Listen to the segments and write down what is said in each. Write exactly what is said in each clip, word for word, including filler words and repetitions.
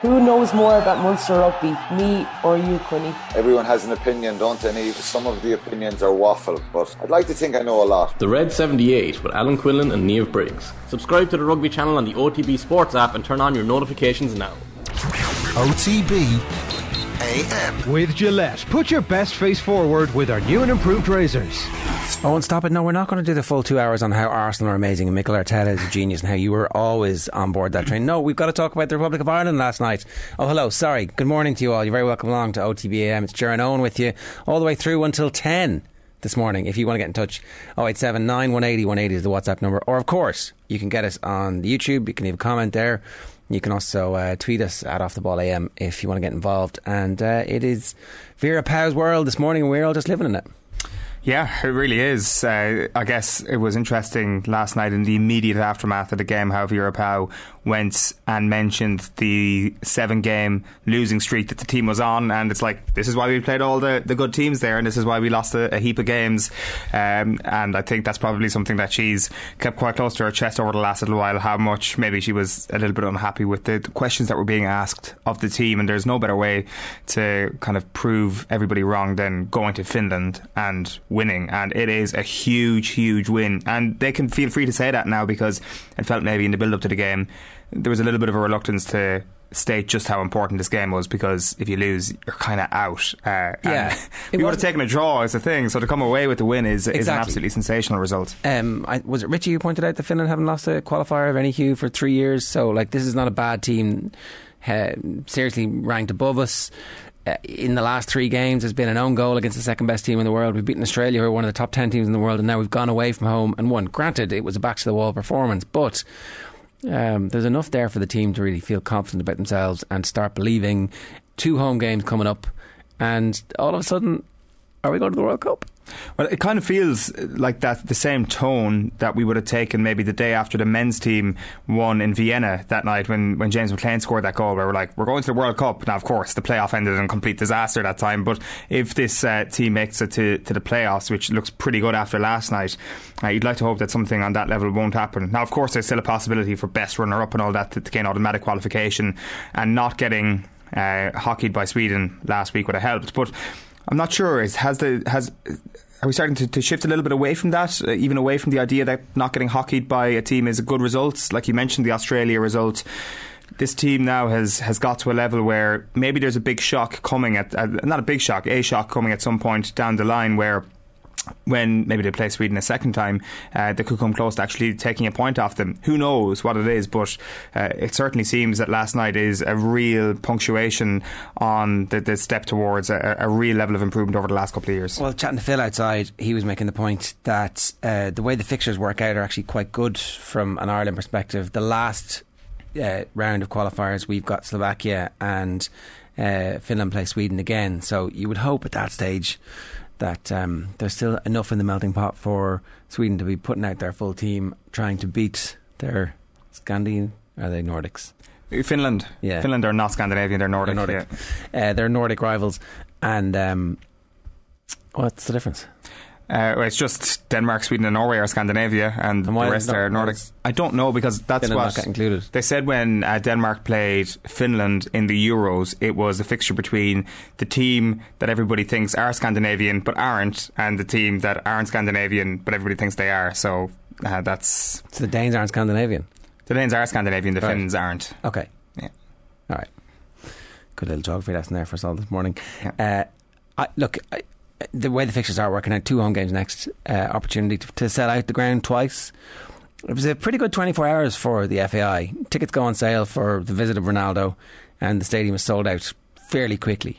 Who knows more about Munster rugby, me or you, Quinny? Everyone has an opinion, don't they? Some of the opinions are waffle, but I'd like to think I know a lot. The Red seventy-eight with Alan Quinlan and Niamh Briggs. Subscribe to the Rugby channel on the O T B Sports app and turn on your notifications now. O T B A M. With Gillette, put your best face forward with our new and improved razors. Oh, and stop it. No, we're not going to do the full two hours on how Arsenal are amazing and Mikel Arteta is a genius and how you were always on board that train. No, we've got to talk about the Republic of Ireland last night. Oh, hello. Sorry. Good morning to you all. You're very welcome along to O T B A M. It's Jaron Owen with you all the way through until ten this morning. If you want to get in touch, oh eight seven nine one eight oh one eight oh is the WhatsApp number. Or, of course, you can get us on the YouTube. You can leave a comment there. You can also uh, tweet us at Off The Ball A M if you want to get involved. And uh, it is Vera Pauw's world this morning and we're all just living in it. Yeah, it really is. Uh, I guess it was interesting last night in the immediate aftermath of the game how Vera Pauw went and mentioned the seven game losing streak that the team was on, and it's like, this is why we played all the, the good teams there and this is why we lost a, a heap of games, um, and I think that's probably something that she's kept quite close to her chest over the last little while, how much maybe she was a little bit unhappy with the, the questions that were being asked of the team. And there's no better way to kind of prove everybody wrong than going to Finland and winning, and it is a huge huge win, and they can feel free to say that now, because it felt maybe in the build up to the game there was a little bit of a reluctance to state just how important this game was, because if you lose you're kind of out. uh, yeah we would have taken a draw as a thing, so to come away with the win is, exactly. is an absolutely sensational result. um, I, was it Richie who pointed out that Finland haven't lost a qualifier of any hue for three years, so like this is not a bad team, uh, seriously ranked above us. Uh, in the last three games there's been an own goal against the second best team in the world. We've beaten Australia, who are one of the top ten teams in the world, and now we've gone away from home and won. Granted, it was a back to the wall performance, but um, there's enough there for the team to really feel confident about themselves and start believing. Two home games coming up, and all of a sudden, are we going to the World Cup? Well, it kind of feels like that, the same tone that we would have taken maybe the day after the men's team won in Vienna that night when, when James McLean scored that goal, where we're like, we're going to the World Cup. Now, of course, the playoff ended in complete disaster that time, but if this uh, team makes it to, to the playoffs, which looks pretty good after last night, uh, you'd like to hope that something on that level won't happen. Now, of course, there's still a possibility for best runner-up and all that to, to gain automatic qualification, and not getting uh, hockeyed by Sweden last week would have helped, but I'm not sure. Is, has the has are we starting to, to shift a little bit away from that, uh, even away from the idea that not getting hockeyed by a team is a good result? Like you mentioned, the Australia result. This team now has, has got to a level where maybe there's a big shock coming at, uh, not a big shock, a shock coming at some point down the line, where when maybe they play Sweden a second time, uh, they could come close to actually taking a point off them. Who knows what it is, but uh, it certainly seems that last night is a real punctuation on the, the step towards a, a real level of improvement over the last couple of years. Well, chatting to Phil outside, he was making the point that uh, the way the fixtures work out are actually quite good from an Ireland perspective. The last uh, round of qualifiers, we've got Slovakia and uh, Finland play Sweden again, so you would hope at that stage that um, there's still enough in the melting pot for Sweden to be putting out their full team, trying to beat their Scandinavian, are they Nordics? Finland. Yeah. Finland are not Scandinavian, they're Nordic. They're Nordic, yeah. uh, they're Nordic rivals. And um, what's the difference? Uh, well, it's just Denmark, Sweden and Norway are Scandinavia, and, and the rest are Nordic. I don't know, because that's Finland what not get included. They said when uh, Denmark played Finland in the Euros. It was a fixture between the team that everybody thinks are Scandinavian but aren't, and the team that aren't Scandinavian but everybody thinks they are. So uh, that's so the Danes aren't Scandinavian. The Danes are Scandinavian, the right. Finns aren't. Okay. Yeah. All right. Good little geography lesson there for us all this morning. Yeah. Uh, I, look, I, the way the fixtures are working out, two home games next, uh, opportunity to, to sell out the ground twice. It was a pretty good twenty-four hours for the F A I. Tickets go on sale for the visit of Ronaldo, and the stadium is sold out fairly quickly.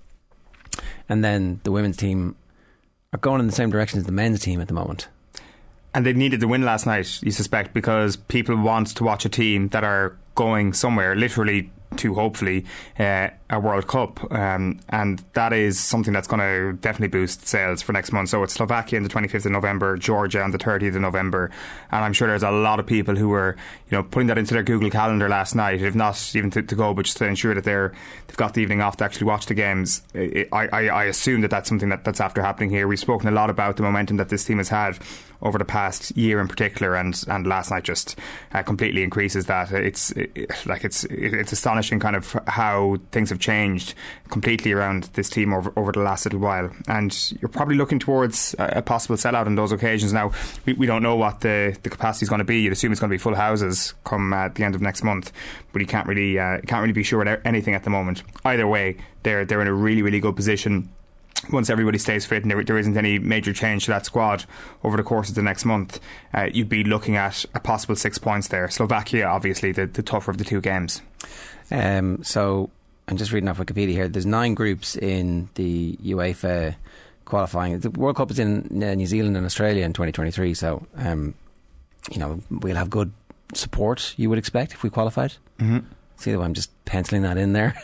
And then the women's team are going in the same direction as the men's team at the moment. And they needed the win last night, you suspect, because people want to watch a team that are going somewhere, literally to hopefully uh, a World Cup, um, and that is something that's going to definitely boost sales for next month. So it's Slovakia on the twenty-fifth of November, Georgia on the thirtieth of November, and I'm sure there's a lot of people who were, you know, putting that into their Google Calendar last night, if not even to, to go, but just to ensure that they're they've got the evening off to actually watch the games. I, I, I assume that that's something that, that's after happening here. We've spoken a lot about the momentum that this team has had over the past year in particular, and, and last night just uh, completely increases that. It's it, like it's it's astonishing kind of how things have changed completely around this team over, over the last little while, and you're probably looking towards a, a possible sellout on those occasions. Now we, we don't know what the, the capacity is going to be. You'd assume it's going to be full houses come uh, the end of next month, but you can't really uh, can't really be sure of anything at the moment. Either way, they're they're in a really really good position once everybody stays fit and there, there isn't any major change to that squad over the course of the next month. Uh, you'd be looking at a possible six points there. Slovakia, obviously, the, the tougher of the two games. Um, so I'm just reading off Wikipedia here. There's nine groups in the UEFA qualifying. The World Cup is in uh, New Zealand and Australia in twenty twenty-three, so um, you know, we'll have good support, you would expect, if we qualified. Mm-hmm. See that I'm just penciling that in there.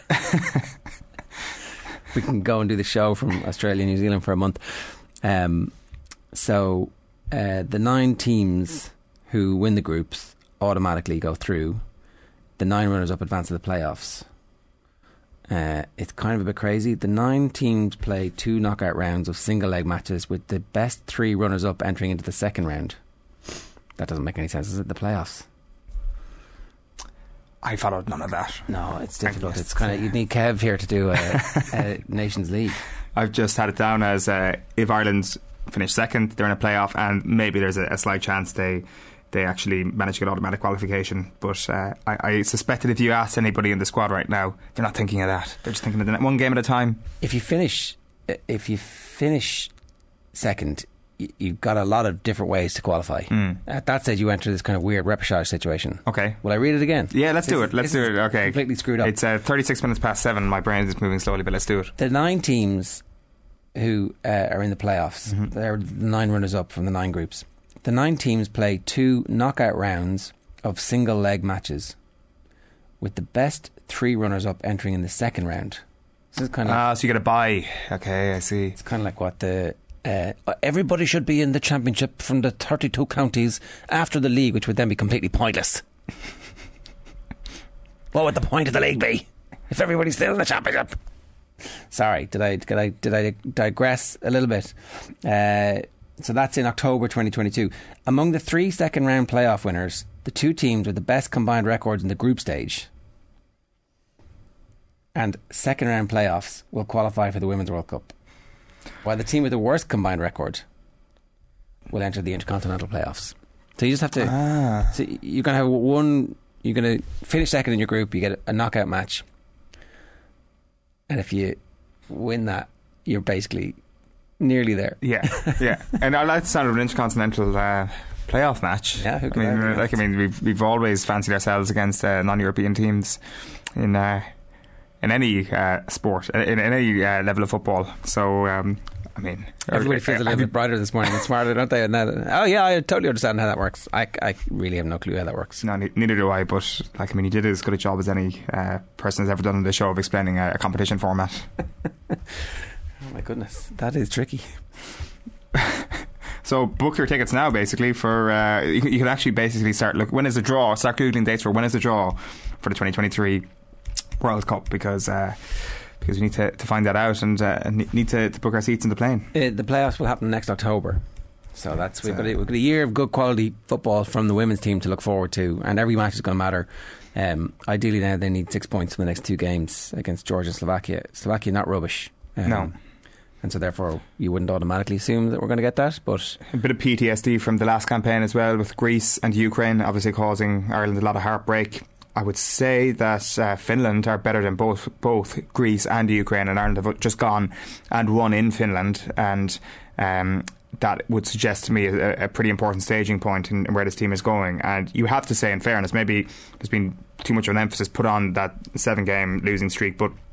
We can go and do the show from Australia and New Zealand for a month. Um, so uh, the nine teams who win the groups automatically go through. The nine runners up advance to the playoffs. Uh, it's kind of a bit crazy. The nine teams play two knockout rounds of single leg matches with the best three runners up entering into the second round. That doesn't make any sense, is it? The playoffs. I followed none of that. No, it's difficult. It's kind of, you need Kev here to do a, a Nations League. I've just had it down as uh, if Ireland finish second, they're in a playoff, and maybe there's a, a slight chance they they actually manage to get automatic qualification. But uh, I, I suspect that if you ask anybody in the squad right now, they're not thinking of that. They're just thinking of the one game at a time. If you finish, if you finish second, you've got a lot of different ways to qualify. Mm. At that stage, you enter this kind of weird repechage situation. Okay. Will I read it again? Yeah, let's this do is, it. Let's do it. Okay. Completely screwed up. It's uh, thirty-six minutes past seven. My brain is moving slowly, but let's do it. The nine teams who uh, are in the playoffs, Mm-hmm. they're the nine runners up from the nine groups. The nine teams play two knockout rounds of single leg matches with the best three runners up entering in the second round. So it's kind of ah, like, so you get a bye. Okay, I see. It's kind of like what the Uh, everybody should be in the championship from the thirty-two counties after the league, which would then be completely pointless. What would the point of the league be if everybody's still in the championship? Sorry, did I did I did I digress a little bit? Uh, so that's in October twenty twenty-two. Among the three second round playoff winners, the two teams with the best combined records in the group stage and second round playoffs will qualify for the Women's World Cup, while the team with the worst combined record will enter the Intercontinental playoffs. So you just have to ah. so you're going to have one, you're going to finish second in your group, you get a knockout match, and if you win that, you're basically nearly there. Yeah, yeah. And I like the sound of an Intercontinental uh, playoff match. Yeah, who I could mean, argue like that? I mean, we've we've always fancied ourselves against uh, non-European teams in uh, in any uh, sport, in, in any uh, level of football. So, um, I mean, Everybody uh, feels a I little mean, bit brighter this morning and smarter, don't they? And that, oh yeah, I totally understand how that works. I, I really have no clue how that works. No, ne- neither do I. But like, I mean, you did as good a job as any uh, person has ever done on the show of explaining a, a competition format. Oh my goodness, that is tricky. So book your tickets now, basically. For uh, you, you can actually basically start look. When is the draw? Start googling dates for when is the draw for the twenty twenty-three World Cup, because uh, because we need to, to find that out and uh, need to, to book our seats in the plane. Uh, the playoffs will happen next October, so that's we've So- got, a, we've got a year of good quality football from the women's team to look forward to, and every match is going to matter. Um, ideally, now they need six points from the next two games against Georgia and Slovakia. Slovakia not rubbish. Um, No. And so therefore you wouldn't automatically assume that we're going to get that, but A bit of P T S D from the last campaign as well, with Greece and Ukraine obviously causing Ireland a lot of heartbreak. I would say that uh, Finland are better than both both Greece and Ukraine, and Ireland have just gone and won in Finland, and um, that would suggest to me a, a pretty important staging point in, in where this team is going. And you have to say, in fairness, maybe there's been too much of an emphasis put on that seven game losing streak, but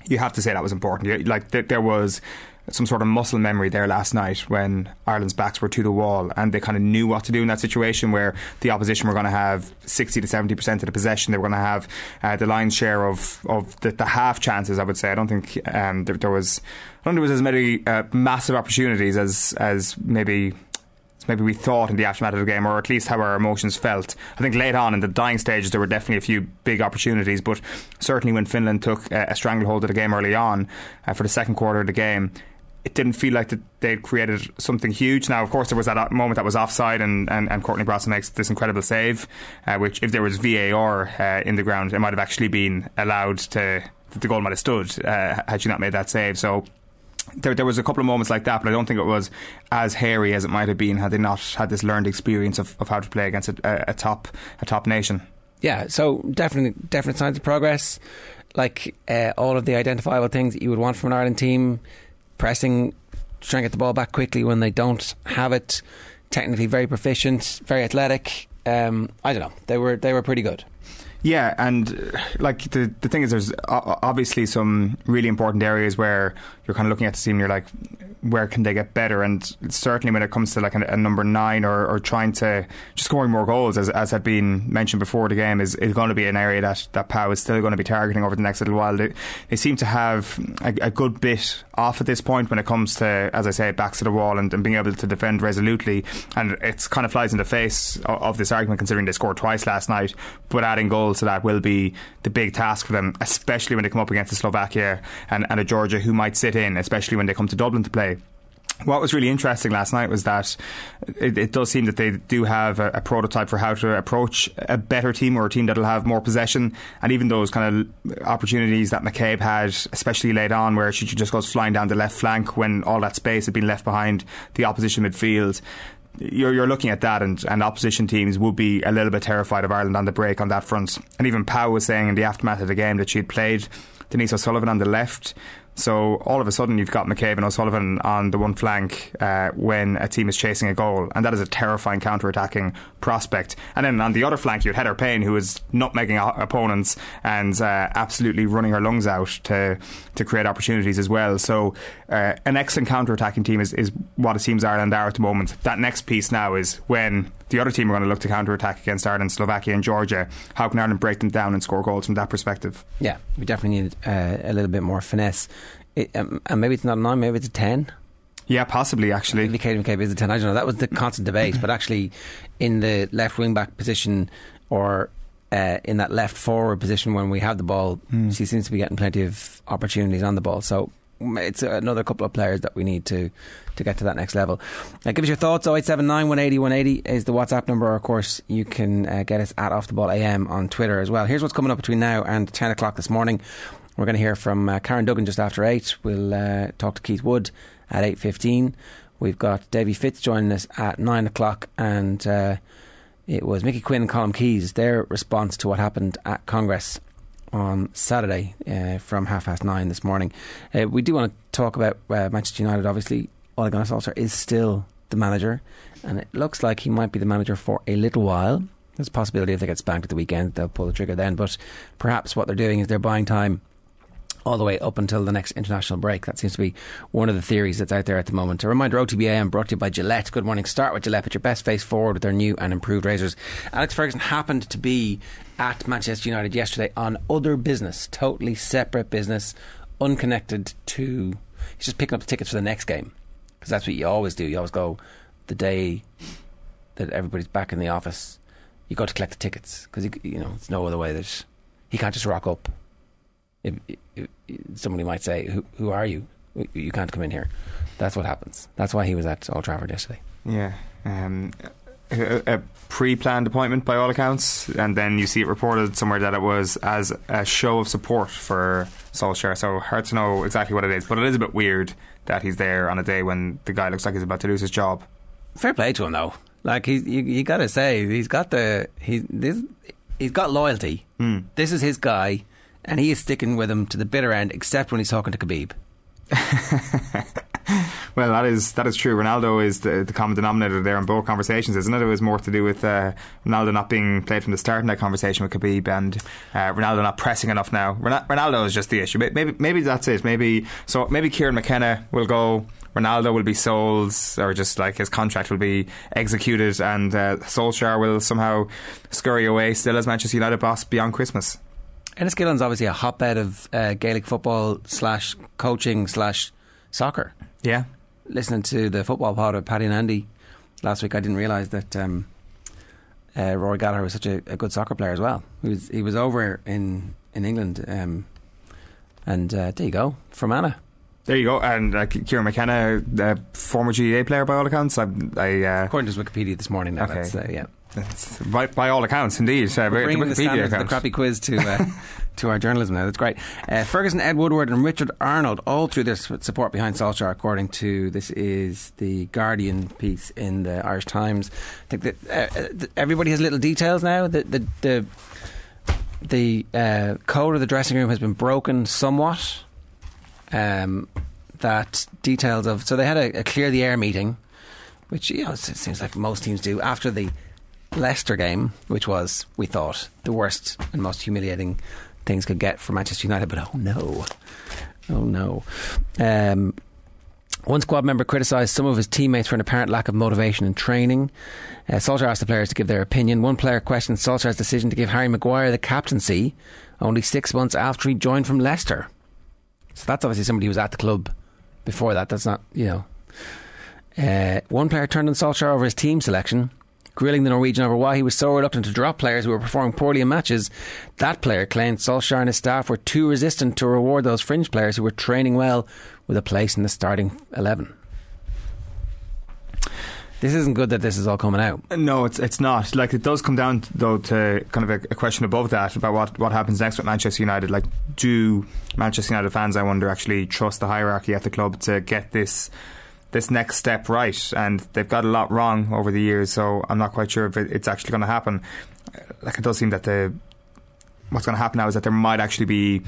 you have to say that was important. Like th- there was some sort of muscle memory there last night when Ireland's backs were to the wall and they kind of knew what to do in that situation where the opposition were going to have sixty to seventy percent of the possession. They were going to have uh, the lion's share of, of the, the half chances, I would say. I don't think um, there, there was I don't think there was as many uh, massive opportunities as as maybe maybe we thought in the aftermath of the game, or at least how our emotions felt. I think late on in the dying stages there were definitely a few big opportunities, but certainly when Finland took a, a stranglehold of the game early on uh, for the second quarter of the game, it didn't feel like that they'd created something huge. Now, of course, there was that moment that was offside, and, and, and Courtney Brosnan makes this incredible save, uh, which, if there was V A R uh, in the ground, it might have actually been allowed to. The goal might have stood uh, had she not made that save. So there, there was a couple of moments like that, but I don't think it was as hairy as it might have been had they not had this learned experience of, of how to play against a, a top a top nation. Yeah, so definitely definite signs of progress, like uh, all of the identifiable things that you would want from an Ireland team. Pressing, trying to get the ball back quickly when they don't have it. Technically very proficient, very athletic. Um, I don't know. They were they were pretty good. Yeah, and uh, like the the thing is, there's obviously some really important areas where you're kind of looking at the team and you're like, where can they get better? And certainly when it comes to like a, a number nine or, or trying to just scoring more goals, as as had been mentioned before the game, is, is going to be an area that, that Pau is still going to be targeting over the next little while. They, they seem to have a, a good bit off at this point when it comes to, as I say, backs to the wall and, and being able to defend resolutely. And it's kind of flies in the face of, of this argument, considering they scored twice last night. But adding goals to that will be the big task for them, especially when they come up against the Slovakia and, and a Georgia who might sit in, especially when they come to Dublin to play. What was really interesting last night was that it, it does seem that they do have a, a prototype for how to approach a better team, or a team that'll have more possession. And even those kind of opportunities that McCabe had, especially late on, where she just goes flying down the left flank when all that space had been left behind the opposition midfield, You're, you're looking at that, and, and opposition teams would be a little bit terrified of Ireland on the break on that front. And even Pau was saying in the aftermath of the game that she'd played Denise O'Sullivan on the left. So all of a sudden you've got McCabe and O'Sullivan on the one flank uh, when a team is chasing a goal, and that is a terrifying counter-attacking prospect. And then on the other flank you had Heather Payne, who is nutmegging opponents and uh, absolutely running her lungs out to to create opportunities as well. So uh, an excellent counter-attacking team is, is what it seems Ireland are at the moment. That next piece now is when the other team are going to look to counter-attack against Ireland, Slovakia and Georgia. How can Ireland break them down and score goals from that perspective? Yeah, we definitely need uh, a little bit more finesse. It, um, and maybe it's not a nine, maybe it's a ten. Yeah, possibly, actually. Maybe Katie McCabe is a ten. I don't know. That was the constant debate. But actually, in the left wing back position, or uh, in that left forward position when we have the ball, mm. she seems to be getting plenty of opportunities on the ball. So it's another couple of players that we need to, to get to that next level. Uh, give us your thoughts. oh eight seven nine, one eight oh, one eight oh is the WhatsApp number. Or of course, you can uh, get us at Off The Ball A M on Twitter as well. Here's what's coming up between now and ten o'clock this morning. We're going to hear from uh, Karen Duggan just after eight. We'll uh, talk to Keith Wood at eight fifteen. We've got Davy Fitz joining us at nine o'clock, and uh, it was Mickey Quinn and Colm Keys, their response to what happened at Congress on Saturday uh, from half past nine this morning. Uh, we do want to talk about uh, Manchester United. Obviously, Ole Gunnar Solskjaer is still the manager, and it looks like he might be the manager for a little while. There's a possibility if they get spanked at the weekend, they'll pull the trigger then, but perhaps what they're doing is they're buying time all the way up until the next international break. That seems to be one of the theories that's out there at the moment. A reminder, O T B A M brought to you by Gillette. Good morning. Start with Gillette. Put your best face forward with their new and improved razors. Alex Ferguson happened to be at Manchester United yesterday on other business, totally separate business, unconnected to... He's just picking up the tickets for the next game, because that's what you always do. You always go the day that everybody's back in the office, you go to collect the tickets, because you know it's no other way that he can't just rock up. If, if, if somebody might say, who, who are you? You can't come in here. That's what happens. That's why he was at Old Trafford yesterday. Yeah. Um, a, a pre-planned appointment by all accounts, and then you see it reported somewhere that it was as a show of support for Solskjaer. So hard to know exactly what it is, but it is a bit weird that he's there on a day when the guy looks like he's about to lose his job. Fair play to him, though. Like, he's, you, you got to say, he's got the he's this, he's got loyalty. Mm. This is his guy, and he is sticking with him to the bitter end, except when he's talking to Khabib. Well, that is that is true. Ronaldo is the, the common denominator there in both conversations, isn't it? It was more to do with uh, Ronaldo not being played from the start in that conversation with Khabib, and uh, Ronaldo not pressing enough now. Ronaldo is just the issue. Maybe maybe that's it. Maybe so. Maybe Kieran McKenna will go. Ronaldo will be sold, or just like his contract will be executed, and uh, Solskjaer will somehow scurry away still as Manchester United boss beyond Christmas. Enniskillen's obviously a hotbed of uh, Gaelic football slash coaching slash soccer. Yeah. Listening to the football pod with Paddy and Andy last week, I didn't realise that um, uh, Rory Gallagher was such a, a good soccer player as well. He was he was over in in England, um, and uh, there you go, Fermanagh. There you go. And uh, Kieran McKenna, uh, former G A A player by all accounts. I, I uh, according to Wikipedia this morning. Now, okay. That's, uh, yeah. That's, by, by all accounts, indeed. Uh, We're bringing the the standards of the crappy quiz to uh, to our journalism now. That's great. Uh, Ferguson, Ed Woodward and Richard Arnold all through this support behind Solskjaer, according to, this is the Guardian piece in the Irish Times. I think that uh, everybody has little details now. The the the, the uh, code of the dressing room has been broken somewhat. Um, that details of so they had a, a clear the air meeting, which, you know, it seems like most teams do after the Leicester game, which was, we thought, the worst and most humiliating things could get for Manchester United. But oh no, oh no. Um, one squad member criticised some of his teammates for an apparent lack of motivation and training. Uh, Solskjaer asked the players to give their opinion. One player questioned Solskjaer's decision to give Harry Maguire the captaincy only six months after he joined from Leicester. So that's obviously somebody who was at the club before that. That's not, you know. Uh, one player turned on Solskjaer over his team selection, grilling the Norwegian over why he was so reluctant to drop players who were performing poorly in matches. That player claimed Solskjaer and his staff were too resistant to reward those fringe players who were training well with a place in the starting eleven. This isn't good that this is all coming out. No, it's it's not. Like, it does come down, though, to kind of a, a question above that about what, what happens next with Manchester United. Like, do Manchester United fans, I wonder, actually trust the hierarchy at the club to get this this next step right? And they've got a lot wrong over the years, so I'm not quite sure if it, it's actually going to happen. Like, it does seem that the what's going to happen now is that there might actually be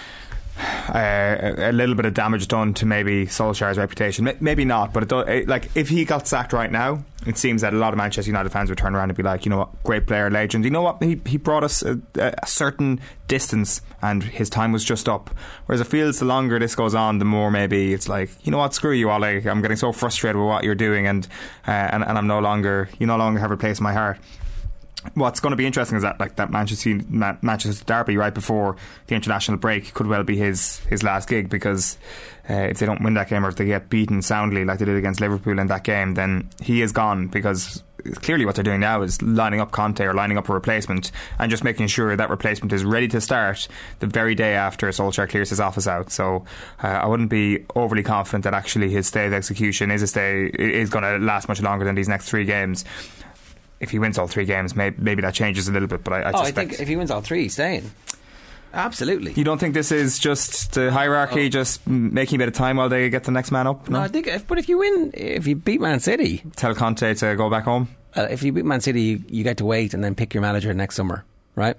Uh, a little bit of damage done to maybe Solskjaer's reputation. Maybe not, but it do, it, like, if he got sacked right now, it seems that a lot of Manchester United fans would turn around and be like, you know what, great player, legend. You know what, he he brought us a, a certain distance, and his time was just up. Whereas it feels the longer this goes on, the more maybe it's like, you know what, screw you, Ollie. I'm getting so frustrated with what you're doing, and uh, and, and I'm no longer, you no longer have a place in my heart. What's going to be interesting is that, like, that Manchester Manchester derby right before the international break could well be his his last gig, because uh, if they don't win that game, or if they get beaten soundly like they did against Liverpool in that game, then he is gone. Because clearly what they're doing now is lining up Conte or lining up a replacement, and just making sure that replacement is ready to start the very day after Solskjaer clears his office out. So uh, I wouldn't be overly confident that actually his stay of execution is a stay is going to last much longer than these next three games. If he wins all three games, maybe, maybe that changes a little bit. But I, I oh, suspect I think if he wins all three, he's staying. Absolutely. You don't think this is just the hierarchy, oh. just making a bit of time while they get the next man up? No, no I think. If, but if you win, if you beat Man City, tell Conte to go back home. Uh, if you beat Man City, you, you get to wait and then pick your manager next summer, right?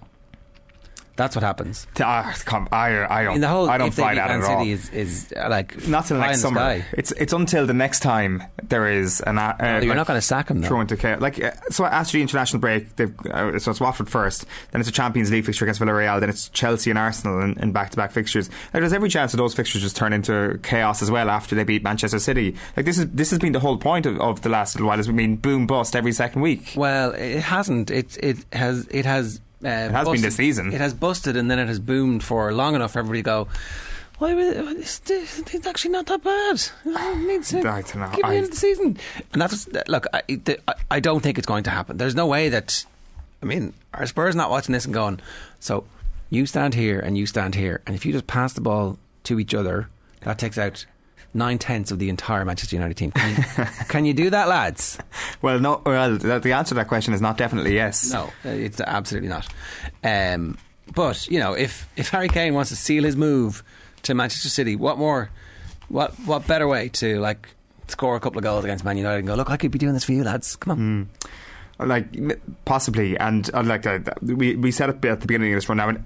That's what happens. Uh, come, I, I don't. In the whole, I don't if they buy beat that Man at City all. Is, is uh, like not till next summer. Sky. It's it's until the next time there is an. Uh, well, you're like, not going to sack him though. Throw into chaos. Like uh, so after the international break, they've, uh, so it's Watford first, then it's a Champions League fixture against Villarreal, then it's Chelsea and Arsenal in, in back-to-back fixtures. Like, there's every chance that those fixtures just turn into chaos as well after they beat Manchester City. Like, this is this has been the whole point of, of the last little while. Has been boom bust every second week. Well, it hasn't. It it has it has. Uh, it has busted. been this season. It has busted, and then it has boomed for long enough for everybody to go, why was it, it's, it's actually not that bad. It needs to I don't know. give me I, the end of the season. And that's, look, I, the, I don't think it's going to happen. There's no way that, I mean, are Spurs not watching this and going, so you stand here and you stand here, and if you just pass the ball to each other, that takes out nine tenths of the entire Manchester United team. Can you, can you do that, lads? Well, no. Well, the answer to that question is not definitely yes. No, it's absolutely not. Um, but you know, if if Harry Kane wants to seal his move to Manchester City, what more? What what better way to, like, score a couple of goals against Man United and go, look, I could be doing this for you, lads. Come on. Mm. Like, possibly, and uh, like uh, we we said it at the beginning of this run now.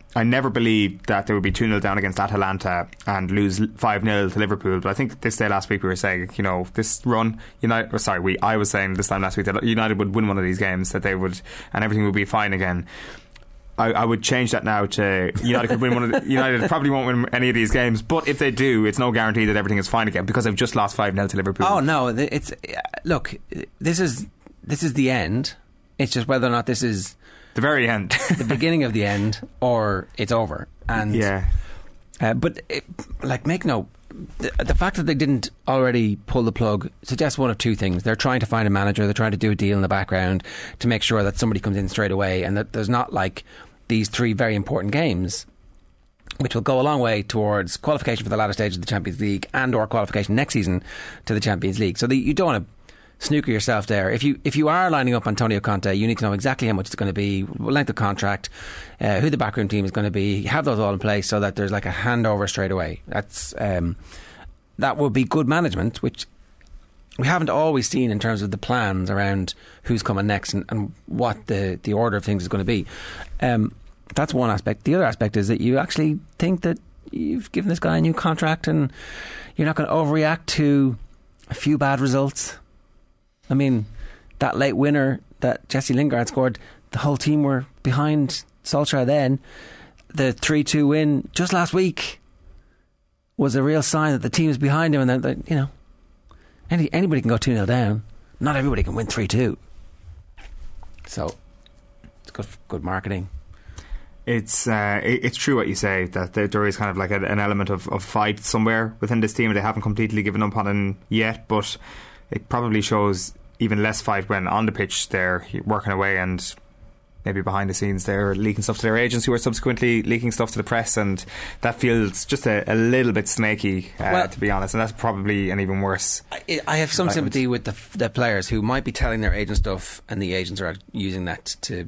I never believed that they would be two nil down against Atalanta and lose five nil to Liverpool. But I think this day last week we were saying, you know, this run, United. Or sorry, we. I was saying this time last week that United would win one of these games, that they would, and everything would be fine again. I, I would change that now to United could win one of the, United probably won't win any of these games, but if they do, it's no guarantee that everything is fine again because they've just lost five nil to Liverpool. Oh no, it's look, this is this is the end. It's just whether or not this is the very end, the beginning of the end, or it's over. And yeah, uh, but it, like, make no. The, the fact that they didn't already pull the plug suggests one of two things. They're trying to find a manager. They're trying to do a deal in the background to make sure that somebody comes in straight away, and that there's not like these three very important games, which will go a long way towards qualification for the latter stage of the Champions League and or qualification next season to the Champions League. So the, you don't want to snooker yourself there. If you if you are lining up Antonio Conte, you need to know exactly how much it's going to be, length of contract, uh, who the backroom team is going to be. Have those all in place so that there's like a handover straight away. That's um, that would be good management, which we haven't always seen in terms of the plans around who's coming next and, and what the, the order of things is going to be. Um, that's one aspect. The other aspect is that you actually think that you've given this guy a new contract and you're not going to overreact to a few bad results. I mean, that late winner that Jesse Lingard scored, the whole team were behind Solskjaer then. The three two win just last week was a real sign that the team is behind him, and that, that you know, any, anybody can go two nil down. Not everybody can win three two. So, it's good good marketing. It's uh, it's true what you say, that there is kind of like an element of, of fight somewhere within this team, and they haven't completely given up on him yet, but it probably shows even less fight when on the pitch they're working away and maybe behind the scenes they're leaking stuff to their agents, who are subsequently leaking stuff to the press, and that feels just a, a little bit snaky, uh, well, to be honest, and that's probably an even worse. I, I have some sympathy with the, the players who might be telling their agent stuff and the agents are using that to...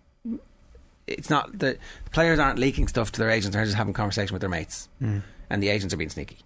It's not... The, the players aren't leaking stuff to their agents, they're just having a conversation with their mates, mm. and the agents are being sneaky.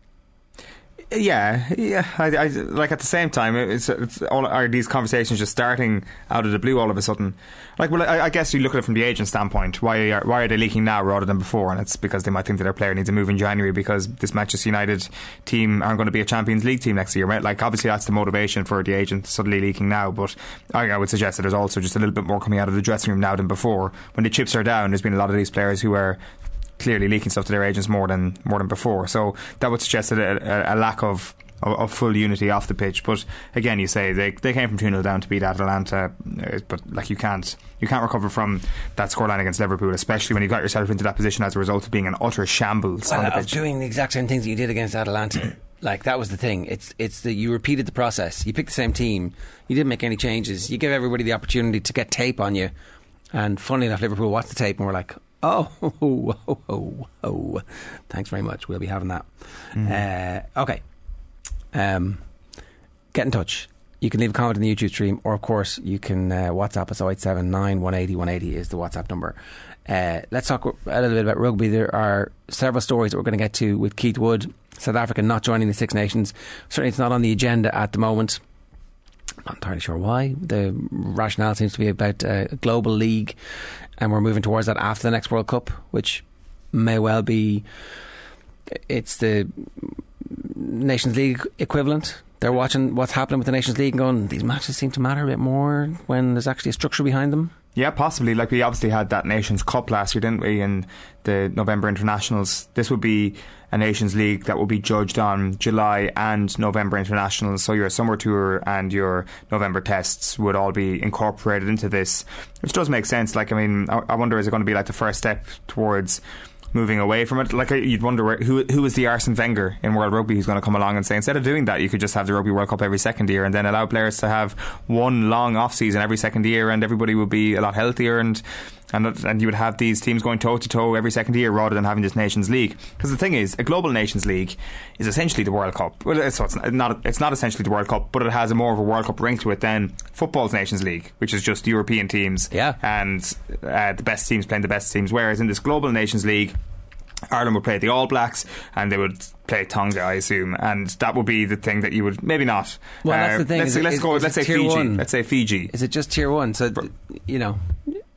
Yeah, yeah. I, I, like at the same time, it's, it's all are these conversations just starting out of the blue all of a sudden? Like, well, I, I guess you look at it from the agent standpoint. Why are why are they leaking now rather than before? And it's because they might think that their player needs a move in January because this Manchester United team aren't going to be a Champions League team next year, right? Like, obviously that's the motivation for the agent suddenly leaking now. But I, I would suggest that there's also just a little bit more coming out of the dressing room now than before. When the chips are down, there's been a lot of these players who are clearly leaking stuff to their agents more than more than before. So that would suggest that a, a, a lack of, of of full unity off the pitch. But again, you say they they came from two nil down to beat Atalanta, but like you can't you can't recover from that scoreline against Liverpool, especially when you got yourself into that position as a result of being an utter shambles well, on the of pitch. Doing the exact same things that you did against Atalanta. Like, that was the thing. It's it's that you repeated the process. You picked the same team. You didn't make any changes. You gave everybody the opportunity to get tape on you. And funnily enough, Liverpool watched the tape and were like, Oh, oh, oh, oh, oh. Thanks very much. We'll be having that. Mm-hmm. Uh, okay. Um, get in touch. You can leave a comment in the YouTube stream, or of course you can uh, WhatsApp us. oh eight seven nine, one eight oh, one eight oh is the WhatsApp number. Uh, let's talk a little bit about rugby. There are several stories that we're going to get to with Keith Wood. South Africa not joining the Six Nations. Certainly it's not on the agenda at the moment. Not entirely sure why. The rationale seems to be about uh, a global league, and we're moving towards that after the next World Cup, which may well be, it's the Nations League equivalent. They're watching what's happening with the Nations League and going, these matches seem to matter a bit more when there's actually a structure behind them. Yeah, possibly. Like, we obviously had that Nations Cup last year, didn't we, in the November internationals. This would be a Nations League that will be judged on July and November internationals, so your summer tour and your November tests would all be incorporated into this, which does make sense. Like, I mean, I, I wonder, is it going to be like the first step towards moving away from it? Like, you'd wonder where, who who is the Arsene Wenger in World Rugby who's going to come along and say, instead of doing that, you could just have the Rugby World Cup every second year and then allow players to have one long off season every second year, and everybody would be a lot healthier, and and and you would have these teams going toe to toe every second year rather than having this Nations League. Because the thing is, a global Nations League is essentially the World Cup. Well, it's, it's not it's not essentially the World Cup, but it has a more of a World Cup ring to it than football's Nations League, which is just European teams, yeah, and uh, the best teams playing the best teams. Whereas in this global Nations League, Ireland would play the All Blacks and they would play Tonga, I assume, and that would be the thing that you would maybe not. Well, uh, that's the thing. Let's, it, let's is, go. is let's say Fiji. One? Let's say Fiji. Is it just tier one? So, you know,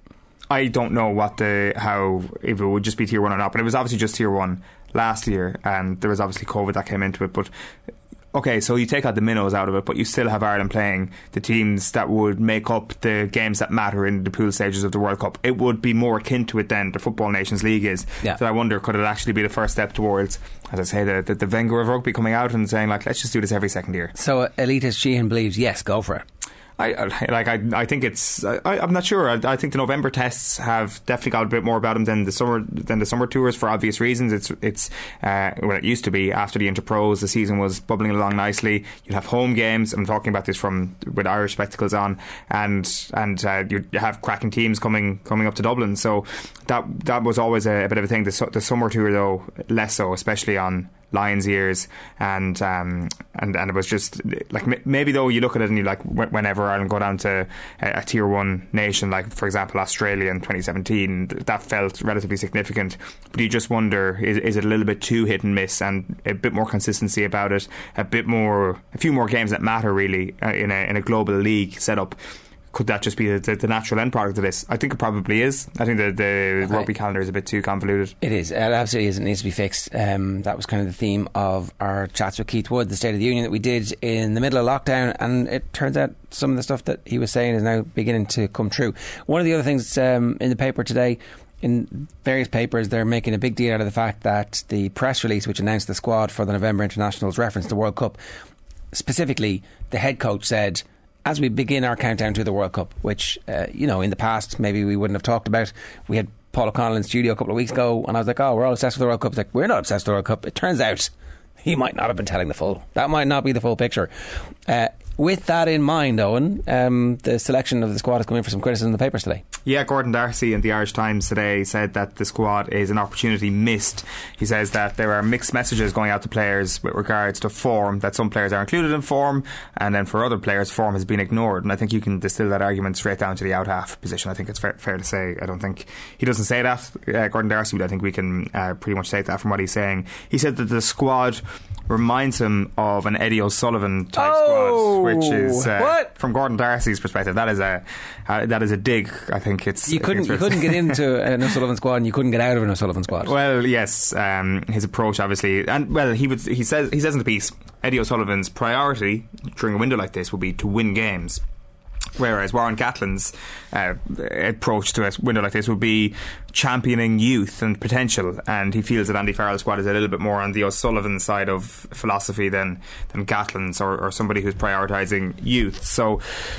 I don't know what the how if it would just be tier one or not, but it was obviously just tier one last year, and there was obviously COVID that came into it. But okay, so you take out the minnows out of it, but you still have Ireland playing the teams that would make up the games that matter in the pool stages of the World Cup. It would be more akin to it than the Football Nations League is. Yeah. So I wonder, could it actually be the first step towards, as I say, the, the, the Wenger of rugby coming out and saying, like, let's just do this every second year. So uh, elitist Sheehan believes, yes, go for it. I, I like. I. I think it's. I, I'm not sure. I, I think the November tests have definitely got a bit more about them than the summer than the summer tours for obvious reasons. It's. It's. Uh, well, it used to be after the Interpros, the season was bubbling along nicely. You'll have home games. I'm talking about this from with Irish spectacles on, and and uh, you have cracking teams coming coming up to Dublin. So that that was always a, a bit of a thing. The, the summer tour, though, less so, especially on Lions' ears, and um, and and it was just like maybe though you look at it and you like whenever Ireland go down to a, a tier one nation, like for example Australia in twenty seventeen, that felt relatively significant. But you just wonder, is, is it a little bit too hit and miss, and a bit more consistency about it, a bit more, a few more games that matter really uh, in a in a global league setup. Could that just be the, the natural end product of this? I think it probably is. I think the, the okay. rugby calendar is a bit too convoluted. It is. It absolutely is. It needs to be fixed. Um, that was kind of the theme of our chats with Keith Wood, the State of the Union that we did in the middle of lockdown, and it turns out some of the stuff that he was saying is now beginning to come true. One of the other things um, in the paper today, in various papers, they're making a big deal out of the fact that the press release which announced the squad for the November internationals referenced the World Cup. Specifically, the head coach said, as we begin our countdown to the World Cup, which, uh, you know, in the past maybe we wouldn't have talked about. We had Paul O'Connell in studio a couple of weeks ago, and I was like, oh, we're all obsessed with the World Cup. It's like, we're not obsessed with the World Cup. It turns out he might not have been telling the full. That might not be the full picture. Uh, with that in mind, Owen, um, the selection of the squad is coming for some criticism in the papers today. Yeah, Gordon Darcy in the Irish Times today said that the squad is an opportunity missed. He says that there are mixed messages going out to players with regards to form, that some players are included in form, and then for other players form has been ignored. And I think you can distill that argument straight down to the out half position. I think it's fair, fair to say. I don't think he doesn't say that, uh, Gordon Darcy, but I think we can uh, pretty much take that from what he's saying. He said that the squad reminds him of an Eddie O'Sullivan type oh, squad, which is uh, what? from Gordon Darcy's perspective, that is a uh, that is a dig. I think it's you couldn't it's you couldn't get into an O'Sullivan squad, and you couldn't get out of an O'Sullivan squad. Well, yes, um, his approach obviously, and well, he would he says he says in the piece, Eddie O'Sullivan's priority during a window like this would be to win games. Whereas Warren Gatlin's uh, approach to a window like this would be championing youth and potential, and he feels that Andy Farrell's squad is a little bit more on the O'Sullivan side of philosophy than, than Gatlin's, or, or somebody who's prioritising youth. So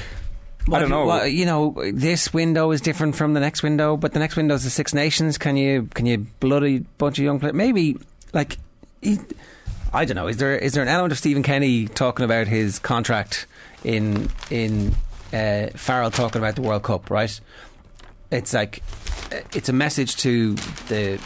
I don't know. Well, you know, this window is different from the next window, but the next window is the Six Nations. Can you can you bloody bunch of young players? Maybe, like, he, I don't know. Is there is there an element of Stephen Kenny talking about his contract in in uh, Farrell talking about the World Cup? Right? It's like it's a message to the,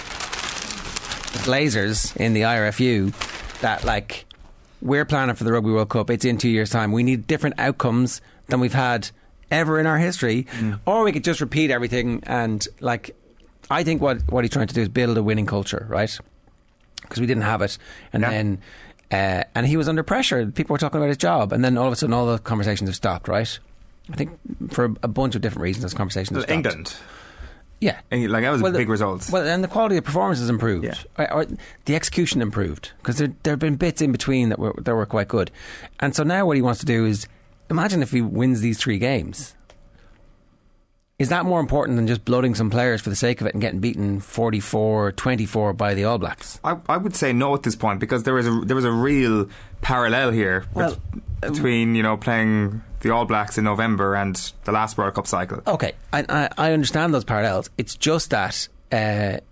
the Glazers in the I R F U that, like, we're planning for the Rugby World Cup. It's in two years' time. We need different outcomes than we've had ever in our history, mm. or we could just repeat everything. And, like, I think what what he's trying to do is build a winning culture, right? Because we didn't have it, and yeah. then uh, and he was under pressure. People were talking about his job, and then all of a sudden, all the conversations have stopped. Right? I think for a bunch of different reasons, those conversations have stopped. England. Yeah, like that was well, a big the, result. Well, and the quality of performance has improved, yeah. or, or the execution improved, because there there have been bits in between that were that were quite good. And so now what he wants to do is, imagine if he wins these three games. Is that more important than just blooding some players for the sake of it and getting beaten forty-four twenty-four by the All Blacks? I, I would say no at this point, because there is a there was a real parallel here well, between, you know, playing the All Blacks in November and the last World Cup cycle. Okay, I, I, I understand those parallels. It's just that uh,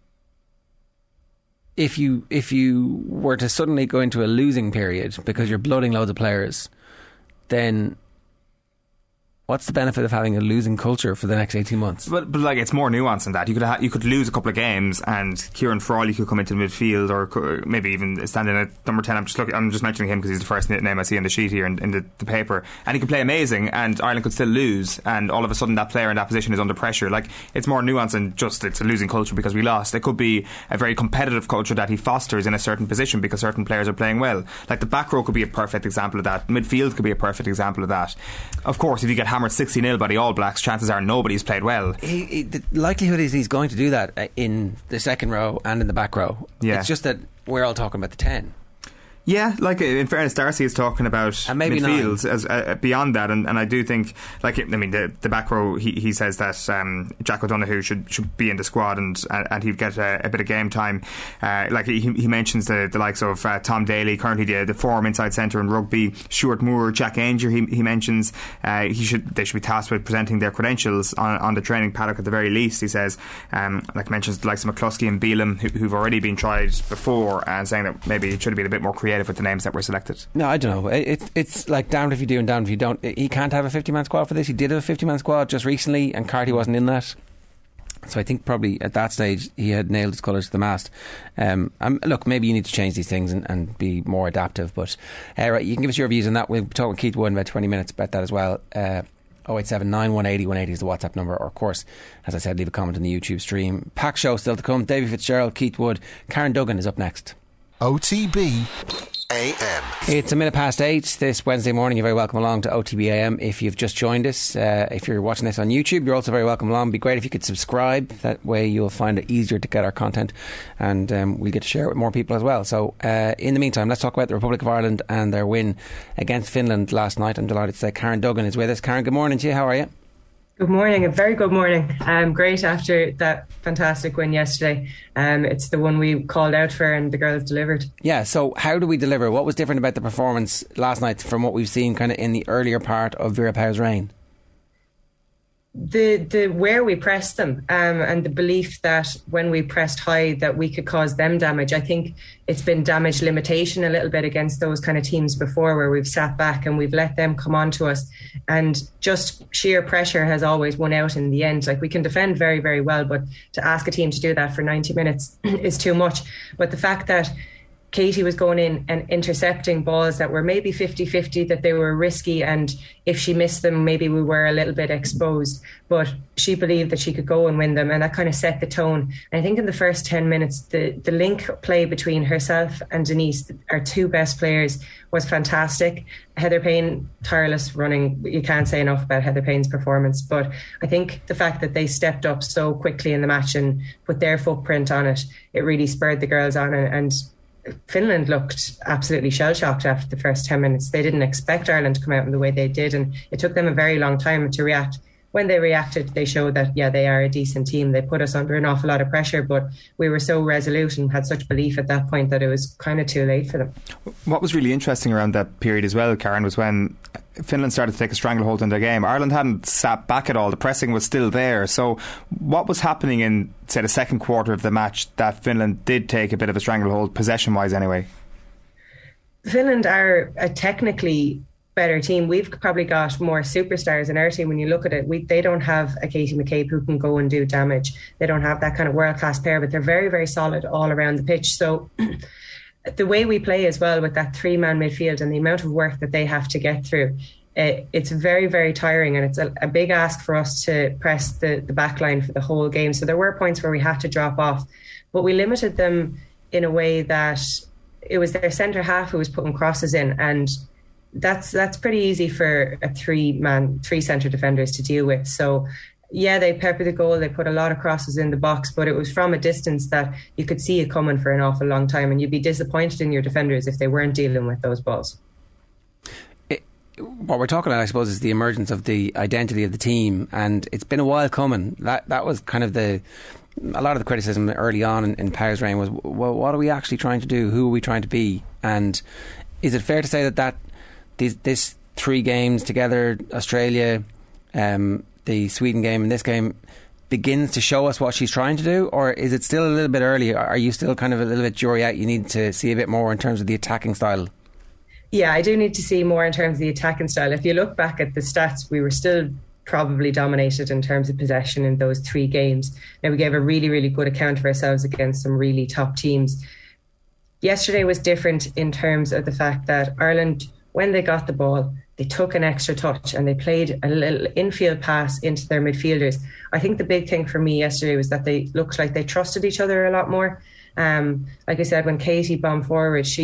if you if you were to suddenly go into a losing period because you're blooding loads of players, then what's the benefit of having a losing culture for the next eighteen months? But, but like, it's more nuanced than that. You could ha- you could lose a couple of games, and Kieran Frawley could come into the midfield, or co- maybe even stand in at number ten. I'm just looking, I'm just mentioning him because he's the first name I see on the sheet here in, in the, the paper, and he could play amazing, and Ireland could still lose, and all of a sudden that player in that position is under pressure. Like, it's more nuanced than just it's a losing culture because we lost. It could be a very competitive culture that he fosters in a certain position because certain players are playing well. Like, the back row could be a perfect example of that. Midfield could be a perfect example of that. Of course, if you get hammered hammered sixty nil by the All Blacks, chances are nobody's played well. He, he, the likelihood is he's going to do that in the second row and in the back row. Yeah. It's just that we're all talking about the ten. Yeah, like in fairness, Darcy is talking about and maybe midfields as uh, beyond that, and, and I do think, like, I mean, the, the back row, he, he says that um, Jack O'Donoghue should should be in the squad and and he'd get a, a bit of game time. Uh, like he he mentions the, the likes of uh, Tom Daly, currently the, the form inside centre in rugby, Stuart Moore, Jack Ainger. He he mentions uh, he should they should be tasked with presenting their credentials on, on the training paddock at the very least. He says, um, like mentions the likes of McCluskey and Beelum, who, who've already been tried before, and saying that maybe it should have been a bit more creative with the names that were selected. No, I don't know. It, it's like damned if you do and damned if you don't. He can't have a fifty-man squad for this. He did have a fifty-man squad just recently, and Carty wasn't in that. So I think probably at that stage he had nailed his colours to the mast. Um, um, look, maybe you need to change these things and, and be more adaptive. But uh, right, you can give us your views on that. We'll talk with Keith Wood in about twenty minutes about that as well. Uh, oh eight seven nine one eight oh one eighty is the WhatsApp number, or of course, as I said, leave a comment on the YouTube stream. Pack show still to come. Davy Fitzgerald, Keith Wood, Karen Duggan is up next. O T B A M. It's a minute past eight this Wednesday morning. You're very welcome along to O T B A M if you've just joined us. Uh, if you're watching this on YouTube, you're also very welcome along. It'd be great if you could subscribe. That way you'll find it easier to get our content, and um, we get to share it with more people as well. So uh, in the meantime, let's talk about the Republic of Ireland and their win against Finland last night. I'm delighted to say Karen Duggan is with us. Karen, good morning to you. How are you? Good morning, a very good morning. Um, great after that fantastic win yesterday. Um, it's the one we called out for and the girls delivered. Yeah, so how do we deliver? What was different about the performance last night from what we've seen kind of in the earlier part of Vera Pauw's reign? The the where we pressed them um, and the belief that when we pressed high that we could cause them damage. I think it's been damage limitation a little bit against those kind of teams before, where we've sat back and we've let them come on to us, and just sheer pressure has always won out in the end. Like, we can defend very, very well, but to ask a team to do that for ninety minutes is too much. But the fact that Katie was going in and intercepting balls that were maybe fifty-fifty, that they were risky, and if she missed them, maybe we were a little bit exposed. But she believed that she could go and win them, and that kind of set the tone. And I think in the first ten minutes, the, the link play between herself and Denise, our two best players, was fantastic. Heather Payne, tireless running. You can't say enough about Heather Payne's performance. But I think the fact that they stepped up so quickly in the match and put their footprint on it, it really spurred the girls on, and, and Finland looked absolutely shell-shocked after the first ten minutes. They didn't expect Ireland to come out in the way they did, and it took them a very long time to react. When they reacted, they showed that, yeah, they are a decent team. They put us under an awful lot of pressure, but we were so resolute and had such belief at that point that it was kind of too late for them. What was really interesting around that period as well, Karen, was when Finland started to take a stranglehold on their game. Ireland hadn't sat back at all. The pressing was still there. So what was happening in, say, the second quarter of the match that Finland did take a bit of a stranglehold, possession-wise anyway? Finland are a technically better team. We've probably got more superstars in our team. When you look at it, we they don't have a Katie McCabe who can go and do damage. They don't have that kind of world-class pair, but they're very, very solid all around the pitch. So the way we play as well, with that three-man midfield and the amount of work that they have to get through, uh, it's very, very tiring, and it's a, a big ask for us to press the, the back line for the whole game. So there were points where we had to drop off, but we limited them in a way that it was their centre half who was putting crosses in, and that's that's pretty easy for a three-man, three centre defenders to deal with. So yeah, they peppered the goal, they put a lot of crosses in the box, but it was from a distance that you could see it coming for an awful long time, and you'd be disappointed in your defenders if they weren't dealing with those balls. It, what we're talking about, I suppose, is the emergence of the identity of the team, and it's been a while coming. That that was kind of the a lot of the criticism early on in, in Pauw's reign was, well, what are we actually trying to do? Who are we trying to be? And is it fair to say that that these, this three games together, Australia, um, the Sweden game and this game, begins to show us what she's trying to do? Or is it still a little bit early? Are you still kind of a little bit jury out? You need to see a bit more in terms of the attacking style? Yeah, I do need to see more in terms of the attacking style. If you look back at the stats, we were still probably dominated in terms of possession in those three games. Now, we gave a really, really good account of ourselves against some really top teams. Yesterday was different in terms of the fact that Ireland, when they got the ball, they took an extra touch and they played a little infield pass into their midfielders. I think the big thing for me yesterday was that they looked like they trusted each other a lot more. Um, like I said, when Katie bombed forward, she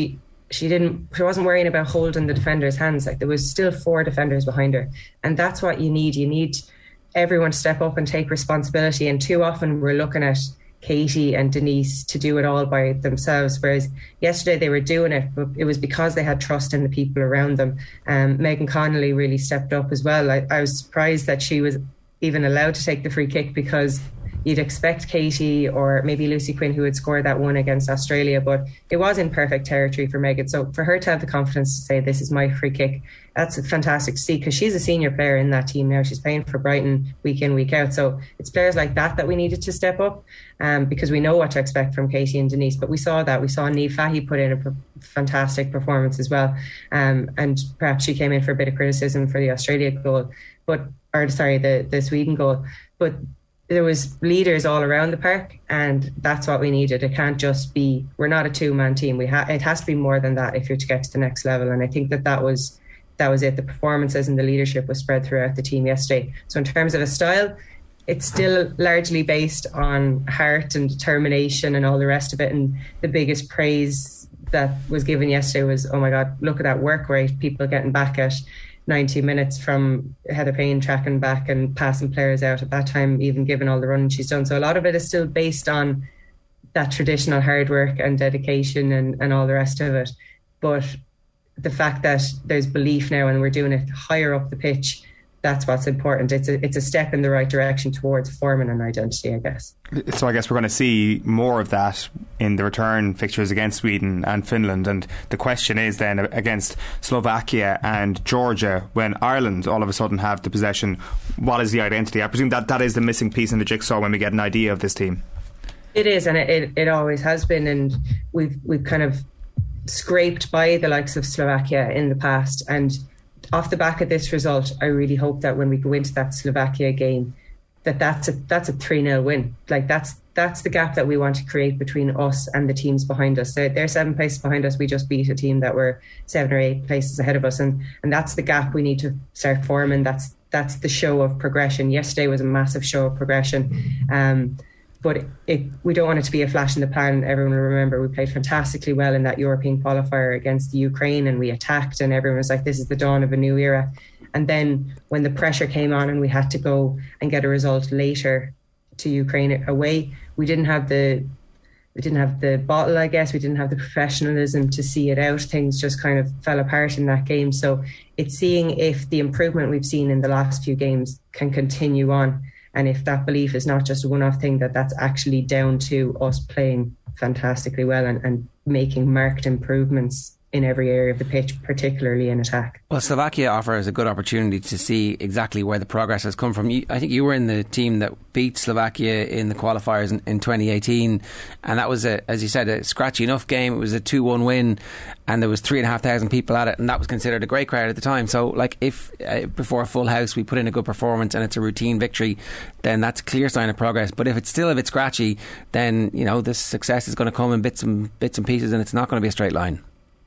she didn't she wasn't worrying about holding the defenders' hands. Like, there was still four defenders behind her, and that's what you need. You need everyone to step up and take responsibility, and too often we're looking at Katie and Denise to do it all by themselves, whereas yesterday they were doing it, but it was because they had trust in the people around them. um, Megan Connolly really stepped up as well. I, I was surprised that she was even allowed to take the free kick, because you'd expect Katie or maybe Lucy Quinn, who had scored that one against Australia, but it was in perfect territory for Megan. So for her to have the confidence to say, this is my free kick, that's fantastic to see, because she's a senior player in that team now. She's playing for Brighton week in, week out. So it's players like that that we needed to step up, um, because we know what to expect from Katie and Denise. But we saw that. We saw Niamh Fahey put in a p- fantastic performance as well. Um, and perhaps she came in for a bit of criticism for the Australia goal, but or sorry, the, the Sweden goal. But there was leaders all around the park, and that's what we needed. It can't just be, we're not a two-man team. We ha- It has to be more than that if you're to get to the next level. And I think that that was, that was it. The performances and the leadership was spread throughout the team yesterday. So in terms of a style, it's still largely based on heart and determination and all the rest of it. And the biggest praise that was given yesterday was, oh my God, look at that work rate. People getting back at ninety minutes from Heather Payne tracking back and passing players out at that time, even given all the running she's done. So a lot of it is still based on that traditional hard work and dedication and, and all the rest of it. But the fact that there's belief now and we're doing it higher up the pitch, that's what's important. It's a, it's a step in the right direction towards forming an identity, I guess. So I guess we're going to see more of that in the return fixtures against Sweden and Finland. And the question is then, against Slovakia and Georgia, when Ireland all of a sudden have the possession, what is the identity? I presume that that is the missing piece in the jigsaw when we get an idea of this team. It is, and it, it, it always has been. And we've we've kind of scraped by the likes of Slovakia in the past. And off the back of this result, I really hope that when we go into that Slovakia game, that that's a that's a three nil win. Like that's that's the gap that we want to create between us and the teams behind us. They're, they're seven places behind us. We just beat a team that were seven or eight places ahead of us, and and that's the gap we need to start forming. That's that's the show of progression. Yesterday was a massive show of progression. Um, But it, we don't want it to be a flash in the pan. Everyone will remember we played fantastically well in that European qualifier against the Ukraine, and we attacked, and everyone was like, this is the dawn of a new era. And then when the pressure came on and we had to go and get a result later to Ukraine away, we didn't have the we didn't have the bottle, I guess. We didn't have the professionalism to see it out. Things just kind of fell apart in that game. So it's seeing if the improvement we've seen in the last few games can continue on. And if that belief is not just a one-off thing, that that's actually down to us playing fantastically well and, and making marked improvements in every area of the pitch, particularly in attack. Well, Slovakia offers a good opportunity to see exactly where the progress has come from. You, I think you were in the team that beat Slovakia in the qualifiers in, in twenty eighteen, and that was, a, as you said, a scratchy enough game. It was a two one win, and there was three and a half thousand people at it, and that was considered a great crowd at the time. So, like, if uh, before a full house we put in a good performance and it's a routine victory, then that's a clear sign of progress. But if it's still a bit scratchy, then you know this success is going to come in bits and bits and pieces, and it's not going to be a straight line.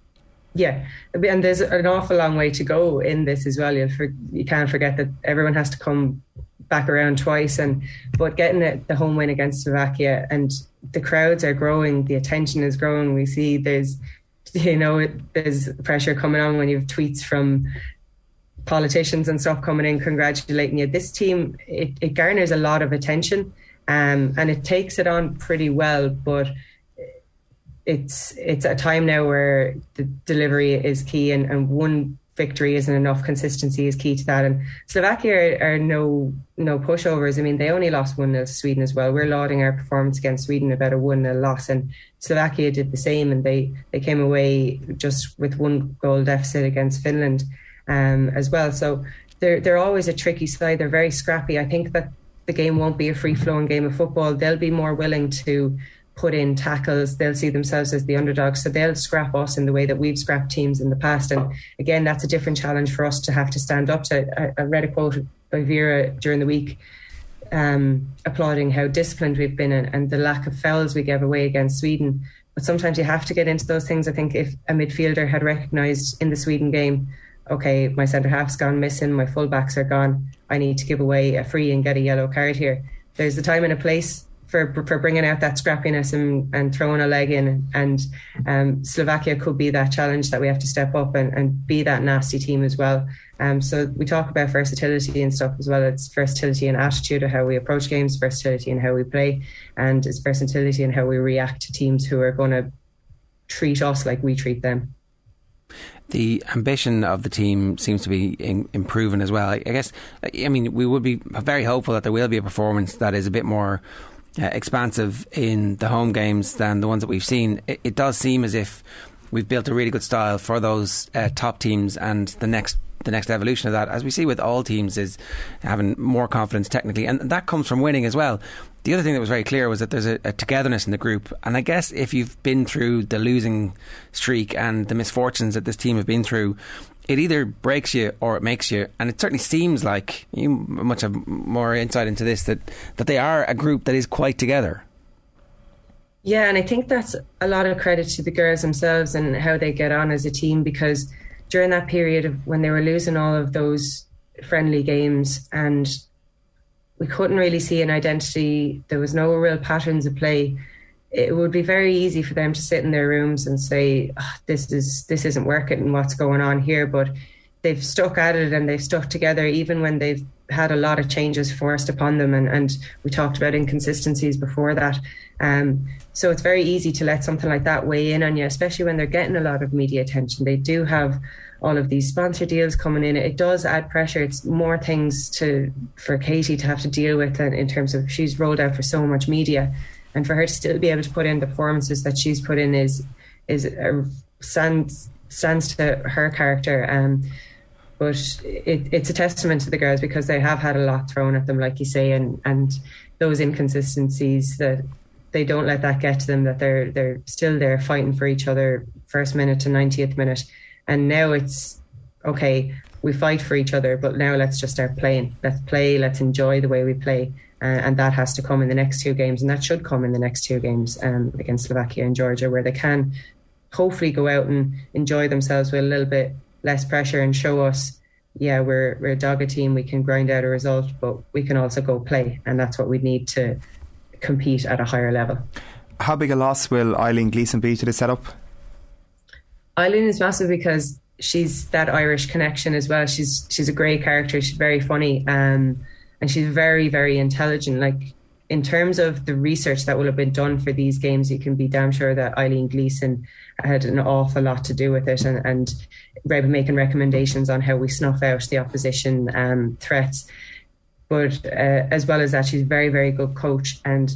Yeah, and there's an awful long way to go in this as well. You'll for, you can't forget that everyone has to come back around twice, and but getting the, the home win against Slovakia, and the crowds are growing, the attention is growing. We see there's, you know, there's pressure coming on when you have tweets from politicians and stuff coming in congratulating you. This team, it, it garners a lot of attention, um, and it takes it on pretty well, but It's it's a time now where the delivery is key, and, and one victory isn't enough. Consistency is key to that. And Slovakia are, are no no pushovers. I mean, they only lost one nil to Sweden as well. We're lauding our performance against Sweden about a one nil loss, and Slovakia did the same, and they, they came away just with one goal deficit against Finland um, as well. So they're, they're always a tricky side. They're very scrappy. I think that the game won't be a free-flowing game of football. They'll be more willing to put in tackles. They'll see themselves as the underdogs, so they'll scrap us in the way that we've scrapped teams in the past. And again, that's a different challenge for us to have to stand up to. I, I read a quote by Vera during the week um, applauding how disciplined we've been and, and the lack of fouls we gave away against Sweden. But sometimes you have to get into those things. I think if a midfielder had recognised in the Sweden game, okay, my centre half's gone missing, my full backs are gone, I need to give away a free and get a yellow card here. There's a time and a place for for bringing out that scrappiness and, and throwing a leg in. And um, Slovakia could be that challenge that we have to step up and, and be that nasty team as well. Um, so we talk about versatility and stuff as well. It's versatility and attitude of how we approach games, versatility in how we play, and it's versatility in how we react to teams who are going to treat us like we treat them. The ambition of the team seems to be in, improving as well. I, I guess, I mean, we would be very hopeful that there will be a performance that is a bit more uh, expansive in the home games than the ones that we've seen. It, it does seem as if we've built a really good style for those uh, top teams, and the next the next evolution of that, as we see with all teams, is having more confidence technically, and that comes from winning as well. The other thing that was very clear was that there's a, a togetherness in the group, and I guess if you've been through the losing streak and the misfortunes that this team have been through, it either breaks you or it makes you. And it certainly seems like, you much have more insight into this, that, that they are a group that is quite together. Yeah, and I think that's a lot of credit to the girls themselves and how they get on as a team, because during that period of when they were losing all of those friendly games and we couldn't really see an identity, there was no real patterns of play, it would be very easy for them to sit in their rooms and say, oh, this is this isn't working and what's going on here. But they've stuck at it and they've stuck together even when they've had a lot of changes forced upon them, and, and we talked about inconsistencies before that. Um, so it's very easy to let something like that weigh in on you, especially when they're getting a lot of media attention. They do have all of these sponsor deals coming in. It does add pressure. It's more things to for Katie to have to deal with in terms of she's rolled out for so much media, and for her to still be able to put in the performances that she's put in is is a, stands stands to her character. Um, but it, it's a testament to the girls, because they have had a lot thrown at them, like you say, and and those inconsistencies, that they don't let that get to them, that they're they're still there fighting for each other first minute to ninetieth minute. And now it's, okay, we fight for each other, but now let's just start playing. Let's play, let's enjoy the way we play. Uh, and that has to come in the next two games, and that should come in the next two games um, against Slovakia and Georgia, where they can hopefully go out and enjoy themselves with a little bit less pressure and show us, yeah, we're, we're a dogged team, we can grind out a result, but we can also go play. And that's what we need to compete at a higher level. How big a loss will Eileen Gleeson be to the setup? Eileen is massive because she's that Irish connection as well. She's she's a great character. She's very funny, um, and she's very, very intelligent. Like, in terms of the research that will have been done for these games, you can be damn sure that Eileen Gleeson had an awful lot to do with it, and, and making recommendations on how we snuff out the opposition um, threats. But uh, as well as that, she's a very, very good coach, and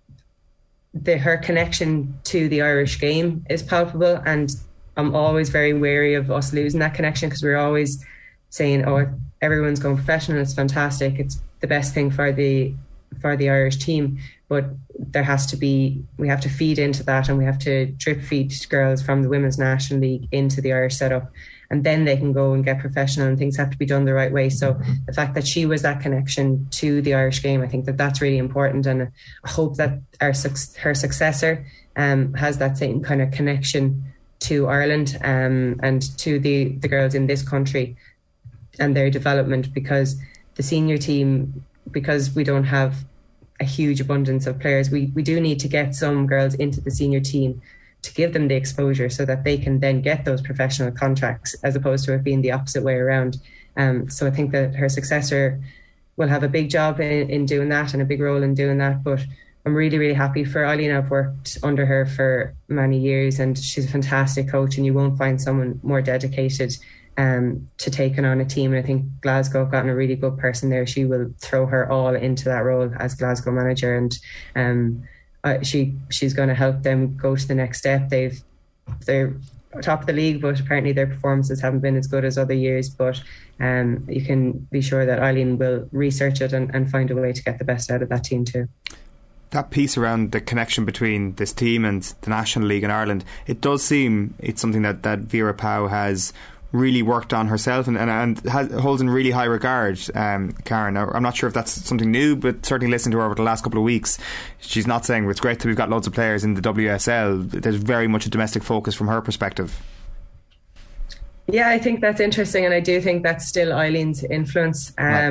the, her connection to the Irish game is palpable. And I'm always very wary of us losing that connection, because we're always saying, oh, everyone's going professional, it's fantastic, it's the best thing for the for the Irish team. But there has to be, we have to feed into that, and we have to drip feed girls from the Women's National League into the Irish setup, and then they can go and get professional, and things have to be done the right way. So the fact that she was that connection to the Irish game, I think that that's really important, and I hope that our her successor um, has that same kind of connection to Ireland um, and to the, the girls in this country and their development, because the senior team, because we don't have a huge abundance of players, we, we do need to get some girls into the senior team to give them the exposure so that they can then get those professional contracts, as opposed to it being the opposite way around. Um, so I think that her successor will have a big job in, in doing that, and a big role in doing that. But I'm really, really happy for Eileen. I've worked under her for many years, and she's a fantastic coach, and you won't find someone more dedicated um, to taking on a team. And I think Glasgow have gotten a really good person there. She will throw her all into that role as Glasgow manager, and um, uh, she she's going to help them go to the next step. They've they're top of the league, but apparently their performances haven't been as good as other years. But um, you can be sure that Eileen will research it and, and find a way to get the best out of that team too. That piece around the connection between this team and the National League in Ireland, it does seem it's something that, that Vera Pauw has really worked on herself and, and, and has, holds in really high regard, um, Karen. Now, I'm not sure if that's something new, but certainly listening to her over the last couple of weeks, she's not saying it's great that we've got loads of players in the W S L. There's very much a domestic focus from her perspective. Yeah, I think that's interesting, and I do think that's still Eileen's influence. Um, right.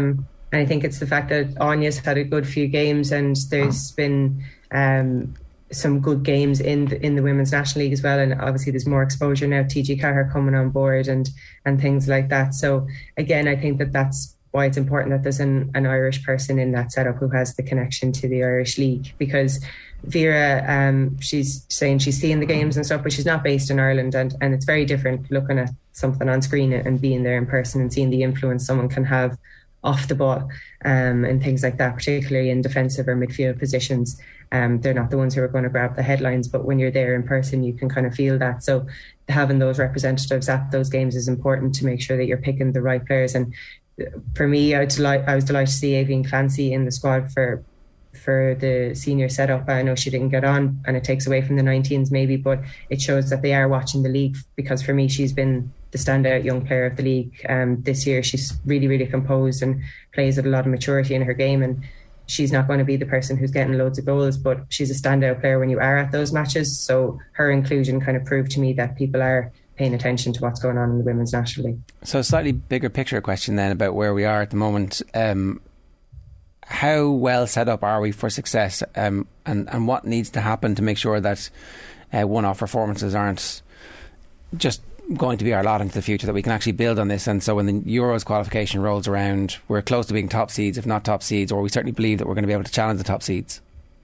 And I think it's the fact that Anya's had a good few games, and there's been um, some good games in the, in the Women's National League as well. And obviously there's more exposure now, T G Carr coming on board and, and things like that. So again, I think that that's why it's important that there's an, an Irish person in that setup who has the connection to the Irish League, because Vera, um, she's saying she's seeing the games and stuff, but she's not based in Ireland, and, and it's very different looking at something on screen and being there in person and seeing the influence someone can have off the ball um, and things like that, particularly in defensive or midfield positions. Um, they're not the ones who are going to grab the headlines, but when you're there in person, you can kind of feel that. So having those representatives at those games is important to make sure that you're picking the right players. And for me, I was delighted, I was delighted to see Aoibhinn Clancy in the squad for for the senior setup. I know she didn't get on, and it takes away from the nineteens maybe, but it shows that they are watching the league, because for me, she's been the standout young player of the league um, this year. She's really, really composed and plays with a lot of maturity in her game, and she's not going to be the person who's getting loads of goals, but she's a standout player when you are at those matches. So her inclusion kind of proved to me that people are paying attention to what's going on in the Women's National League. So a slightly bigger picture question then about where we are at the moment. Um, how well set up are we for success, um, and, and what needs to happen to make sure that uh, one-off performances aren't just going to be our lot into the future, that we can actually build on this, and so when the Euros qualification rolls around, we're close to being top seeds, if not top seeds, or we certainly believe that we're going to be able to challenge the top seeds?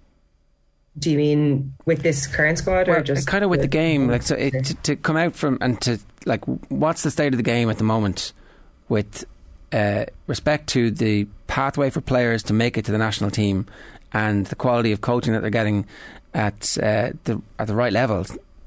Do you mean with this current squad, well, or just kind of with the, the game? Like, so it, to, to come out from and to like, what's the state of the game at the moment with uh, respect to the pathway for players to make it to the national team and the quality of coaching that they're getting at uh, the at the right level?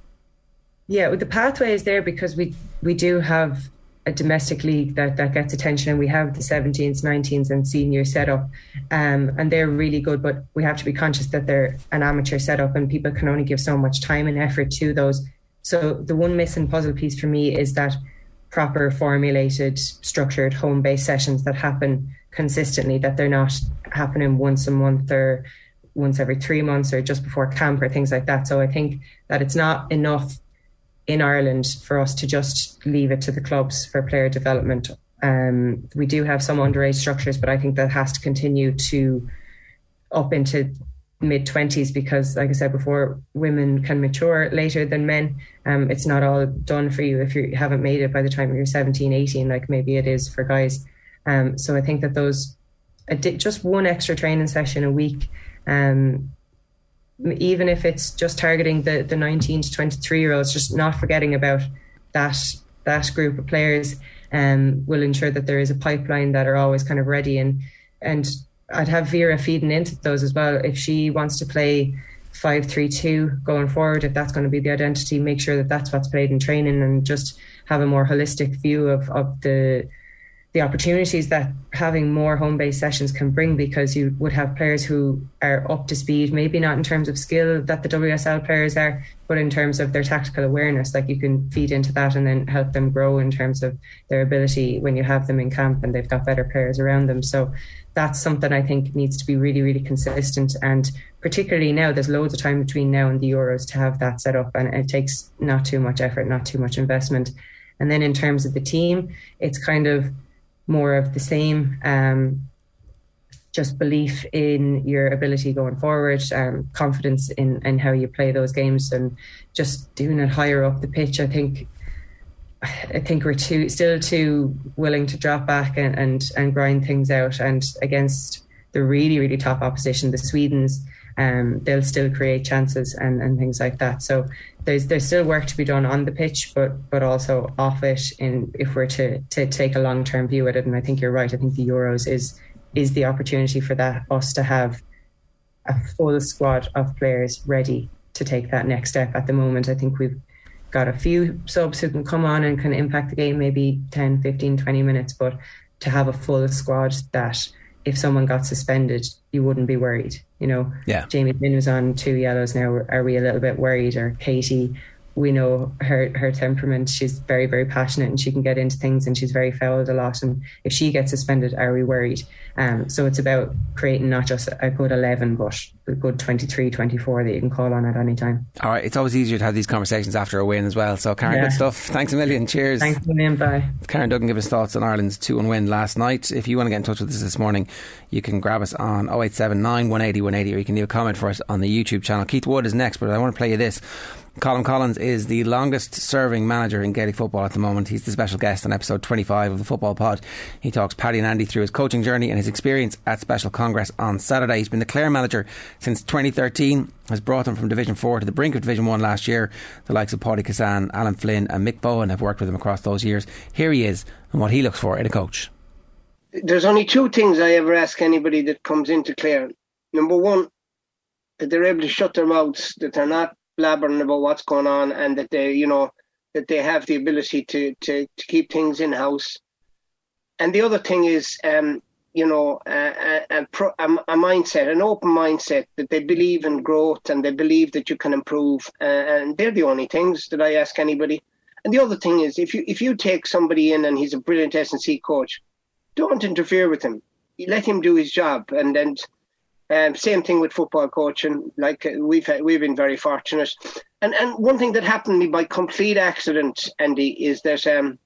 Yeah, well, the pathway is there because we we do have a domestic league that, that gets attention, and we have the seventeens, nineteens and senior setup, um, and they're really good, but we have to be conscious that they're an amateur setup and people can only give so much time and effort to those. So the one missing puzzle piece for me is that proper formulated, structured home-based sessions that happen consistently, that they're not happening once a month or once every three months or just before camp or things like that. So I think that it's not enough in Ireland for us to just leave it to the clubs for player development. Um, we do have some underage structures, but I think that has to continue to up into mid-twenties, because like I said before, women can mature later than men. Um, it's not all done for you if you haven't made it by the time you're seventeen, eighteen, like maybe it is for guys. Um, so I think that those, just one extra training session a week, um, even if it's just targeting the, the nineteen to twenty-three year olds, just not forgetting about that that group of players, um, will ensure that there is a pipeline that are always kind of ready. And and I'd have Vera feeding into those as well. If she wants to play five three two going forward, if that's going to be the identity, make sure that that's what's played in training, and just have a more holistic view of, of the the opportunities that having more home-based sessions can bring, because you would have players who are up to speed, maybe not in terms of skill that the W S L players are, but in terms of their tactical awareness. Like, you can feed into that and then help them grow in terms of their ability when you have them in camp and they've got better players around them. So that's something I think needs to be really, really consistent. And particularly now, there's loads of time between now and the Euros to have that set up, and it takes not too much effort, not too much investment. And then in terms of the team, it's kind of more of the same, um, just belief in your ability going forward, um, confidence in, in how you play those games, and just doing it higher up the pitch. I think I think we're too still too willing to drop back and, and, and grind things out. And against the really, really top opposition, the Swedens, um, they'll still create chances and, and things like that. So there's there's still work to be done on the pitch, but but also off it, in if we're to, to take a long-term view at it. And I think you're right. I think the Euros is is the opportunity for that, us to have a full squad of players ready to take that next step. At the moment, I think we've got a few subs who can come on and can impact the game, maybe ten, fifteen, twenty minutes, but to have a full squad that if someone got suspended, you wouldn't be worried. You know, yeah. Jamie Lynn was on two yellows now. Are we a little bit worried? Or Katie, we know her her temperament. She's very, very passionate and she can get into things, and she's very fouled a lot. And if she gets suspended, are we worried? Um, so it's about creating not just a good eleven, but a good twenty-three, twenty-four that you can call on at any time. All right, it's always easier to have these conversations after a win as well. So Karen, yeah. good stuff. Thanks a million. Cheers. Thanks a million. Bye. Karen Duggan give us thoughts on Ireland's two one win last night. If you want to get in touch with us this morning, you can grab us on oh eight seven nine, one eight oh, one eight oh, or you can leave a comment for us on the YouTube channel. Keith Wood is next, but I want to play you this. Colin Collins is the longest serving manager in Gaelic football at the moment. He's the special guest on episode twenty-five of the Football Pod. He talks Paddy and Andy through his coaching journey and his experience at Special Congress on Saturday. He's been the Clare manager since twenty thirteen, has brought them from Division four to the brink of Division one last year. The likes of Pádraig Cassan, Alan Flynn and Mick Bowen have worked with him across those years. Here he is and what he looks for in a coach. There's only two things I ever ask anybody that comes into Clare. Number one, that they're able to shut their mouths, that they're not blabbering about what's going on, and that they, you know, that they have the ability to to, to keep things in house. And the other thing is, um, you know, a, a, a, a mindset, an open mindset, that they believe in growth and they believe that you can improve. Uh, and they're the only things that I ask anybody. And the other thing is, if you if you take somebody in and he's a brilliant S and C coach, don't interfere with him. You let him do his job, and then. Um, same thing with football coaching. Like uh, we've we've been very fortunate, and and one thing that happened to me by complete accident, Andy, is that um,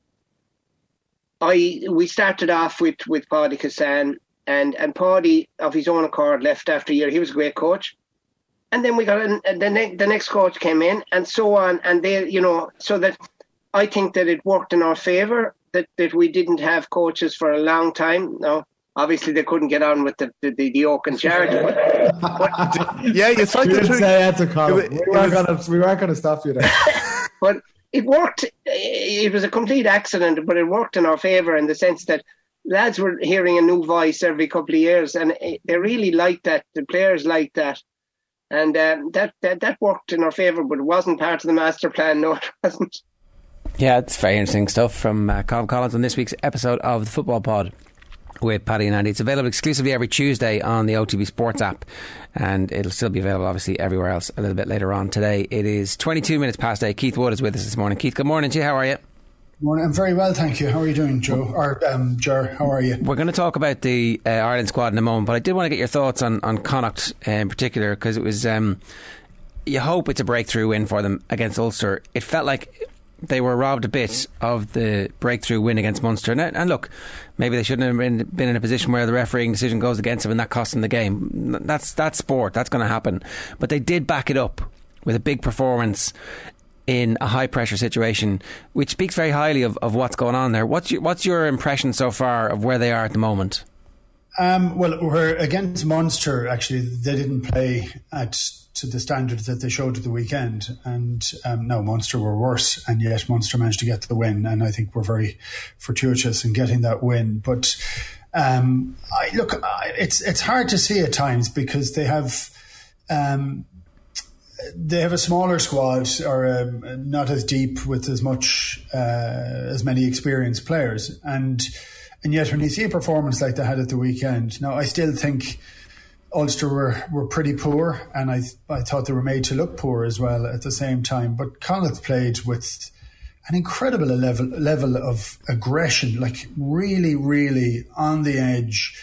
I we started off with with Pádraig Cassan, and and Pádraig of his own accord left after a year. He was a great coach, and then we got an, the ne- the next coach came in, and so on, and they, you know, so that I think that it worked in our favour that that we didn't have coaches for a long time now. Obviously, they couldn't get on with the the, the, the Oak and Charity. But, but, yeah, you tried to say that to Colin. We weren't going to we weren't going to stop you there. But it worked. It was a complete accident, but it worked in our favour in the sense that lads were hearing a new voice every couple of years, and they really liked that. The players liked that, and um, that, that that worked in our favour. But it wasn't part of the master plan. No, it wasn't. Yeah, it's very interesting stuff from uh, Colin Collins on this week's episode of the Football Pod with Paddy and Andy. It's available exclusively every Tuesday on the O T B Sports app, and it'll still be available obviously everywhere else a little bit later on today. It is twenty-two minutes past eight. Keith Wood is with us this morning. Keith, good morning to you. How are you? Morning. I'm very well, thank you. How are you doing, Joe? Or um, Ger, how are you? We're going to talk about the uh, Ireland squad in a moment, but I did want to get your thoughts on, on Connacht uh, in particular, because it was um, you hope it's a breakthrough win for them against Ulster. It felt like they were robbed a bit of the breakthrough win against Munster. And, and look, maybe they shouldn't have been, been in a position where the refereeing decision goes against them and that costs them the game. That's, that's sport. That's going to happen. But they did back it up with a big performance in a high pressure situation, which speaks very highly of, of what's going on there. What's your, what's your impression so far of where they are at the moment? Um, well, we're against Munster. Actually, they didn't play at to the standards that they showed at the weekend, and um, no, Munster were worse, and yet Munster managed to get the win, and I think we're very fortuitous in getting that win. But um, I, look, I, it's it's hard to see at times because they have um, they have a smaller squad, or um, not as deep with as much uh, as many experienced players, and and yet when you see a performance like they had at the weekend, now I still think Ulster were, were pretty poor, and I I thought they were made to look poor as well at the same time. But Connacht played with an incredible level level of aggression, like really, really on the edge,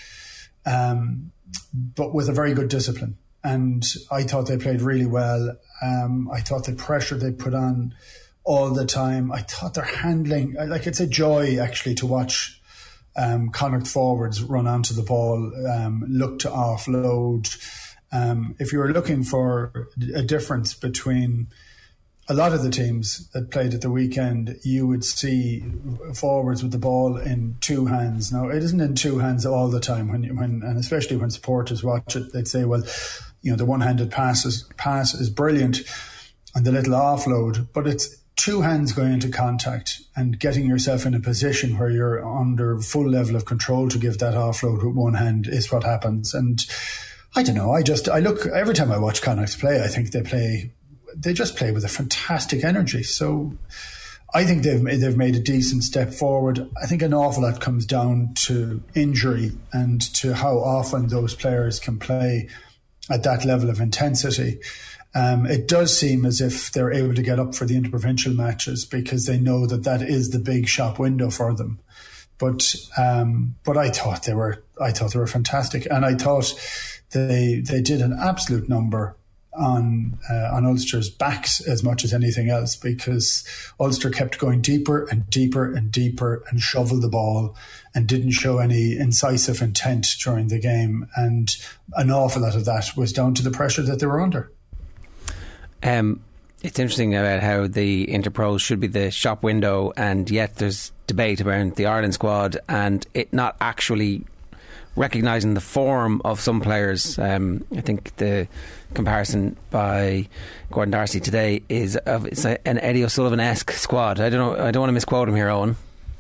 um, but with a very good discipline. And I thought they played really well. Um, I thought the pressure they put on all the time. I thought their handling, like it's a joy actually to watch Um, Connacht forwards run onto the ball, um, look to offload. Um, if you were looking for a difference between a lot of the teams that played at the weekend, you would see forwards with the ball in two hands. Now, it isn't in two hands all the time, when, when and especially when supporters watch it, they'd say, well, you know, the one-handed pass is, pass is brilliant and the little offload, but it's two hands going into contact and getting yourself in a position where you're under full level of control to give that offload with one hand is what happens. And I don't know, I just, I look, every time I watch Connacht play, I think they play, they just play with a fantastic energy. So I think they've made, they've made a decent step forward. I think an awful lot comes down to injury and to how often those players can play at that level of intensity. Um, it does seem as if they're able to get up for the interprovincial matches because they know that that is the big shop window for them. But um, but I thought they were I thought they were fantastic, and I thought they they did an absolute number on uh, on Ulster's backs as much as anything else, because Ulster kept going deeper and deeper and deeper and shoveled the ball and didn't show any incisive intent during the game, and an awful lot of that was down to the pressure that they were under. Um, it's interesting about how the Interpros should be the shop window, and yet there's debate around the Ireland squad and it not actually recognising the form of some players. Um, I think the comparison by Gordon Darcy today is of it's a, an Eddie O'Sullivan-esque squad. I don't know. I don't want to misquote him here, Owen.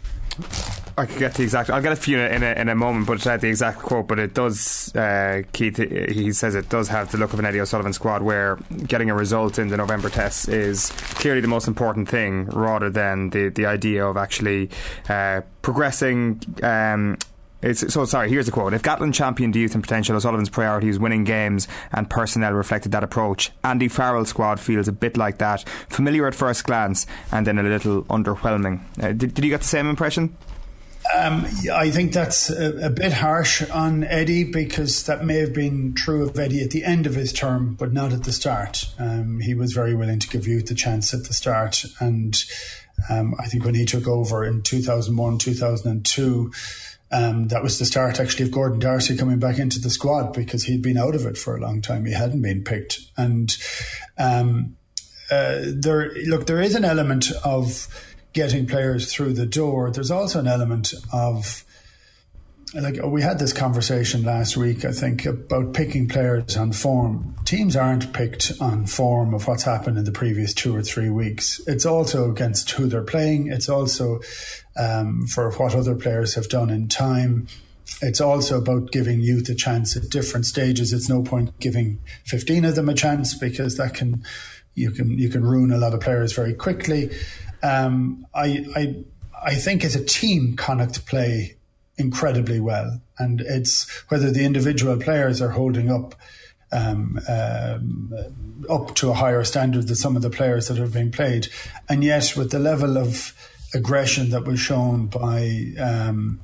I could get the exact. I'll get it for you in a, in a moment, but uh, the exact quote. But it does, uh, Keith. He says it does have the look of an Eddie O'Sullivan squad, where getting a result in the November tests is clearly the most important thing, rather than the the idea of actually uh, progressing. Um, It's, so sorry, here's a quote. If Gatland championed youth and potential, O'Sullivan's priority is winning games, and personnel reflected that approach. Andy Farrell's squad feels a bit like that, familiar at first glance and then a little underwhelming. Uh, did, did you get the same impression? Um, I think that's a, a bit harsh on Eddie, because that may have been true of Eddie at the end of his term, but not at the start. Um, he was very willing to give youth a chance at the start, and um, I think when he took over in two thousand one, two thousand two, Um, that was the start actually of Gordon Darcy coming back into the squad, because he'd been out of it for a long time. He hadn't been picked. And um, uh, there, look, there is an element of getting players through the door. There's also an element of, like, we had this conversation last week, I think, about picking players on form. Teams aren't picked on form of what's happened in the previous two or three weeks. It's also against who they're playing. It's also um, for what other players have done in time. It's also about giving youth a chance at different stages. It's no point giving fifteen of them a chance, because that can you can you can ruin a lot of players very quickly. Um, I I I think as a team, Connacht play incredibly well, and it's whether the individual players are holding up um, um, up to a higher standard than some of the players that have been played. And yet, with the level of aggression that was shown by um,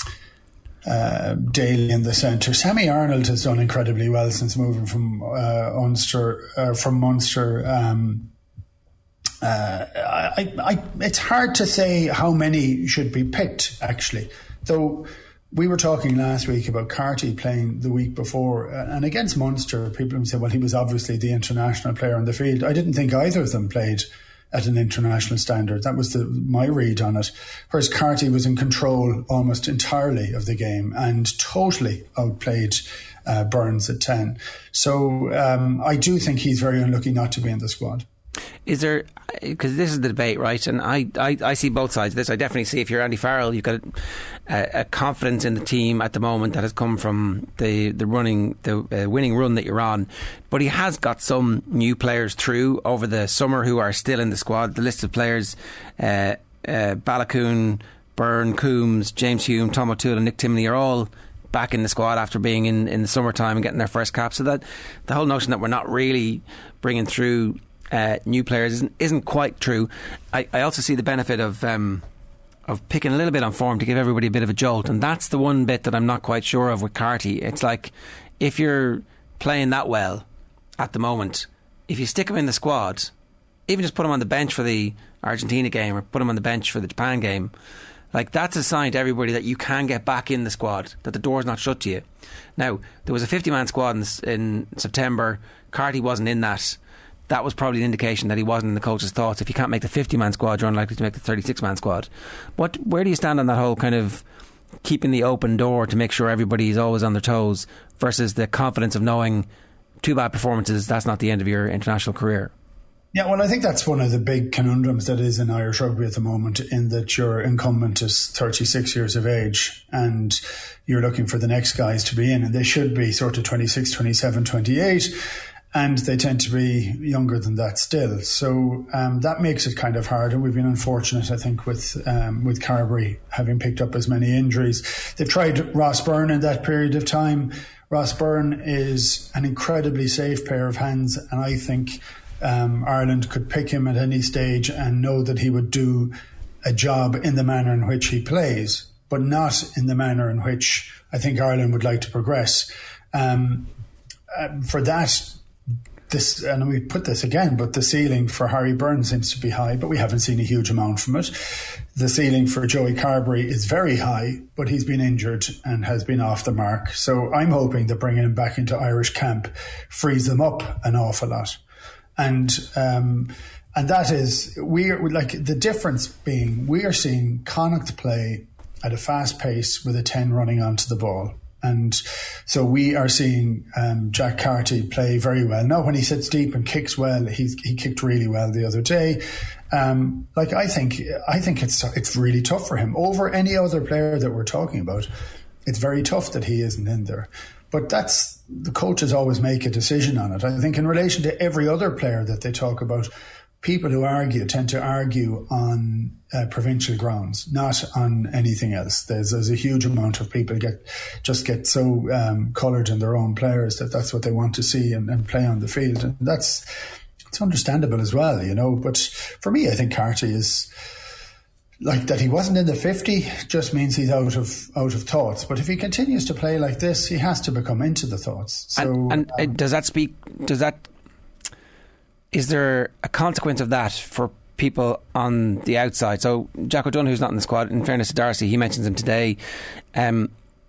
uh, Daly in the centre, Sammy Arnold has done incredibly well since moving from uh, Ulster, uh, from Munster. Um, uh, I, I, it's hard to say how many should be picked, actually. Though we were talking last week about Carty playing the week before, and against Munster, people would say, well, he was obviously the international player on the field. I didn't think either of them played at an international standard. That was the, my read on it. Whereas Carty was in control almost entirely of the game and totally outplayed uh, Burns at ten. So um, I do think he's very unlucky not to be in the squad. Is there, because this is the debate, right? And I, I, I see both sides of this. I definitely see, if you're Andy Farrell, you've got a, a confidence in the team at the moment that has come from the, the running, the uh, winning run that you're on. But he has got some new players through over the summer who are still in the squad. The list of players, uh, uh, Balakoon, Byrne, Coombs, James Hume, Tom O'Toole and Nick Timoney are all back in the squad after being in, in the summertime and getting their first cap. So that the whole notion that we're not really bringing through Uh, new players isn't, isn't quite true. I, I also see the benefit of um, of picking a little bit on form to give everybody a bit of a jolt, and that's the one bit that I'm not quite sure of with Carty. It's like, if you're playing that well at the moment, if you stick him in the squad, even just put him on the bench for the Argentina game or put him on the bench for the Japan game, like, that's a sign to everybody that you can get back in the squad, that the door's not shut to you. Now, there was a fifty-man squad in, in September. Carty wasn't in that. That was probably an indication that he wasn't in the coach's thoughts. If you can't make the fifty-man squad, you're unlikely to make the thirty-six-man squad. What, where do you stand on that whole kind of keeping the open door to make sure everybody is always on their toes versus the confidence of knowing two bad performances, that's not the end of your international career? Yeah, well, I think that's one of the big conundrums that is in Irish rugby at the moment, in that your incumbent is thirty-six years of age and you're looking for the next guys to be in, and they should be sort of twenty-six, twenty-seven, twenty-eight. And they tend to be younger than that still. So um, that makes it kind of hard. And we've been unfortunate, I think, with um, with Carberry having picked up as many injuries. They've tried Ross Byrne in that period of time. Ross Byrne is an incredibly safe pair of hands, and I think um, Ireland could pick him at any stage and know that he would do a job in the manner in which he plays, but not in the manner in which I think Ireland would like to progress. Um, uh, for that, this, and we put this again, but the ceiling for Harry Byrne seems to be high, but we haven't seen a huge amount from it. The ceiling for Joey Carbery is very high, but he's been injured and has been off the mark. So I'm hoping that bringing him back into Irish camp frees them up an awful lot. And um, and that is, we are, like, the difference being we are seeing Connacht play at a fast pace with a ten running onto the ball. And so we are seeing um, Jack Carty play very well. Now, when he sits deep and kicks well, he's, he kicked really well the other day. Um, like I think, I think it's it's really tough for him over any other player that we're talking about. It's very tough that he isn't in there. But that's, the coaches always make a decision on it. I think in relation to every other player that they talk about, people who argue tend to argue on uh, provincial grounds, not on anything else. There's, there's a huge amount of people get just get so um, coloured in their own players that that's what they want to see and, and play on the field. And that's it's understandable as well, you know. But for me, I think Carty is, like, that he wasn't in the fifty just means he's out of out of thoughts. But if he continues to play like this, he has to become into the thoughts. So, and, and um, does that speak? Does that? Is there a consequence of that for people on the outside? So Jack O'Donoghue, who's not in the squad, in fairness to Darcy, he mentions him today. Um,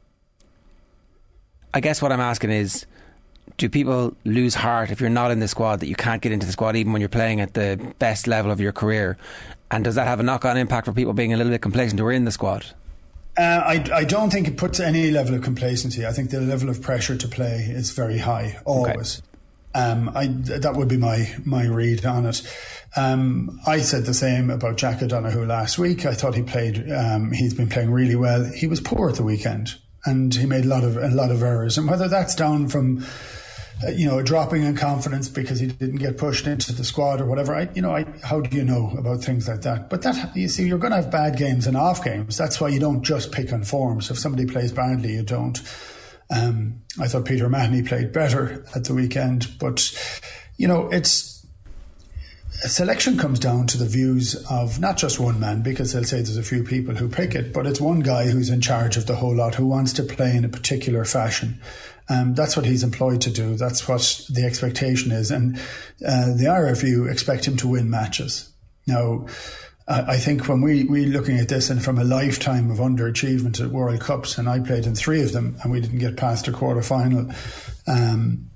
I guess what I'm asking is, do people lose heart if you're not in the squad, that you can't get into the squad even when you're playing at the best level of your career? And does that have a knock-on impact for people being a little bit complacent who are in the squad? Uh, I, I don't think it puts any level of complacency. I think the level of pressure to play is very high, always. Okay. Um, I, that would be my, my read on it. Um, I said the same about Jack O'Donoghue last week. I thought he played, um, he's been playing really well. He was poor at the weekend and he made a lot of, a lot of errors. And whether that's down from, uh, you know, dropping in confidence because he didn't get pushed into the squad or whatever, I, you know, I, how do you know about things like that? But that, you see, you're going to have bad games and off games. That's why you don't just pick on form. So if somebody plays badly, you don't. Um, I thought Peter Mahoney played better at the weekend, but you know, it's a selection comes down to the views of not just one man, because they'll say there's a few people who pick it, but it's one guy who's in charge of the whole lot, who wants to play in a particular fashion. Um, that's what he's employed to do. That's what the expectation is, and uh, the I R F U expect him to win matches. Now, I think when we, we're looking at this and from a lifetime of underachievement at World Cups, and I played in three of them and we didn't get past a quarter final, um,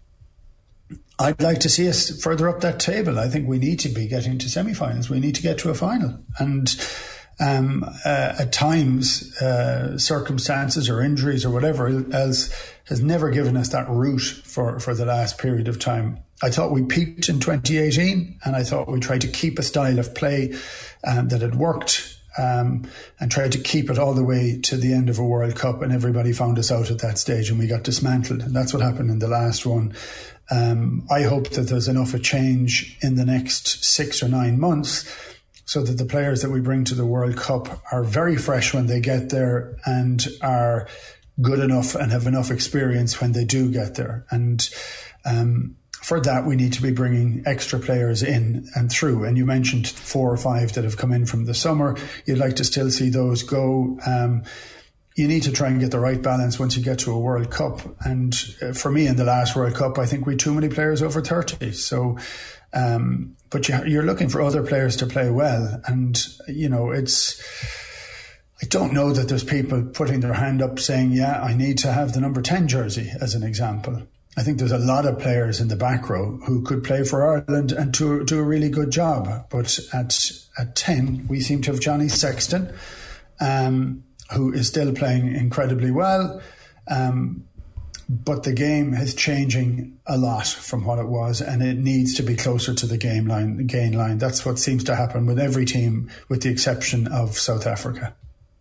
I'd like to see us further up that table. I think we need to be getting to semi-finals. We need to get to a final. And um, uh, at times, uh, circumstances or injuries or whatever else has never given us that route for, for the last period of time. I thought we peaked in twenty eighteen, and I thought we tried to keep a style of play um, that had worked, um, and tried to keep it all the way to the end of a World Cup, and everybody found us out at that stage and we got dismantled. And that's what happened in the last one. Um, I hope that there's enough of change in the next six or nine months so that the players that we bring to the World Cup are very fresh when they get there and are good enough and have enough experience when they do get there. And um for that, we need to be bringing extra players in and through. And you mentioned four or five that have come in from the summer. You'd like to still see those go. Um, you need to try and get the right balance once you get to a World Cup. And uh, for me, in the last World Cup, I think we had too many players over thirty. So, um, but you, you're looking for other players to play well. And, you know, it's... I don't know that there's people putting their hand up saying, yeah, I need to have the number ten jersey, as an example. I think there's a lot of players in the back row who could play for Ireland and do, do a really good job. But at at ten, we seem to have Johnny Sexton, um, who is still playing incredibly well. Um, but the game is changing a lot from what it was, and it needs to be closer to the game line, gain line. That's what seems to happen with every team, with the exception of South Africa.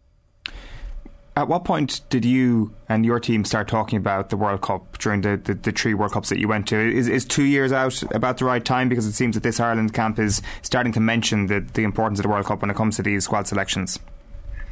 At what point did you and your team start talking about the World Cup during the, the, the three World Cups that you went to? Is, is two years out about the right time? Because it seems that this Ireland camp is starting to mention the, the importance of the World Cup when it comes to these squad selections.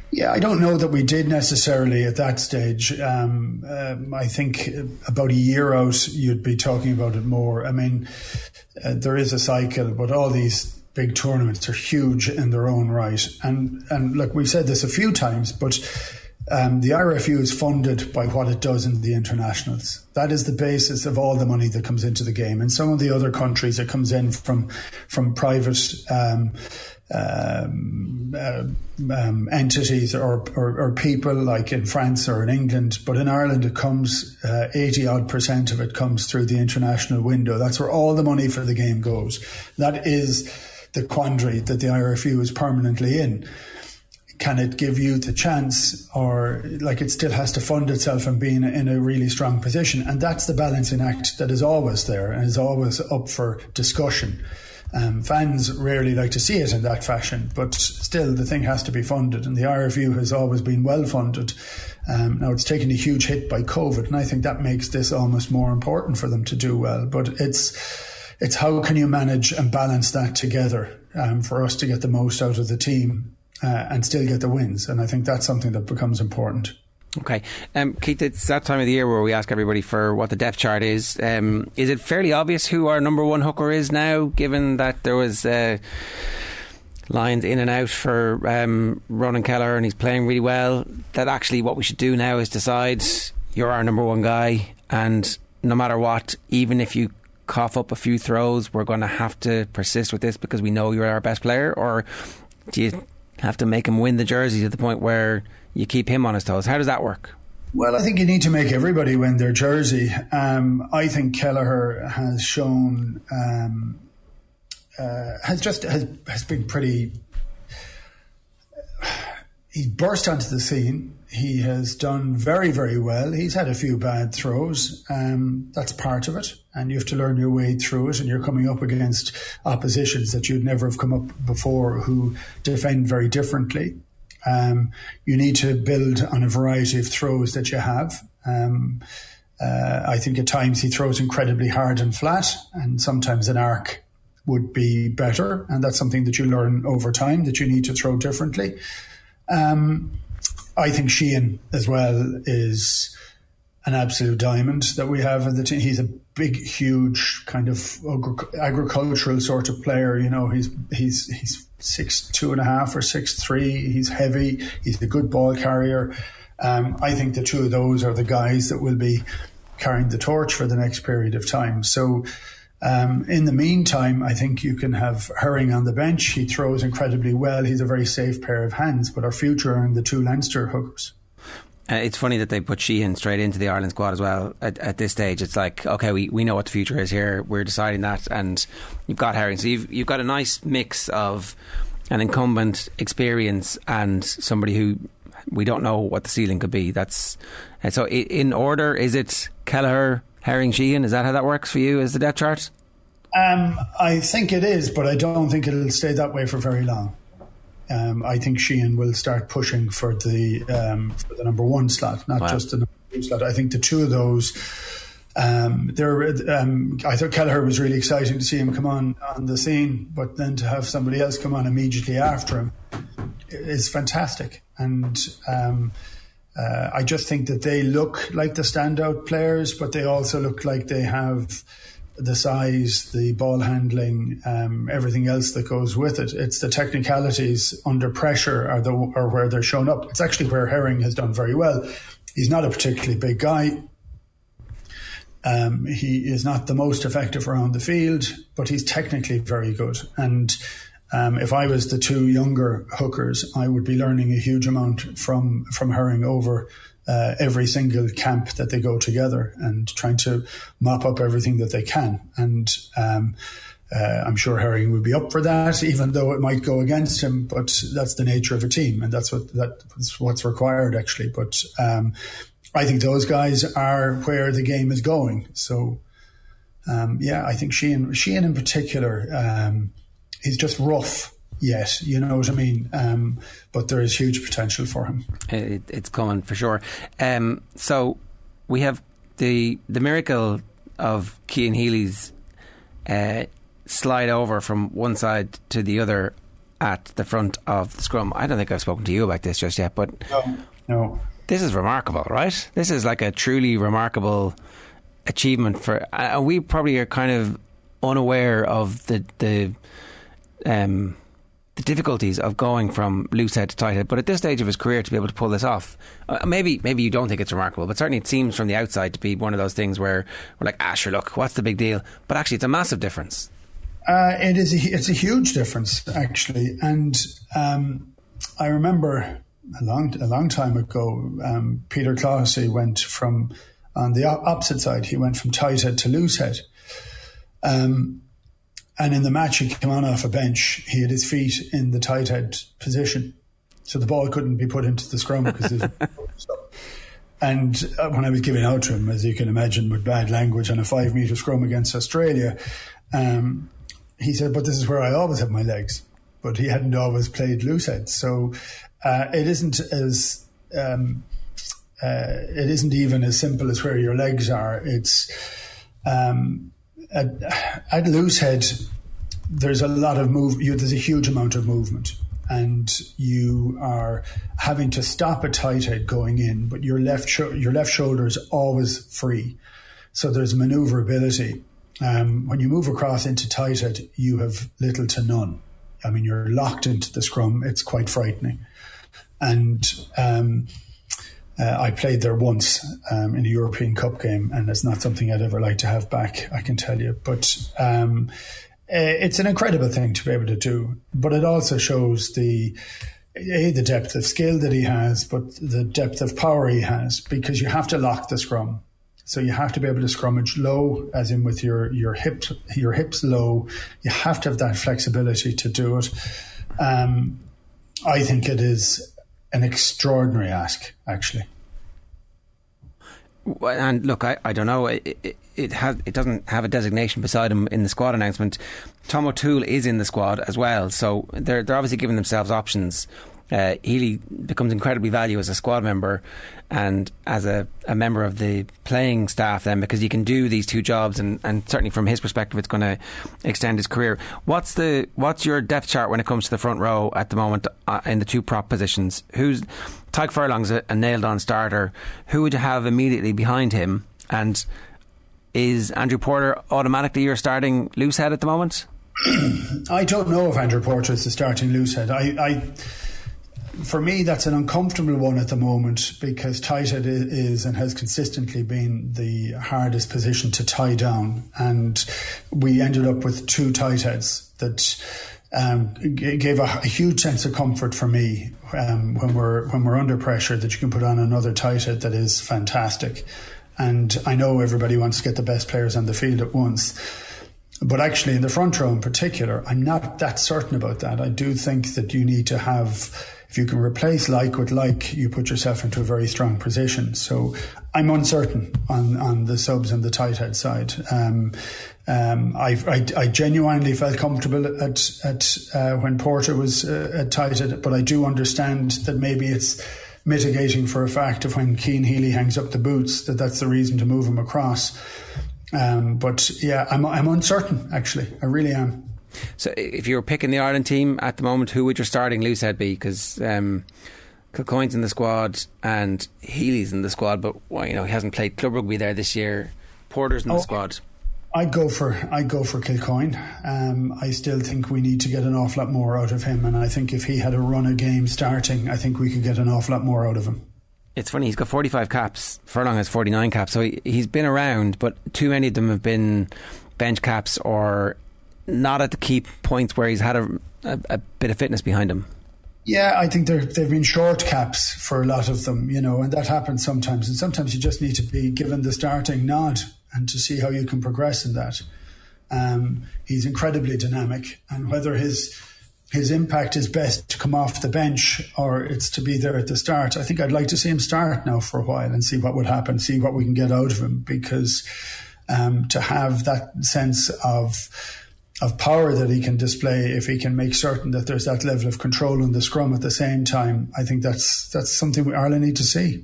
Yeah, I don't know that we did necessarily at that stage. Um, um, I think about a year out, you'd be talking about it more. I mean, uh, there is a cycle, but all these big tournaments are huge in their own right. And, and look, we've said this a few times, but um, the I R F U is funded by what it does in the internationals. That is the basis of all the money that comes into the game. In some of the other countries, it comes in from, from private um Um, uh, um, entities or, or, or people like in France or in England, but in Ireland it comes uh, eighty odd percent of it comes through the international window. That's where all the money for the game goes. That is the quandary that the I R F U is permanently in. Can it give you the chance, or like it still has to fund itself and be in a, in a really strong position? And that's the balancing act that is always there and is always up for discussion. Um, fans rarely like to see it in that fashion, but still the thing has to be funded, and the I R F U has always been well funded. Um, now it's taken a huge hit by COVID, and I think that makes this almost more important for them to do well. But it's it's how can you manage and balance that together um, for us to get the most out of the team uh, and still get the wins, and I think that's something that becomes important. Okay. Um, Keith, it's that time of the year where we ask everybody for what the depth chart is. Um, is it fairly obvious who our number one hooker is now, given that there was uh, lines in and out for um, Ronan Kelleher and he's playing really well, that actually what we should do now is decide you're our number one guy, and no matter what, even if you cough up a few throws, we're going to have to persist with this because we know you're our best player? Or do you have to make him win the jersey to the point where you keep him on his toes? How does that work? Well, I think you need to make everybody win their jersey. Um, I think Kelleher has shown, um, uh, has just has, has been pretty. He's burst onto the scene. He has done very, very well. He's had a few bad throws. Um, that's part of it, and you have to learn your way through it. And you're coming up against oppositions that you'd never have come up before who defend very differently. Um, you need to build on a variety of throws that you have. Um, uh, I think at times he throws incredibly hard and flat, and sometimes an arc would be better. And that's something that you learn over time, that you need to throw differently. Um, I think Sheehan as well is an absolute diamond that we have in the team. He's a big, huge kind of agricultural sort of player. You know, he's he's he's six two and a half or six three. He's heavy. He's a good ball carrier. Um, I think the two of those are the guys that will be carrying the torch for the next period of time. So um, in the meantime, I think you can have Herring on the bench. He throws incredibly well. He's a very safe pair of hands. But our future are in the two Leinster hookers. Uh, it's funny that they put Sheehan straight into the Ireland squad as well at, at this stage. It's like, okay, we, we know what the future is here. We're deciding that, and you've got Herring. So you've, you've got a nice mix of an incumbent experience and somebody who we don't know what the ceiling could be. That's and so in order, is it Kelleher, Herring, Sheehan? Is that how that works for you as the depth chart? Um, I think it is, but I don't think it'll stay that way for very long. Um, I think Sheehan will start pushing for the um, for the number one slot, not wow. just the number two slot. I think the two of those, um, they're, um, I thought Kelleher was really exciting to see him come on on the scene, but then to have somebody else come on immediately after him is fantastic. And um, uh, I just think that they look like the standout players, but they also look like they have the size, the ball handling, um, everything else that goes with it. It's the technicalities under pressure are the are where they're shown up. It's actually where Herring has done very well. He's not a particularly big guy. Um, he is not the most effective around the field, but he's technically very good. And um, if I was the two younger hookers, I would be learning a huge amount from from Herring over Uh, every single camp that they go together and trying to mop up everything that they can. And um, uh, I'm sure Herring would be up for that, even though it might go against him. But that's the nature of a team, and that's what that's what's required, actually. But um, I think those guys are where the game is going. So, um, yeah, I think Sheehan, Sheehan in particular, um, he's just rough. Yet, you know what I mean? Um, but there is huge potential for him. It, it's coming for sure. Um, so we have the the miracle of Cian Healy's uh, slide over from one side to the other at the front of the scrum. I don't think I've spoken to you about this just yet, but no, no. This is remarkable, right? This is like a truly remarkable achievement for. Uh, we probably are kind of unaware of the the um, the difficulties of going from loose head to tight head. But at this stage of his career, to be able to pull this off, uh, maybe maybe you don't think it's remarkable, but certainly it seems from the outside to be one of those things where we're like, ah, sure, look, what's the big deal? But actually, it's a massive difference. Uh, it is. A, it's a huge difference, actually, and um, I remember. A long, a long time ago, um, Peter Clohessy went from, on the opposite side, he went from tight head to loose head. Um, and in the match, he came on off a bench. He had his feet in the tight head position. So the ball couldn't be put into the scrum because there's And when I was giving out to him, as you can imagine, with bad language on a five metre scrum against Australia, um, he said, but this is where I always have my legs. But he hadn't always played loose head. So, Uh, it isn't as um, uh, it isn't even as simple as where your legs are. It's um, at, at loose head. There's a lot of move. You, there's a huge amount of movement, and you are having to stop a tight head going in. But your left sho- your left shoulder is always free, so there's manoeuvrability. Um, when you move across into tight head, you have little to none. I mean, you're locked into the scrum. It's quite frightening. And um, uh, I played there once um, in a European Cup game, and it's not something I'd ever like to have back, I can tell you. But um, it's an incredible thing to be able to do. But it also shows the A, the depth of skill that he has, but the depth of power he has, because you have to lock the scrum. So you have to be able to scrummage low, as in with your your hip your hips low. You have to have that flexibility to do it. Um, I think it is an extraordinary ask, actually. And look, I, I don't know. It, it, it has it doesn't have a designation beside him in the squad announcement. Tom O'Toole is in the squad as well, so they're they're obviously giving themselves options. Uh, Healy becomes incredibly valuable as a squad member and as a, a member of the playing staff then, because he can do these two jobs, and, and certainly from his perspective it's going to extend his career. What's the what's your depth chart when it comes to the front row at the moment uh, in the two prop positions? Who's Tadhg Furlong's a, a nailed on starter. Who would you have immediately behind him, and is Andrew Porter automatically your starting loose head at the moment? I don't know if Andrew Porter is the starting loose head. I, I For me, that's an uncomfortable one at the moment, because tight head is and has consistently been the hardest position to tie down. And we ended up with two tight heads that um, gave a, a huge sense of comfort for me um, when we're when we're under pressure, that you can put on another tight head that is fantastic. And I know everybody wants to get the best players on the field at once. But actually, in the front row in particular, I'm not that certain about that. I do think that you need to have... If you can replace like with like, you put yourself into a very strong position. So I'm uncertain on, on the subs and the tight head side. Um, um, I, I, I genuinely felt comfortable at at uh, when Porter was uh, at tight head, but I do understand that maybe it's mitigating for a fact of when Cian Healy hangs up the boots, that that's the reason to move him across. Um, but yeah, I'm I'm uncertain, actually. I really am. So if you were picking the Ireland team at the moment, who would your starting loose head be? Because um, Kilcoyne's in the squad and Healy's in the squad, but well, you know, he hasn't played club rugby there this year. Porter's in oh, the squad. I'd go for I'd go for Kilcoyne. Um, I still think we need to get an awful lot more out of him, and I think if he had a run of games starting, I think we could get an awful lot more out of him. It's funny, he's got forty-five caps. Furlong has forty-nine caps, so he, he's been around, but too many of them have been bench caps or not at the key points where he's had a, a, a bit of fitness behind him. Yeah, I think they've been short caps for a lot of them, you know, and that happens sometimes. And sometimes you just need to be given the starting nod and to see how you can progress in that. Um, he's incredibly dynamic, and whether his his impact is best to come off the bench or it's to be there at the start, I think I'd like to see him start now for a while and see what would happen, see what we can get out of him, because um, to have that sense of of power that he can display, if he can make certain that there's that level of control in the scrum at the same time, I think that's that's something we Ireland need to see.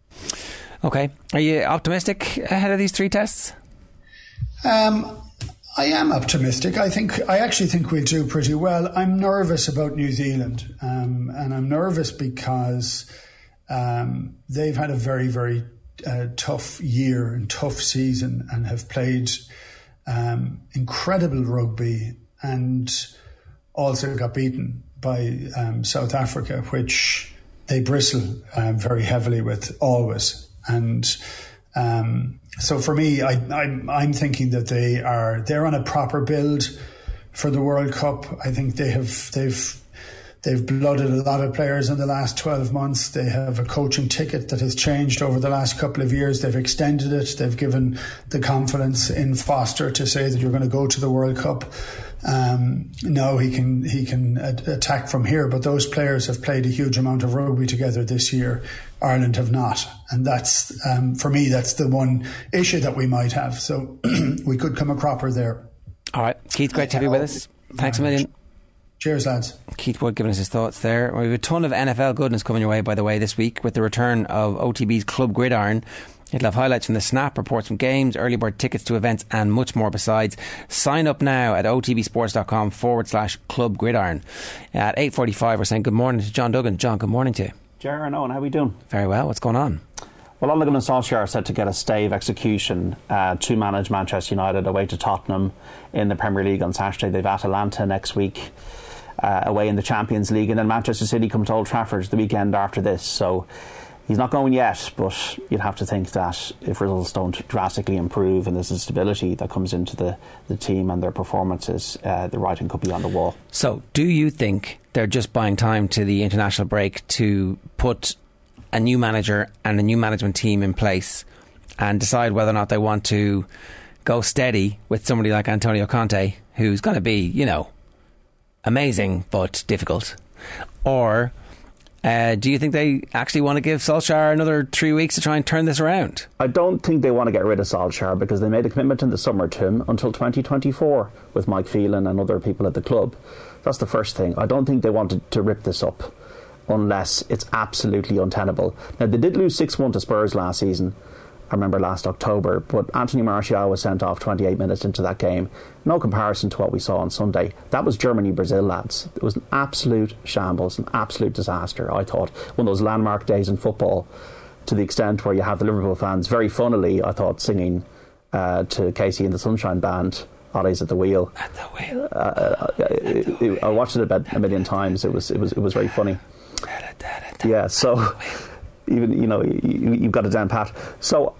Okay. Are you optimistic ahead of these three tests? Um, I am optimistic. I think I actually think we'll do pretty well. I'm nervous about New Zealand, um, and I'm nervous because um, they've had a very, very uh, tough year and tough season, and have played um, incredible rugby, and also got beaten by um, South Africa, which they bristle uh, very heavily with always. And um, so for me, I, I'm, I'm thinking that they are they're on a proper build for the World Cup. I think they have they've they've blooded a lot of players in the last twelve months. They have a coaching ticket that has changed over the last couple of years. They've extended it. They've given the confidence in Foster to say that you're going to go to the World Cup. Um, no, he can he can attack from here, but those players have played a huge amount of rugby together this year. Ireland have not, and that's um, for me that's the one issue that we might have. So we could come a cropper there. All right, Keith, great to have you with us. Thanks a million. Cheers, lads. Keith Wood giving us his thoughts there. We have a ton of N F L goodness coming your way, by the way, this week with the return of O T B's Club Gridiron. It'll have highlights from the Snap, reports from games, early bird tickets to events and much more besides. Sign up now at otbsports.com forward slash Club Gridiron. At eight forty-five we're saying good morning to John Duggan. John, good morning to you. Ger and Owen, how are we doing? Very well. What's going on? Well, Ole Gunnar Solskjaer are set to get a stay of execution uh, to manage Manchester United away to Tottenham in the Premier League on Saturday. They've Atalanta next week uh, away in the Champions League, and then Manchester City come to Old Trafford the weekend after this. So he's not going yet, but you'd have to think that if results don't drastically improve and there's a stability that comes into the, the team and their performances, uh, the writing could be on the wall. So do you think they're just buying time to the international break to put a new manager and a new management team in place and decide whether or not they want to go steady with somebody like Antonio Conte, who's going to be, you know, amazing but difficult? Or Uh, do you think they actually want to give Solskjaer another three weeks to try and turn this around? I don't think they want to get rid of Solskjaer because they made a commitment in the summer to him until twenty twenty-four with Mike Phelan and other people at the club. That's the first thing. I don't think they wanted to rip this up unless it's absolutely untenable. Now, they did lose six one to Spurs last season, I remember last October, but Anthony Martial was sent off twenty-eight minutes into that game. No comparison to what we saw on Sunday. That was Germany-Brazil, lads. It was an absolute shambles, an absolute disaster, I thought. One of those landmark days in football, to the extent where you have the Liverpool fans, very funnily, I thought, singing uh, to Casey and the Sunshine Band, Ollie's at the wheel. At the wheel. Uh, uh, it, it, I watched it about a million times. It was, it was, it was very funny. Yeah, so even, you know, you, you've got it down pat. So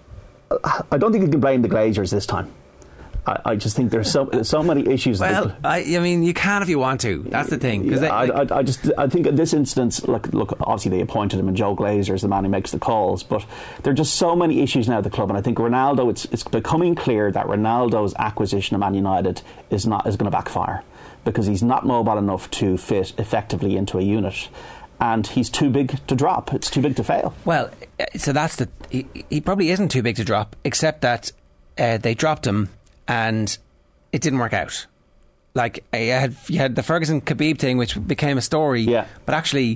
I don't think you can blame the Glazers this time. I, I just think there's so so many issues. Well, I, I mean, you can if you want to. That's the thing. Yeah, they, I, like, I, I just I think in this instance, look, look, obviously they appointed him, and Joe Glazer is the man who makes the calls. But there are just so many issues now at the club, and I think Ronaldo. It's it's becoming clear that Ronaldo's acquisition of Man United is not is going to backfire because he's not mobile enough to fit effectively into a unit. And he's too big to drop. It's too big to fail. Well, so that's the... He, he probably isn't too big to drop, except that uh, they dropped him and it didn't work out. Like, you had, you had the Ferguson-Khabib thing, which became a story. Yeah. But actually,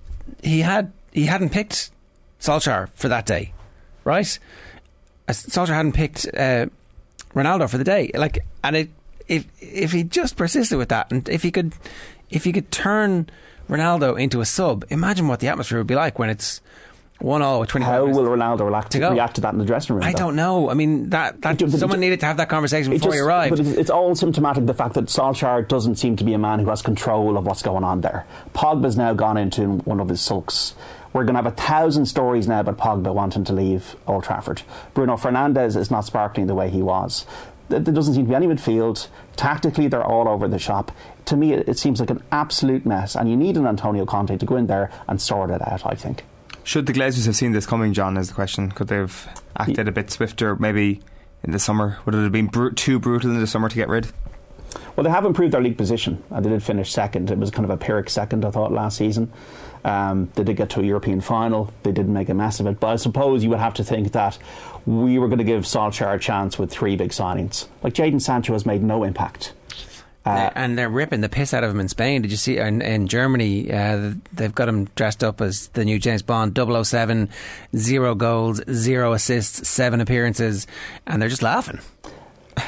he, had, he hadn't picked Solskjaer for that day, right? Solskjaer hadn't picked uh, Ronaldo for the day. Like, and it, if if he just persisted with that, and if he could, if he could turn Ronaldo into a sub, imagine what the atmosphere would be like when it's one all with twenty-five How minutes will Ronaldo react to, react to that in the dressing room? I though? don't know. I mean, that, that it, someone it, needed to have that conversation before just, he arrived. But it's all symptomatic of the fact that Solskjaer doesn't seem to be a man who has control of what's going on there. Pogba's now gone into one of his sulks. We're going to have a thousand stories now about Pogba wanting to leave Old Trafford. Bruno Fernandes is not sparkling the way he was. There doesn't seem to be any midfield. Tactically, they're all over the shop. To me, it seems like an absolute mess, and you need an Antonio Conte to go in there and sort it out, I think. Should the Glazers have seen this coming, John, is the question. Could they have acted a bit swifter maybe in the summer? Would it have been br- too brutal in the summer to get rid? Well, they have improved their league position, and they did finish second. It was kind of a Pyrrhic second, I thought, last season. Um, they did get to a European final. They didn't make a mess of it. But I suppose you would have to think that we were going to give Solskjaer a chance with three big signings. Like, Jadon Sancho has made no impact. Uh, and they're ripping the piss out of him in Spain. Did you see in, in Germany? Uh, they've got him dressed up as the new James Bond, double oh seven, zero goals, zero assists, seven appearances, and they're just laughing.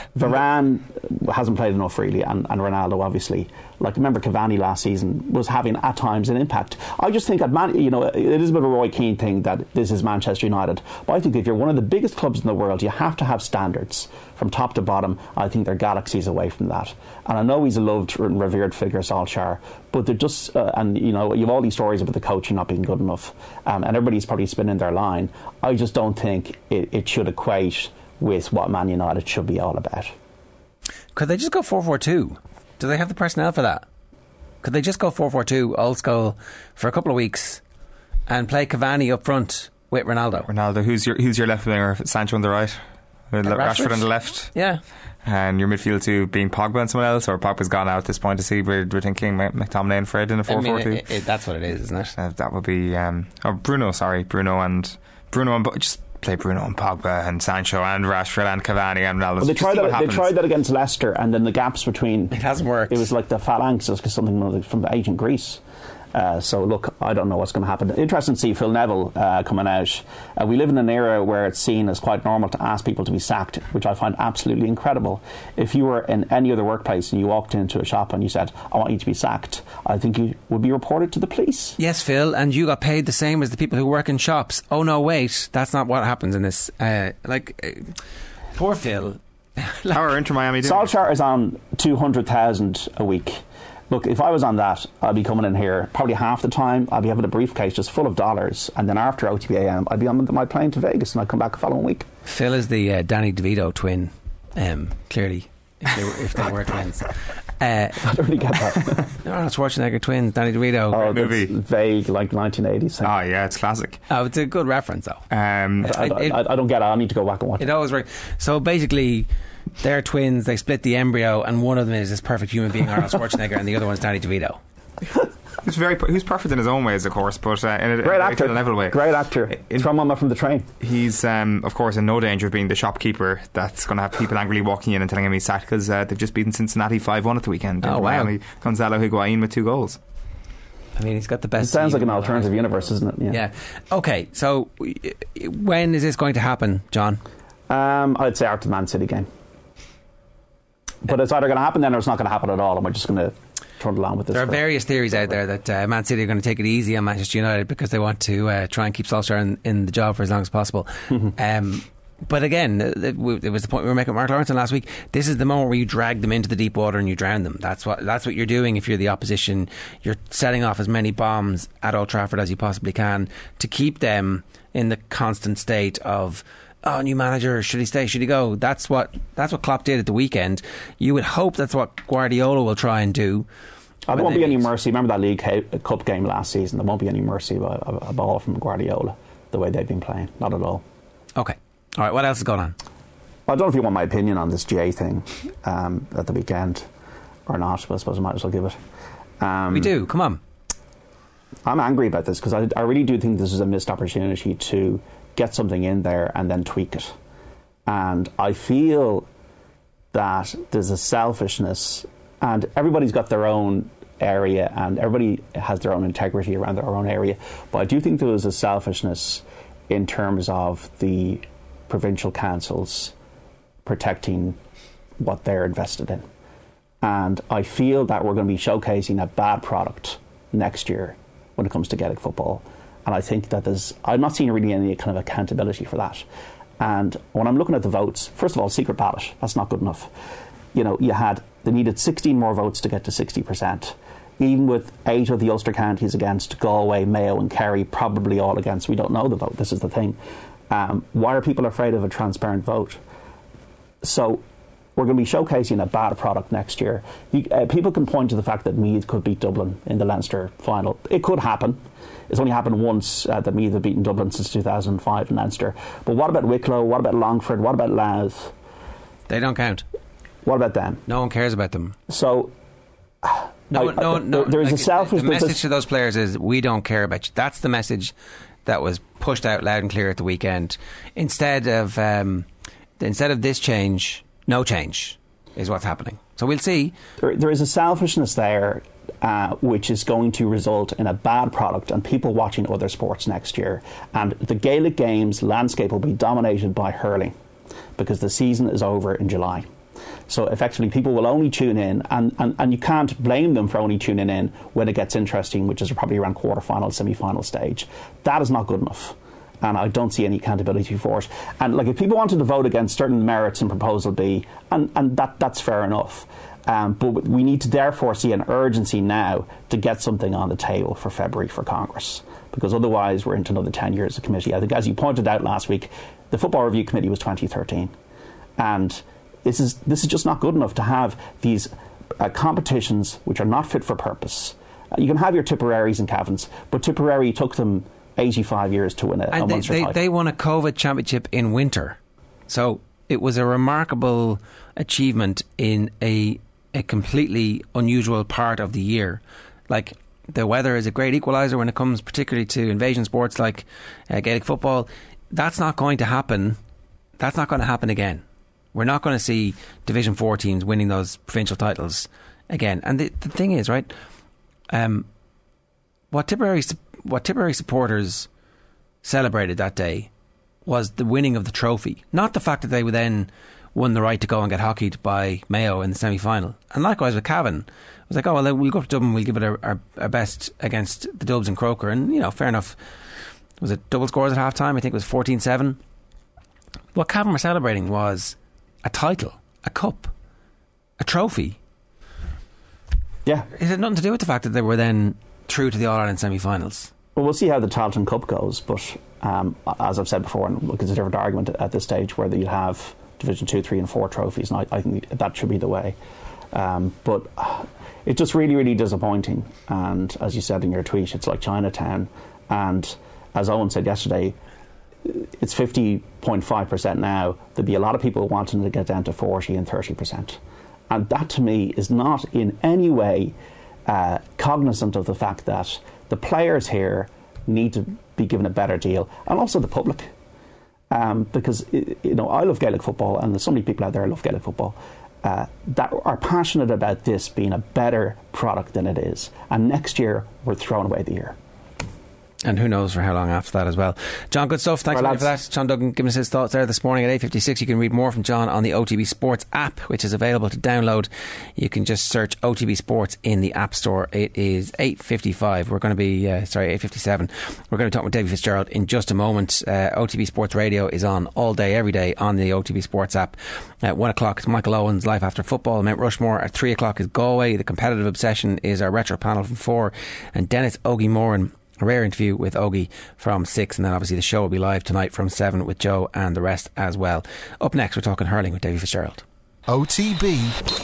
Varane hasn't played enough really, and, and Ronaldo obviously. Like, remember Cavani last season was having at times an impact. I just think that, Man, you know, it is a bit of a Roy Keane thing that this is Manchester United. But I think if you're one of the biggest clubs in the world, you have to have standards from top to bottom. I think they're galaxies away from that. And I know he's a loved and revered figure, Solskjaer, but they're just, uh, and you know, you have all these stories about the coaching not being good enough, um, and everybody's probably spinning their line. I just don't think it, it should equate with what Man United should be all about. Could they just go four four two? Do they have the personnel for that? Could they just go four four two, old school, for a couple of weeks and play Cavani up front with Ronaldo? Ronaldo, who's your who's your left winger? Sancho on the right, uh, Rashford. Rashford on the left. Yeah. And your midfield two being Pogba and someone else, or Pogba's gone out at this point to see we're, we're thinking McTominay and Fred in a four four two. I mean, it, it, that's what it is, isn't it? Uh, that would be um, oh, Bruno. Sorry, Bruno and Bruno and just. Play Bruno and Pogba and Sancho and Rashford and Cavani and Ronaldo. Well, they tried that. They tried that against Leicester, and then the gaps between it hasn't worked. It was like the phalanx, because something from the ancient Greece. Uh, so look, I don't know what's going to happen. Interesting to see Phil Neville uh, coming out. Uh, we live in an era where it's seen as quite normal to ask people to be sacked, which I find absolutely incredible. If you were in any other workplace and you walked into a shop and you said, I want you to be sacked, I think you would be reported to the police. Yes, Phil, and you got paid the same as the people who work in shops. Oh no, wait, that's not what happens in this. Uh, like, uh, poor Phil. Like, how are Inter Miami doing? Solskjaer is on two hundred thousand a week. Look, if I was on that, I'd be coming in here probably half the time. I'd be having a briefcase just full of dollars, and then after O T B A M, I'd be on my plane to Vegas, and I'd come back the following week. Phil is the uh, Danny DeVito twin, um, clearly, if they were, if they were twins. Uh, I don't really get that. No, Arnold Schwarzenegger twins, Danny DeVito. Oh, movie. Vague, like nineteen eighties thing. Oh, yeah, it's classic. Oh, it's a good reference, though. Um, I, I, it, I, I don't get it. I need to go back and watch it. It always works. So basically, they're twins, they split the embryo, and one of them is this perfect human being, Arnold Schwarzenegger, and the other one's Danny DeVito. Who's very who's perfect in his own ways, of course, but uh, in a great in actor, a level way. Great actor. It's from Mama from the Train. He's um, of course in no danger of being the shopkeeper that's going to have people angrily walking in and telling him he's sacked because uh, they've just beaten Cincinnati five one at the weekend. Oh wow! Miami, Gonzalo Higuain with two goals. I mean, he's got the best. It sounds like an alternative universe, isn't it? Yeah. yeah. Okay, so when is this going to happen, John? Um, I'd say after the Man City game. But it's either going to happen then or it's not going to happen at all, and we're just going to trundle along with this. There are various theories out there that uh, Man City are going to take it easy on Manchester United because they want to uh, try and keep Solskjaer in, in the job for as long as possible. um, but again, it, it was the point we were making with Mark Lawrenson last week. This is the moment where you drag them into the deep water and you drown them. That's what that's what you're doing if you're the opposition. You're setting off as many bombs at Old Trafford as you possibly can to keep them in the constant state of, oh, new manager, should he stay, should he go? That's what that's what Klopp did at the weekend. You would hope that's what Guardiola will try and do. Oh, there won't be any mercy. Remember that League Cup game last season? There won't be any mercy about a ball from Guardiola the way they've been playing. Not at all. Okay. All right, what else is going on? Well, I don't know if you want my opinion on this J thing um, at the weekend or not, but I suppose I might as well give it. Um, we do, come on. I'm angry about this because I, I really do think this is a missed opportunity to get something in there and then tweak it. And I feel that there's a selfishness, and everybody's got their own area and everybody has their own integrity around their own area, but I do think there was a selfishness in terms of the provincial councils protecting what they're invested in. And I feel that we're going to be showcasing a bad product next year when it comes to Gaelic football. And I think that there's, I'm not seeing really any kind of accountability for that. And when I'm looking at the votes, first of all, secret ballot, that's not good enough. You know, you had, they needed sixteen more votes to get to sixty percent. Even with eight of the Ulster counties against, Galway, Mayo and Kerry probably all against, we don't know the vote, this is the thing. Um, why are people afraid of a transparent vote? So we're going to be showcasing a bad product next year. You, uh, people can point to the fact that Meath could beat Dublin in the Leinster final. It could happen. It's only happened once uh, that Meath have beaten Dublin since two thousand five in Leinster. But what about Wicklow? What about Longford? What about Louth? They don't count. What about them? No one cares about them. So... No, I, no, I, no. There's like, a selfish... The message to those players is, we don't care about you. That's the message that was pushed out loud and clear at the weekend. Instead of um, instead of this change, no change is what's happening. So we'll see. There, there is a selfishness there uh, which is going to result in a bad product and people watching other sports next year. And the Gaelic Games landscape will be dominated by hurling because the season is over in July. So effectively, people will only tune in, and, and, and you can't blame them for only tuning in when it gets interesting, which is probably around quarter-final, semi-final stage. That is not good enough. And I don't see any accountability for it. And like, if people wanted to vote against certain merits in Proposal B, and, and that that's fair enough. Um, but we need to therefore see an urgency now to get something on the table for February for Congress, because otherwise we're into another ten years of committee. I think, as you pointed out last week, the Football Review Committee was twenty thirteen, and this is this is just not good enough to have these uh, competitions which are not fit for purpose. Uh, you can have your Tipperaries and Cavans, but Tipperary took them eighty-five years to win a, and a they, Munster they, title. they won a COVID championship in winter, so it was a remarkable achievement in a a completely unusual part of the year. Like, the weather is a great equaliser when it comes particularly to invasion sports like uh, Gaelic football. That's not going to happen. That's not going to happen again. We're not going to see Division four teams winning those provincial titles again. And the, the thing is, right, um, what Tipperary what Tipperary supporters celebrated that day was the winning of the trophy, not the fact that they would then won the right to go and get hockeyed by Mayo in the semi-final. And likewise with Cavan, it was like, oh well, we'll go up to Dublin, we'll give it our, our, our best against the Dubs and Croker, and you know, fair enough. Was it double scores at half time? I think it was fourteen seven. What Cavan were celebrating was a title, a cup, a trophy. Yeah. It had nothing to do with the fact that they were then through to the All-Ireland semi-finals. Well, we'll see how the Tailteann Cup goes, but um, as I've said before, and look, it's a different argument at this stage, whether you have Division two, three and four trophies, and I, I think that should be the way. Um, but uh, it's just really, really disappointing. And as you said in your tweet, it's like Chinatown. And as Owen said yesterday, it's fifty point five percent now. There'll be a lot of people wanting to get down to forty and thirty percent. And that to me is not in any way uh, cognizant of the fact that the players here need to be given a better deal, and also the public. Um, because, you know, I love Gaelic football, and there's so many people out there who love Gaelic football uh, that are passionate about this being a better product than it is. And next year, we're throwing away the year. And who knows for how long after that as well. John, good stuff. Thanks for that. John Duggan giving us his thoughts there this morning at eight fifty-six. You can read more from John on the O T B Sports app, which is available to download. You can just search O T B Sports in the App Store. It is eight fifty-five. We're going to be, uh, sorry, eight fifty-seven. We're going to talk with Davy Fitzgerald in just a moment. Uh, O T B Sports Radio is on all day, every day on the O T B Sports app. At one o'clock, it's Michael Owen's Life After Football. Mount Rushmore. At three o'clock is Galway. The Competitive Obsession is our retro panel from four. And Dennis Ogie Moran, a rare interview with Ogie from six, and then obviously the show will be live tonight from seven with Joe and the rest as well. Up next, we're talking hurling with Davy Fitzgerald. O T B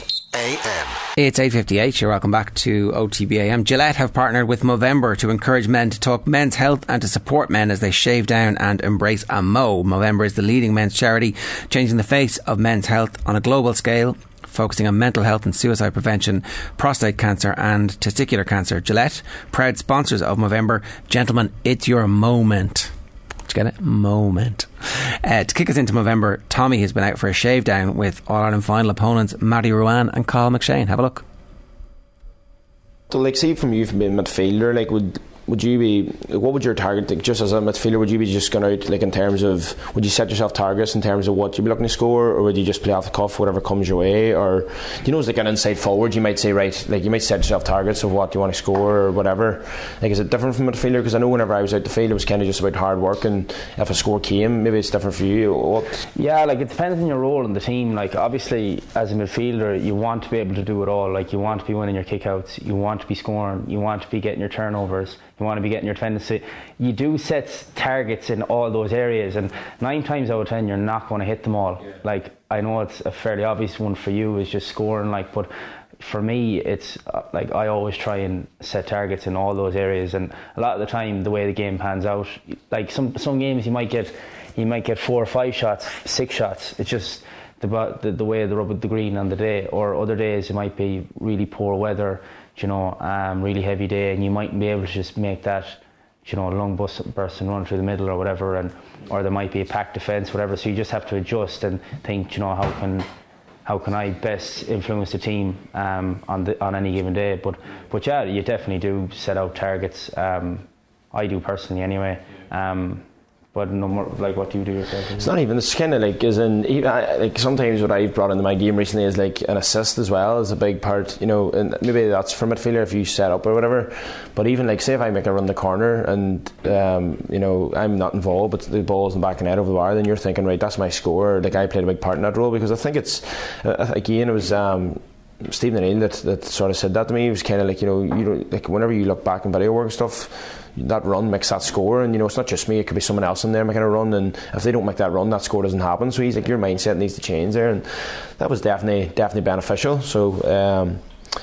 A M. It's eight fifty-eight. You're welcome back to O T B A M. Gillette have partnered with Movember to encourage men to talk men's health and to support men as they shave down and embrace a mo. Movember is the leading men's charity, changing the face of men's health on a global scale, focusing on mental health and suicide prevention, prostate cancer and testicular cancer. Gillette, proud sponsors of Movember. Gentlemen, it's your moment. Did you get it? Moment. Uh, to kick us into Movember, Tommy has been out for a shave down with All-Ireland final opponents Matty Ruane and Carl McShane. Have a look. So, like, see from you from being midfielder, like, would would you be, what would your target, like, just as a midfielder, would you be just going out, like, in terms of, would you set yourself targets in terms of what you'd be looking to score, or would you just play off the cuff whatever comes your way? Or, you know, as like an inside forward, you might say, right, like, you might set yourself targets of what you want to score or whatever. Like, is it different from midfielder? Because I know whenever I was out the field, it was kind of just about hard work, and if a score came, maybe it's different for you. What? Yeah, like, it depends on your role in the team. Like, obviously, as a midfielder, you want to be able to do it all. Like, you want to be winning your kickouts, you want to be scoring, you want to be getting your turnovers, you want to be getting your tendency. You do set targets in all those areas, and nine times out of ten you're not going to hit them all. Yeah. Like, I know it's a fairly obvious one for you, is just scoring, like, but for me it's uh, like, I always try and set targets in all those areas, and a lot of the time the way the game pans out, like some some games you might get you might get four or five shots, six shots. It's just the the, the way the rub of the green on the day, or other days it might be really poor weather, you know, um, really heavy day, and you mightn't be able to just make that, you know, long bus burst and run through the middle or whatever, and or there might be a packed defence, whatever. So you just have to adjust and think, you know, how can how can I best influence the team um, on the on any given day. But but yeah, you definitely do set out targets. Um, I do personally anyway. Um, But no more, like, what do you do yourself? It's not even, it's kind of like, as in, even, I, like sometimes what I've brought into my game recently is like an assist as well is a big part, you know, and maybe that's for midfielder if you set up or whatever. But even like, say if I make a run the corner and, um, you know, I'm not involved, but the ball's in the back and head over the bar, then you're thinking, right, that's my score. Like, I played a big part in that role, because I think it's, uh, again, it was, um, Stephen O'Neill that, that sort of said that to me. He was kind of like, you know, you know, like whenever you look back in video work and stuff, that run makes that score, and you know, it's not just me, it could be someone else in there making a run, and if they don't make that run, that score doesn't happen. So he's like, your mindset needs to change there, and that was definitely definitely beneficial. So um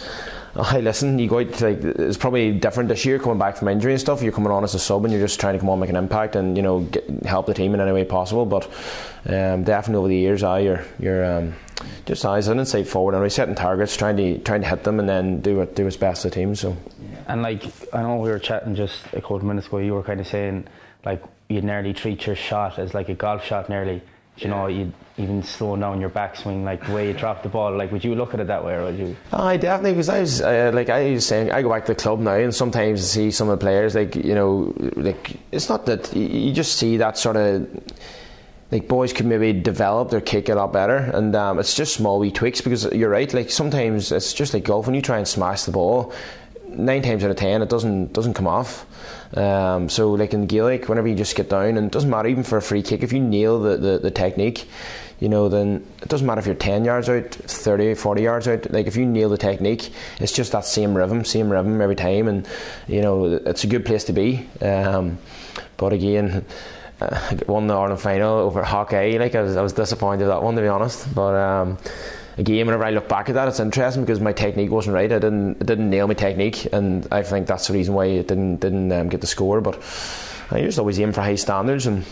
I listen, you go out, like, it's probably different this year coming back from injury and stuff. You're coming on as a sub and you're just trying to come on, make an impact, and you know, get, help the team in any way possible. But um, definitely over the years, I you're you're um, just as an insight forward, and we're setting targets, trying to trying to hit them, and then do it do what's best for the team. So, and like, I know we were chatting just a couple of minutes ago. You were kind of saying like you'd nearly treat your shot as like a golf shot, nearly. You know, you'd even slow down your backswing, like the way you drop the ball. Like, would you look at it that way, or would you? Oh, I definitely, because I was uh, like I was saying, I go back to the club now, and sometimes I see some of the players, like, you know, like, it's not that you just see that sort of, like, boys could maybe develop their kick a lot better, and um, it's just small wee tweaks. Because you're right, like sometimes it's just like golf, when you try and smash the ball, nine times out of ten it doesn't doesn't come off. Um, so like in Gaelic, whenever you just get down, and it doesn't matter even for a free kick, if you nail the, the, the technique, you know, then it doesn't matter if you're ten yards out, thirty, forty yards out. Like, if you nail the technique, it's just that same rhythm same rhythm every time, and you know, it's a good place to be. Um, but again, uh, I won the Ireland final over Hawkeye. Like, I was, I was disappointed with that one, to be honest. But um, again, whenever I look back at that, it's interesting because my technique wasn't right. I didn't I didn't nail my technique, and I think that's the reason why it didn't didn't um, get the score. But I just always aim for high standards, and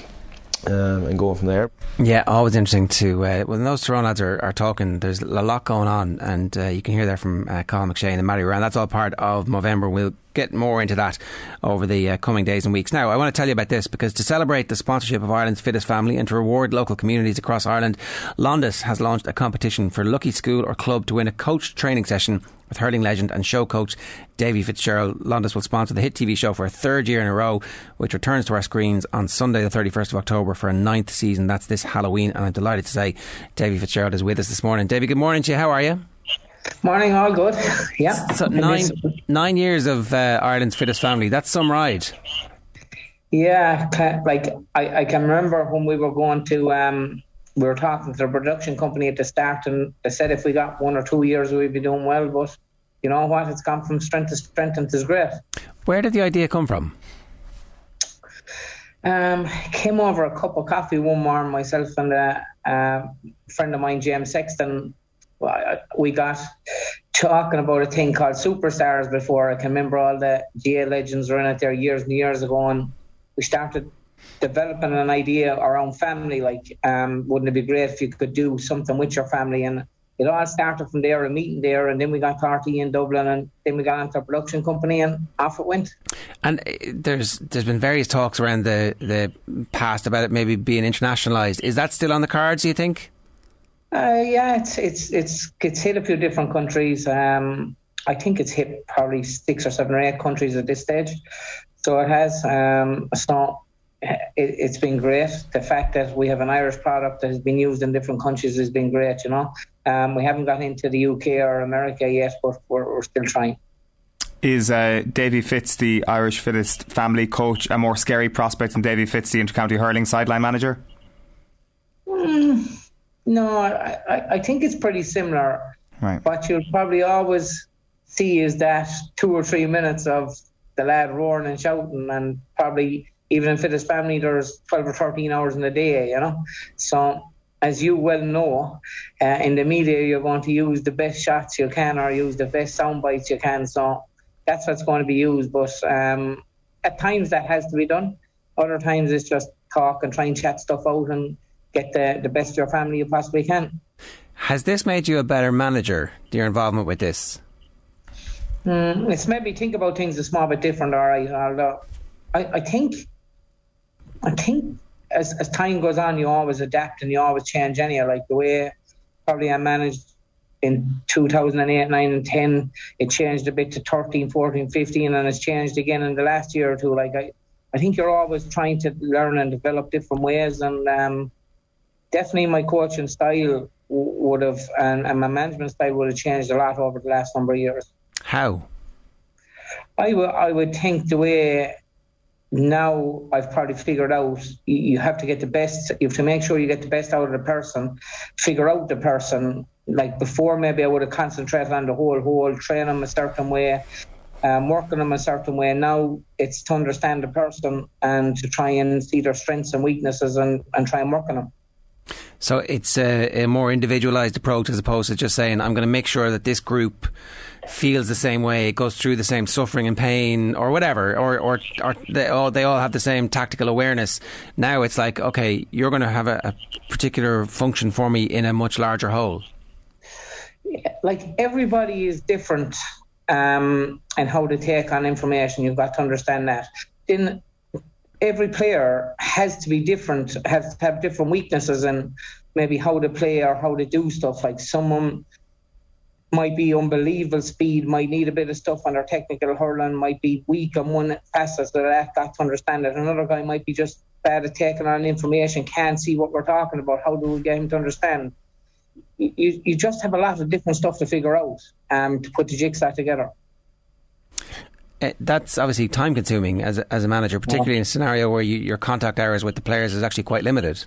um, and go from there. Yeah, always interesting to uh, when those Tyrone lads are, are talking. There's a lot going on, and uh, you can hear there from uh, Colin McShane and Matty Ryan. That's all part of Movember. We'll get more into that over the uh, coming days and weeks. Now, I want to tell you about this, because to celebrate the sponsorship of Ireland's fittest family and to reward local communities across Ireland, Londis has launched a competition for lucky school or club to win a coach training session with hurling legend and show coach Davy Fitzgerald. Londis will sponsor the hit T V show for a third year in a row, which returns to our screens on Sunday the thirty-first of October for a ninth season. That's this Halloween, and I'm delighted to say Davy Fitzgerald is with us this morning. Davy, good morning to you. How are you? Morning, all good. Yeah. So nine nine years of uh, Ireland's fittest family. That's some ride. Yeah, like I, I can remember when we were going to, um, we were talking to the production company at the start, and they said if we got one or two years we'd be doing well. But you know what? It's gone from strength to strength, and it's great. Where did the idea come from? Um, came over a cup of coffee one morning, myself and a, a friend of mine, James Sexton. We got talking about a thing called Superstars before. I can remember all the G A legends were in it there years and years ago, and we started developing an idea around family. Like, um, wouldn't it be great if you could do something with your family? And it all started from there, a meeting there, and then we got party in Dublin, and then we got into a production company, and off it went. And there's there's been various talks around the, the past about it maybe being internationalised. Is that still on the cards, do you think? Uh, yeah, it's it's it's it's hit a few different countries. Um, I think it's hit probably six or seven or eight countries at this stage. So it has. Um, so it, it's been great. The fact that we have an Irish product that has been used in different countries has been great. You know, um, we haven't got into the U K or America yet, but we're, we're still trying. Is uh, Davy Fitz, the Irish fittest family coach, a more scary prospect than Davy Fitz, the intercounty hurling sideline manager? Mm. No, I, I think it's pretty similar. Right. What you'll probably always see is that two or three minutes of the lad roaring and shouting, and probably even in fittest family there's twelve or thirteen hours in a day, you know. So as you well know, uh, in the media you're going to use the best shots you can or use the best sound bites you can. So that's what's going to be used. But um, at times that has to be done. Other times it's just talk and try and chat stuff out and get the, the best of your family you possibly can. Has this made you a better manager, your involvement with this? Mm, it's made me think about things a small bit different, all right. Although I, I think I think as, as time goes on, you always adapt and you always change anyhow. Like the way probably I managed in two thousand eight, nine and ten, it changed a bit to thirteen, fourteen, fifteen, and it's changed again in the last year or two. Like I, I think you're always trying to learn and develop different ways, and um, definitely my coaching style would have, and, and my management style would have changed a lot over the last number of years. How? I, w- I would think the way now I've probably figured out, you, you have to get the best, you have to make sure you get the best out of the person, figure out the person. Like before, maybe I would have concentrated on the whole whole, train them a certain way, um, working them a certain way. Now it's to understand the person and to try and see their strengths and weaknesses and, and try and work on them. So it's a, a more individualised approach as opposed to just saying, I'm going to make sure that this group feels the same way, goes through the same suffering and pain or whatever, or or, or they, all, they all have the same tactical awareness. Now it's like, okay, you're going to have a, a particular function for me in a much larger whole. Yeah, like everybody is different um, and how they take on information. You've got to understand that. Then every player has to be different, has to have different weaknesses and maybe how to play or how to do stuff. Like someone might be unbelievable speed, might need a bit of stuff on their technical hurling, might be weak on one facet, so that got to understand it. Another guy might be just bad at taking on information, can't see what we're talking about. How do we get him to understand? You, you just have a lot of different stuff to figure out um, to put the jigsaw together. Uh, that's obviously time consuming as a, as a manager, particularly yeah. in a scenario where you, your contact hours with the players is actually quite limited.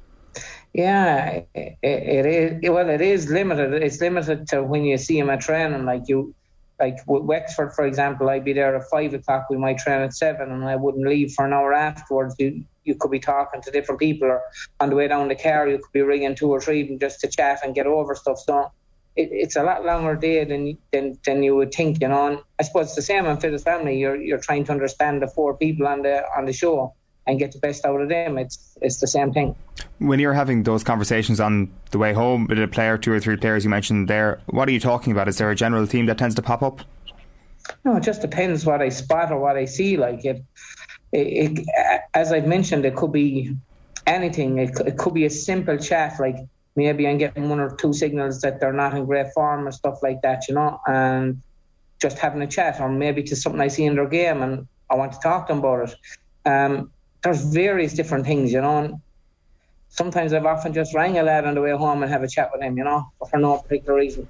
Yeah, it, it is. Well, it is limited. It's limited to when you see them at training. Like you, like with Wexford, for example, I'd be there at five o'clock. We might train at seven, and I wouldn't leave for an hour afterwards. You, you could be talking to different people, or on the way down the car, you could be ringing two or three of them just to chat and get over stuff. So it, it's a lot longer day than than than you would think. You know, and I suppose it's the same in Fittest Family. You're you're trying to understand the four people on the on the show and get the best out of them. It's it's the same thing. When you're having those conversations on the way home with a player, two or three players you mentioned there, what are you talking about? Is there a general theme that tends to pop up? No, it just depends what I spot or what I see. Like it, it, it as I've mentioned, it could be anything. It, it could be a simple chat, like maybe I'm getting one or two signals that they're not in great form or stuff like that, you know, and just having a chat, or maybe to something I see in their game and I want to talk to them about it. Um, there's various different things, you know, and sometimes I've often just rang a lad on the way home and have a chat with him, you know, for no particular reason.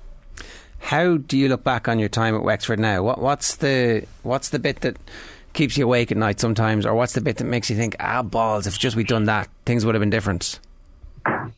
How do you look back on your time at Wexford now? What, what's the what's the bit that keeps you awake at night sometimes, or what's the bit that makes you think, ah, balls, if just we'd done that, things would have been different? Um,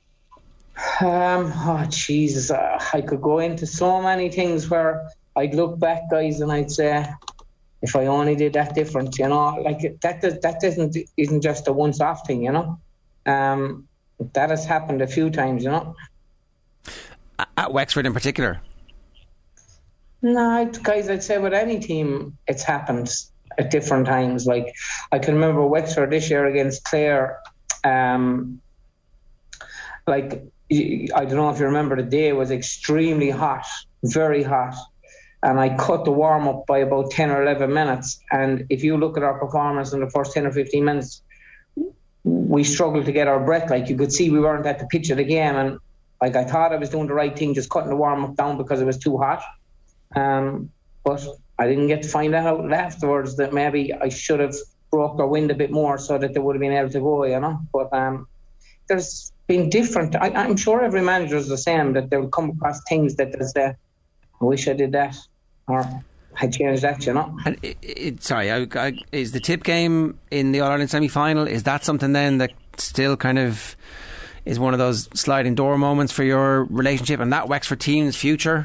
oh, Jesus, uh, I could go into so many things where I'd look back, guys, and I'd say, if I only did that different, you know, like that does, that doesn't isn't just a once-off thing, you know. Um, that has happened a few times, you know. At Wexford in particular? No, guys, I'd say with any team, it's happened at different times. Like I can remember Wexford this year against Clare. Um, like I don't know if you remember, the day was extremely hot, very hot. And I cut the warm-up by about ten or eleven minutes. And if you look at our performance in the first ten or fifteen minutes, we struggled to get our breath. Like you could see we weren't at the pitch of the game. And like I thought I was doing the right thing, just cutting the warm-up down because it was too hot. Um, but I didn't get to find that out afterwards, that maybe I should have broke their wind a bit more so that they would have been able to go, you know. But um, there's been different. I, I'm sure every manager is the same, that they'll come across things that they say, I wish I did that, or I changed that, you know. And it, it, sorry, I, I, is the tip game in the All-Ireland semi-final, is that something then that still kind of is one of those sliding door moments for your relationship and that Wexford team's future?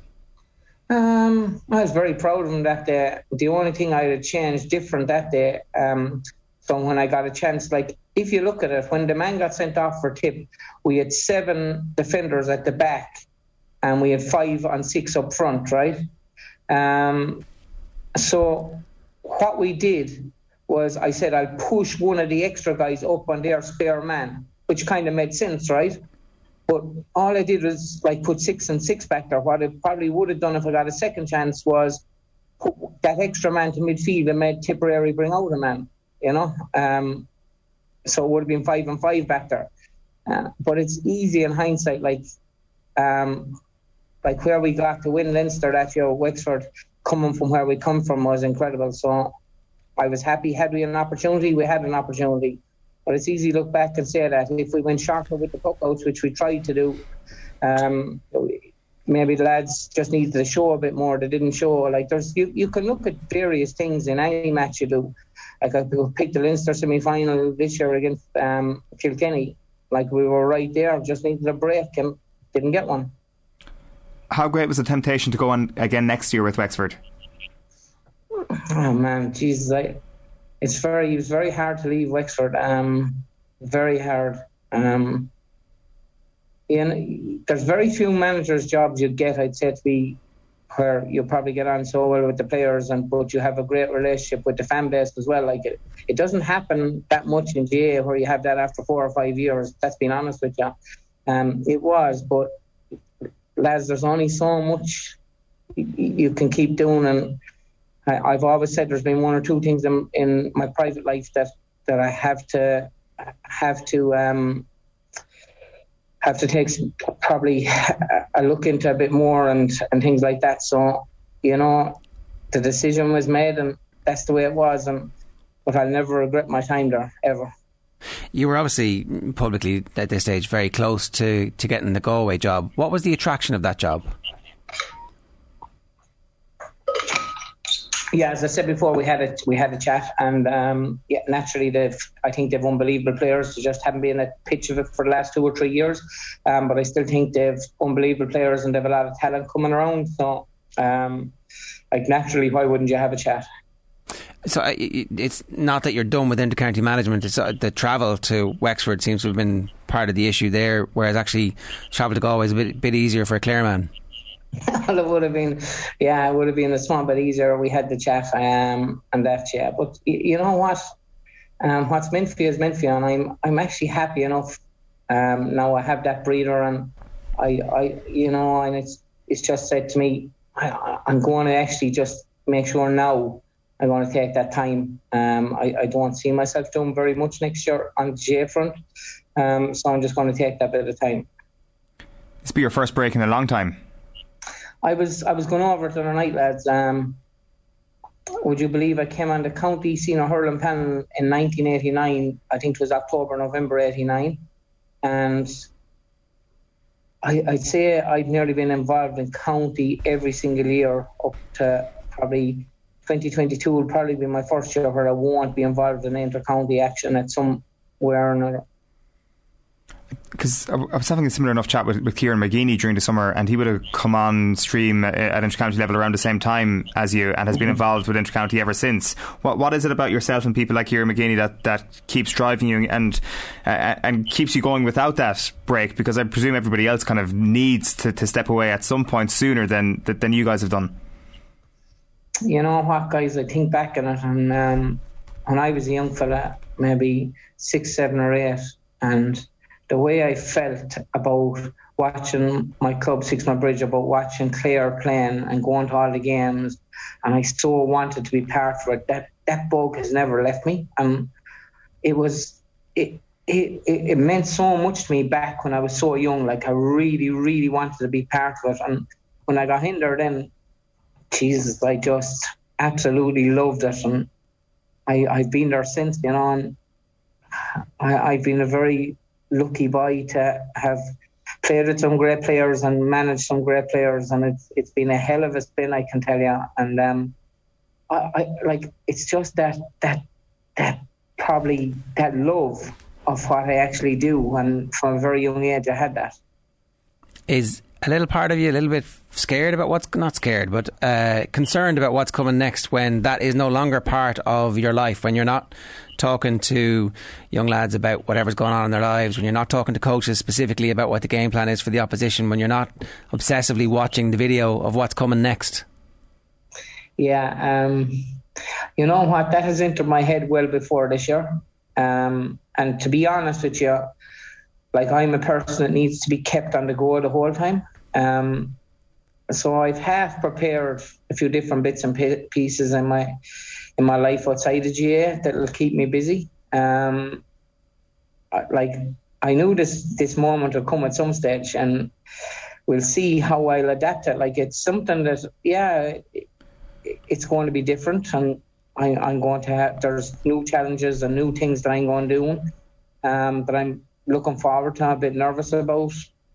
Um, I was very proud of them that day. The only thing I had changed different that day, um, so when I got a chance, like if you look at it, when the man got sent off for tip, we had seven defenders at the back and we had five on six up front, right? Um, so what we did was I said I'll push one of the extra guys up on their spare man, which kind of made sense, right? But all I did was like put six and six back there. What I probably would have done if I got a second chance was put that extra man to midfield and made Tipperary bring out a man, you know. Um, so it would have been five and five back there. Uh, but it's easy in hindsight, like um, like where we got to win Leinster that year, Wexford, coming from where we come from was incredible. So I was happy. Had we an opportunity, we had an opportunity. But it's easy to look back and say that if we went sharper with the puckouts, which we tried to do, um, maybe the lads just needed to show a bit more. They didn't show. Like there's, you, you can look at various things in any match you do. Like I picked the Leinster semi-final this year against um, Kilkenny. Like we were right there, just needed a break and didn't get one. How great was the temptation to go on again next year with Wexford? Oh man, Jesus, I, it's very, it was very hard to leave Wexford. Um, very hard. Um, you know, there's very few managers' jobs you get, I'd say, to be where you probably get on so well with the players, and but you have a great relationship with the fan base as well. Like it, it doesn't happen that much in G A A where you have that after four or five years. That's being honest with you. Um, it was, but lads, there's only so much you can keep doing, and I, I've always said there's been one or two things in, in my private life that, that I have to have to um, have to take some, probably a look into a bit more and, and things like that. So, you know, the decision was made and that's the way it was, and but I'll never regret my time there, ever. You were obviously publicly at this stage very close to, to getting the Galway job. What was the attraction of that job? Yeah, as I said before, we had a we had a chat, and um, yeah, naturally, they've I think they've unbelievable players. They just haven't been at the pitch of it for the last two or three years, um, but I still think they've unbelievable players and they've a lot of talent coming around. So, um, like naturally, why wouldn't you have a chat? So uh, it's not that you're done with inter-county management. It's uh, the travel to Wexford seems to have been part of the issue there, whereas actually travel to Galway is a bit, bit easier for a Clareman. Well, it would have been, yeah, it would have been a small bit easier. We had the chat um, and that, yeah. But y- you know what? Um, what's meant for you is meant for you, and I'm I'm actually happy enough. Um, now I have that breather, and I, I, you know, and it's it's just said to me, I, I'm going to actually just make sure now I'm going to take that time. Um, I, I don't see myself doing very much next year on the G A A front, um, so I'm just going to take that bit of time. This will be your first break in a long time. I was I was going over to the night, lads. Um, would you believe I came on the county senior hurling panel in nineteen eighty-nine? I think it was October, November eighty-nine, and I, I'd say I'd nearly been involved in county every single year up to probably twenty twenty-two. Will probably be my first year where I won't be involved in inter-county action at some way or another. Because I was having a similar enough chat with, with Kieran McGeeney during the summer, and he would have come on stream at, at inter-county level around the same time as you, and has been involved with inter-county ever since. What what is it about yourself and people like Kieran McGeeney that, that keeps driving you and uh, and keeps you going without that break? Because I presume everybody else kind of needs to, to step away at some point sooner than than you guys have done. You know what, guys? I think back on it, and um, when I was a young fella, maybe six, seven, or eight, and the way I felt about watching my club, Six Mile Bridge, about watching Clare playing and going to all the games, and I so wanted to be part of it. That that bug has never left me, and it was it it it meant so much to me back when I was so young. Like I really, really wanted to be part of it, and when I got in there, then Jesus, I just absolutely loved it, and I I've been there since, you know, and I, I've been a very lucky boy to have played with some great players and managed some great players, and it's it's been a hell of a spin, I can tell you. And um, I, I like it's just that that that probably that love of what I actually do, and from a very young age I had that. Is a little part of you a little bit scared about what's not scared, but uh, concerned about what's coming next when that is no longer part of your life, when you're not talking to young lads about whatever's going on in their lives, when you're not talking to coaches specifically about what the game plan is for the opposition, when you're not obsessively watching the video of what's coming next? Yeah, um, you know what, that has entered my head well before this year, um, and to be honest with you, like I'm a person that needs to be kept on the go the whole time, um, so I've half prepared a few different bits and pieces in my in my life outside of G A A that'll keep me busy. Um, like I knew this this moment would come at some stage, and we'll see how I'll adapt it. Like it's something that, yeah, it, it's going to be different, and I, I'm going to have, there's new challenges and new things that I'm going to do um, that I'm looking forward to. I'm a bit nervous about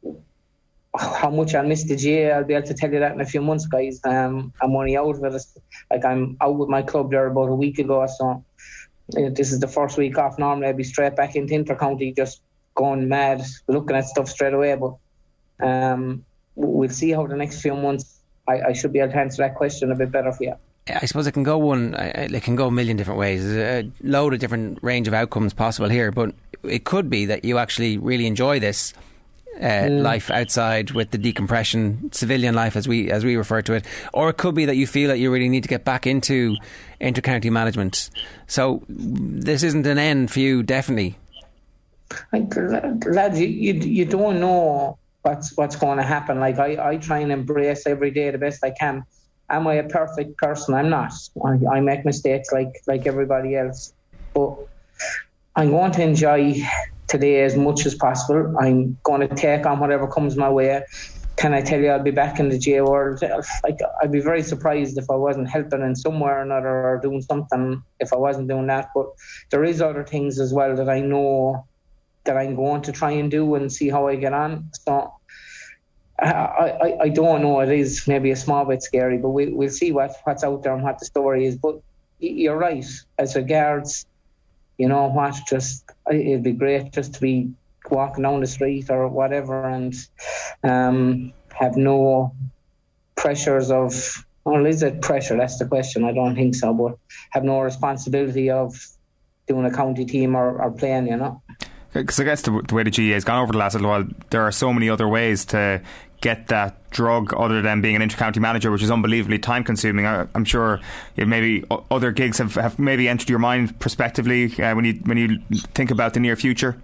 how much I miss the G A. I'll be able to tell you that in a few months, guys. Um, I'm only out of it. Like, I'm out with my club there about a week ago, so uh, this is the first week off. Normally I'd be straight back into Intercounty, just going mad, looking at stuff straight away. But um, we'll see how the next few months, I, I should be able to answer that question a bit better for you. I suppose it can go one. It can go a million different ways. There's a load of different range of outcomes possible here, but it could be that you actually really enjoy this uh, mm. life outside with the decompression, civilian life as we as we refer to it, or it could be that you feel that you really need to get back into inter-county management. So this isn't an end for you, definitely. Like, lads, you, you you don't know what's what's going to happen. Like, I, I try and embrace every day the best I can. Am I a perfect person? I'm not. I, I make mistakes like like everybody else. But I'm going to enjoy today as much as possible. I'm going to take on whatever comes my way. Can I tell you I'll be back in the J world? Like, I'd be very surprised if I wasn't helping in somewhere or another or doing something if I wasn't doing that. But there is other things as well that I know that I'm going to try and do and see how I get on. So I, I, I don't know. It is maybe a small bit scary, but we, we'll see what, what's out there and what the story is. But you're right. As regards, you know what, just it'd be great just to be walking down the street or whatever and um, have no pressures of, well, is it pressure? That's the question. I don't think so, but have no responsibility of doing a county team or, or playing, you know. Because I guess the, the way the G A has gone over the last little while, there are so many other ways to get that drug other than being an inter-county manager, which is unbelievably time consuming. I, I'm sure you know, maybe other gigs have, have maybe entered your mind prospectively uh, when you when you think about the near future.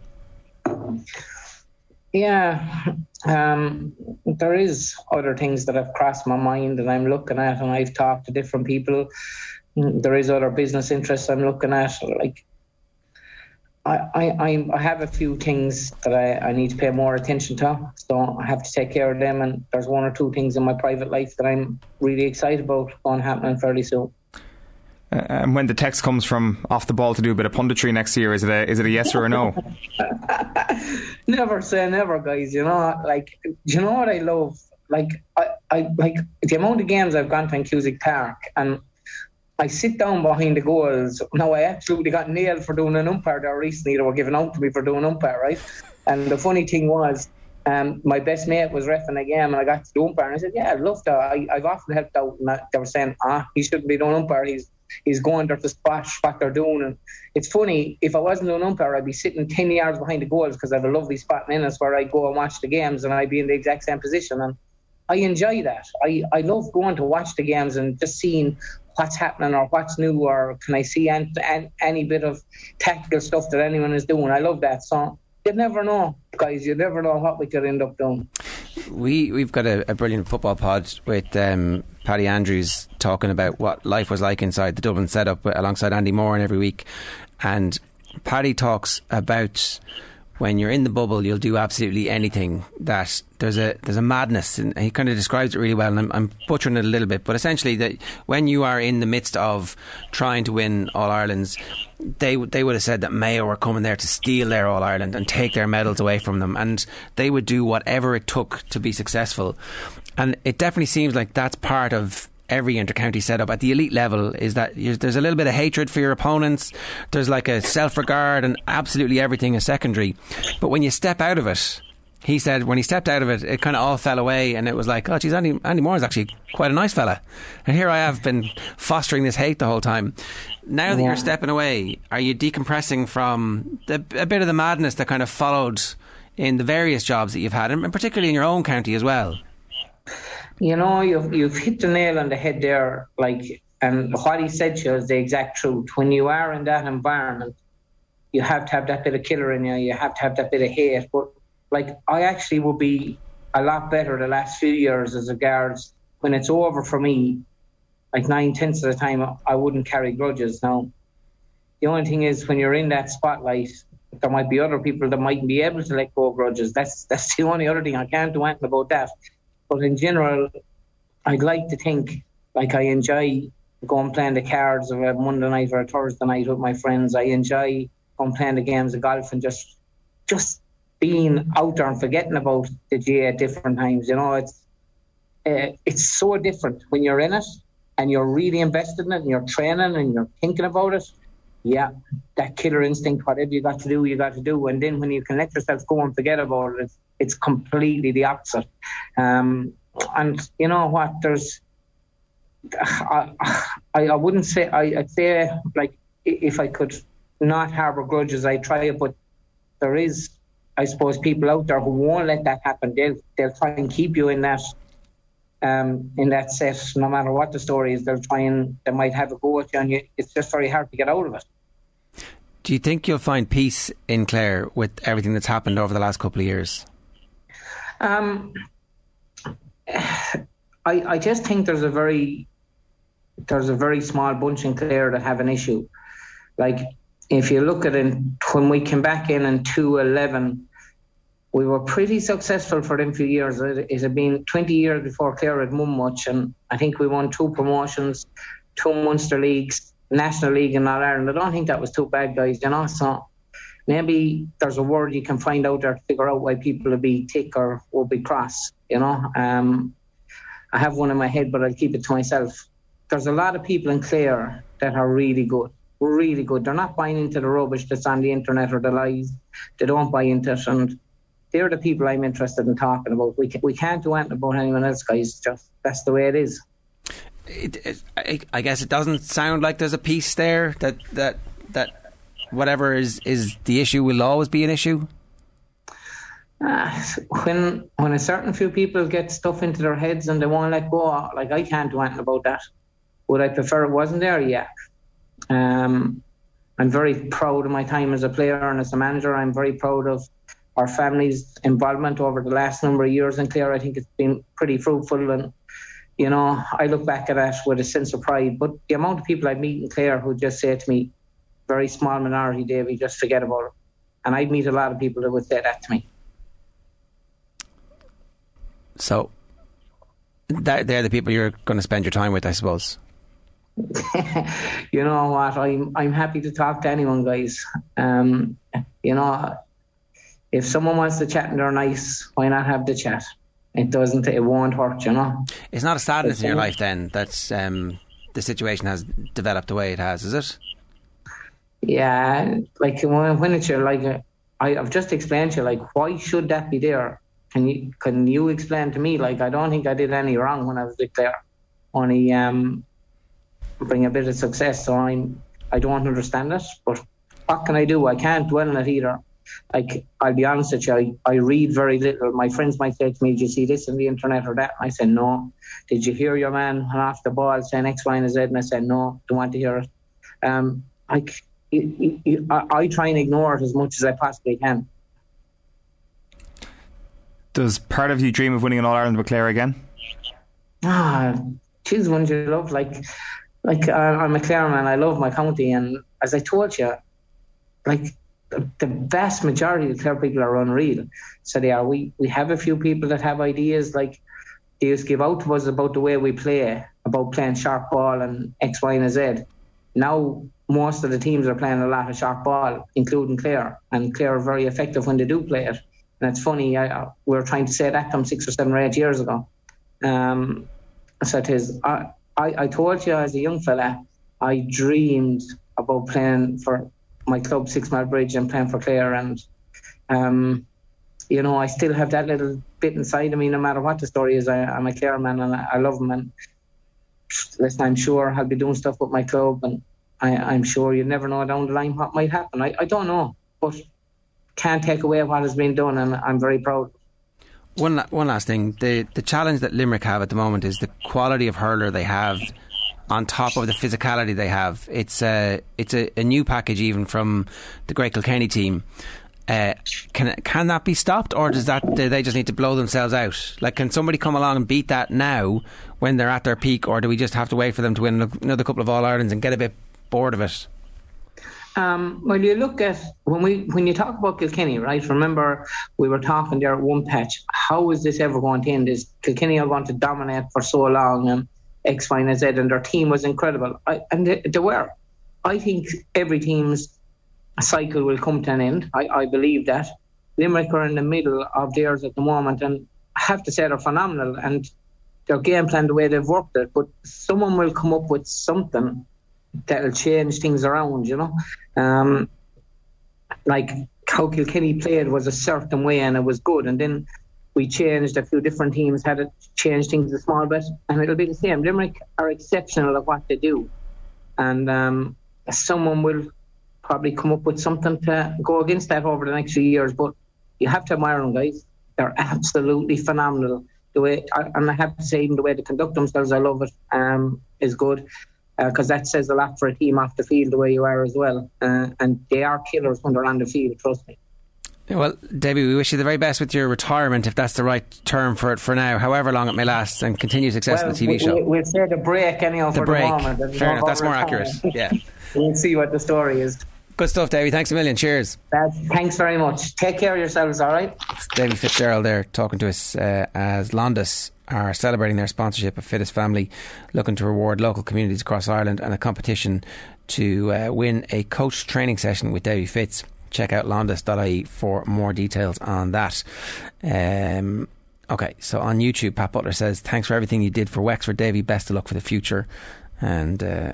Yeah, um, there is other things that have crossed my mind that I'm looking at, and I've talked to different people. There is other business interests I'm looking at, like. I, I, I have a few things that I, I need to pay more attention to, so I have to take care of them, and there's one or two things in my private life that I'm really excited about going happening fairly soon. Uh, and when the text comes from off the ball to do a bit of punditry next year, is it a, is it a yes or a no? Never say never, guys. You know, like, you know what I love? Like, I, I like the amount of games I've gone to in Cusack Park, and I sit down behind the goals. Now, I absolutely got nailed for doing an umpire there recently. They were giving out to me for doing umpire, right? And the funny thing was, um, my best mate was reffing a game, and I got to do umpire. And I said, yeah, I'd love to. I, I've often helped out. And they were saying, ah, he shouldn't be doing umpire. He's he's going there to squash what they're doing. And it's funny, if I wasn't doing umpire, I'd be sitting ten yards behind the goals because I have a lovely spot in Ennis where I'd go and watch the games, and I'd be in the exact same position. And I enjoy that. I, I love going to watch the games and just seeing what's happening or what's new, or can I see any, any bit of tactical stuff that anyone is doing. I love that. So you never know, guys. You never know what we could end up doing. We, we've got a, a brilliant football pod with um, Paddy Andrews talking about what life was like inside the Dublin setup alongside Andy Moran every week. And Paddy talks about when you're in the bubble, you'll do absolutely anything. That there's a there's a madness, and he kind of describes it really well. And I'm, I'm butchering it a little bit, but essentially, that when you are in the midst of trying to win All Irelands, they they would have said that Mayo were coming there to steal their All Ireland and take their medals away from them, and they would do whatever it took to be successful. And it definitely seems like that's part of every inter-county setup at the elite level, is that there's a little bit of hatred for your opponents, there's like a self-regard, and absolutely everything is secondary. But when you step out of it, he said when he stepped out of it, it kind of all fell away, and it was like, oh geez, Andy, Andy Moore is actually quite a nice fella, and here I have been fostering this hate the whole time. Now that yeah. you're stepping away, are you decompressing from the, a bit of the madness that kind of followed in the various jobs that you've had, and particularly in your own county as well? You know, you've, you've hit the nail on the head there, like, and what he said shows the exact truth. When you are in that environment, you have to have that bit of killer in you, you have to have that bit of hate. But, like, I actually will be a lot better the last few years as regards when it's over for me, like nine tenths of the time, I wouldn't carry grudges. Now, the only thing is when you're in that spotlight, there might be other people that mightn't be able to let go of grudges. That's, that's the only other thing. I can't do anything about that. But in general, I'd like to think like I enjoy going playing the cards of a Monday night or a Thursday night with my friends. I enjoy going playing the games of golf and just just being out there and forgetting about the G A at different times. You know, it's uh, it's so different when you're in it and you're really invested in it and you're training and you're thinking about it. Yeah, that killer instinct, whatever you got to do, you got to do. And then when you can let yourself go and forget about it, it's, it's completely the opposite. Um, and you know what, there's, I, I, I wouldn't say, I, I'd say, like, if I could not harbour grudges, I try it, but there is, I suppose, people out there who won't let that happen. They'll, they'll try and keep you in that Um, in that set, no matter what the story is. They'll try and they might have a go at you, and you, it's just very hard to get out of it. Do you think you'll find peace in Clare with everything that's happened over the last couple of years? Um, I, I just think there's a very there's a very small bunch in Clare that have an issue. Like, if you look at it, when we came back in in two eleven, we were pretty successful for them few years. It had been twenty years before Clare had won much, and I think we won two promotions, two Munster leagues, National League in All Ireland. I don't think that was too bad, guys, you know. So maybe there's a word you can find out there to figure out why people will be tick or will be cross, you know. Um, I have one in my head, but I'll keep it to myself. There's a lot of people in Clare that are really good, really good. They're not buying into the rubbish that's on the internet or the lies. They don't buy into it, and they're the people I'm interested in talking about. We can, we can't do anything about anyone else, guys. Just that's the way it is. It, it, I, I guess it doesn't sound like there's a piece there that that that whatever is, is the issue will always be an issue. Uh, when when a certain few people get stuff into their heads and they won't let go, like, I can't do anything about that. Would I prefer it wasn't there? Yeah. Um, I'm very proud of my time as a player and as a manager. I'm very proud of our family's involvement over the last number of years in Clare. I think it's been pretty fruitful, and you know, I look back at that with a sense of pride. But the amount of people I meet in Clare who just say to me, very small minority, Davy, just forget about it. And I'd meet a lot of people that would say that to me. So that, they're the people you're going to spend your time with, I suppose. You know what, I'm, I'm happy to talk to anyone, guys. Um, you know, if someone wants to chat and they're nice, why not have the chat? It doesn't, it won't hurt, you know. It's not a sadness it's in your life then that's um, the situation has developed the way it has, is it? Yeah, like when, when it's your, like, uh, I, I've just explained to you, like, why should that be there? Can you can you explain to me? Like, I don't think I did any wrong when I was there. Only um, bring a bit of success, so I'm I don't understand it. But what can I do? I can't dwell on it either. Like, I'll be honest with you, I, I read very little. My friends might say to me, "Did you see this on the internet or that?" And I said, "No." "Did you hear your man off the ball saying X, Y, and Z?" And I said, "No, don't want to hear it." Um, like, I, I, I try and ignore it as much as I possibly can. Does part of you dream of winning an All-Ireland with Clare again? Ah, geez, wouldn't you love, like, like uh, I'm a Clare man, I love my county, and as I told you, like, the, the vast majority of the Clare people are unreal. So they are. We, we have a few people that have ideas, like, they used to give out to us about the way we play, about playing sharp ball and X, Y, and Z. Now, most of the teams are playing a lot of sharp ball, including Clare, and Clare are very effective when they do play it. And it's funny, I, we were trying to say that from six or seven or eight years ago. Um, so it is. I, I, I told you as a young fella, I dreamed about playing for my club, Six Mile Bridge, and playing for Clare. And, um, you know, I still have that little bit inside of me, no matter what the story is. I, I'm a Clare man, and I, I love them. And listen, I'm sure I'll be doing stuff with my club, and I, I'm sure you never know down the line what might happen. I, I don't know, but can't take away what has been done, and I'm very proud. One one last thing, the the challenge that Limerick have at the moment is the quality of hurler they have on top of the physicality they have. It's a it's a, a new package even from the Great Kilkenny team. Uh, can can that be stopped, or does that do they just need to blow themselves out? Like, can somebody come along and beat that now when they're at their peak, or do we just have to wait for them to win another couple of All Irelands and get a bit bored of it? Um, well, you look at when we when you talk about Kilkenny, right? Remember, we were talking there at one patch. How is this ever going to end? Is Kilkenny are going to dominate for so long? And X, Y, and Z, and their team was incredible. I, and they, they were. I think every team's cycle will come to an end. I, I believe that. Limerick are in the middle of theirs at the moment, and I have to say they're phenomenal, and their game plan, the way they've worked it, but someone will come up with something that'll change things around, you know. Um, like how Kilkenny played was a certain way and it was good, and then we changed, a few different teams had to change things a small bit, and it'll be the same. Limerick are exceptional at what they do, and um, someone will probably come up with something to go against that over the next few years, but you have to admire them, guys. They're absolutely phenomenal. The way, and I have to say, even the way they conduct themselves, I love it, um, is good, because uh, that says a lot for a team off the field, the way you are as well, uh, and they are killers when they're on the field, trust me. Well, Davy, we wish you the very best with your retirement, if that's the right term for it for now, however long it may last, and continue success well, in the T V we, show. We, we'll say the break anyhow the for break. the moment. Fair enough, that's more accurate. Yeah. We'll see what the story is. Good stuff, Davy. Thanks a million. Cheers. Uh, thanks very much. Take care of yourselves, all right? It's Davy Fitzgerald there talking to us uh, as Londis are celebrating their sponsorship of Fittest Family, looking to reward local communities across Ireland, and a competition to uh, win a coach training session with Davy Fitz. Check out londis dot I E for more details on that. Um, okay, so on YouTube, Pat Butler says, thanks for everything you did for Wexford, Davy. Best of luck for the future. And uh,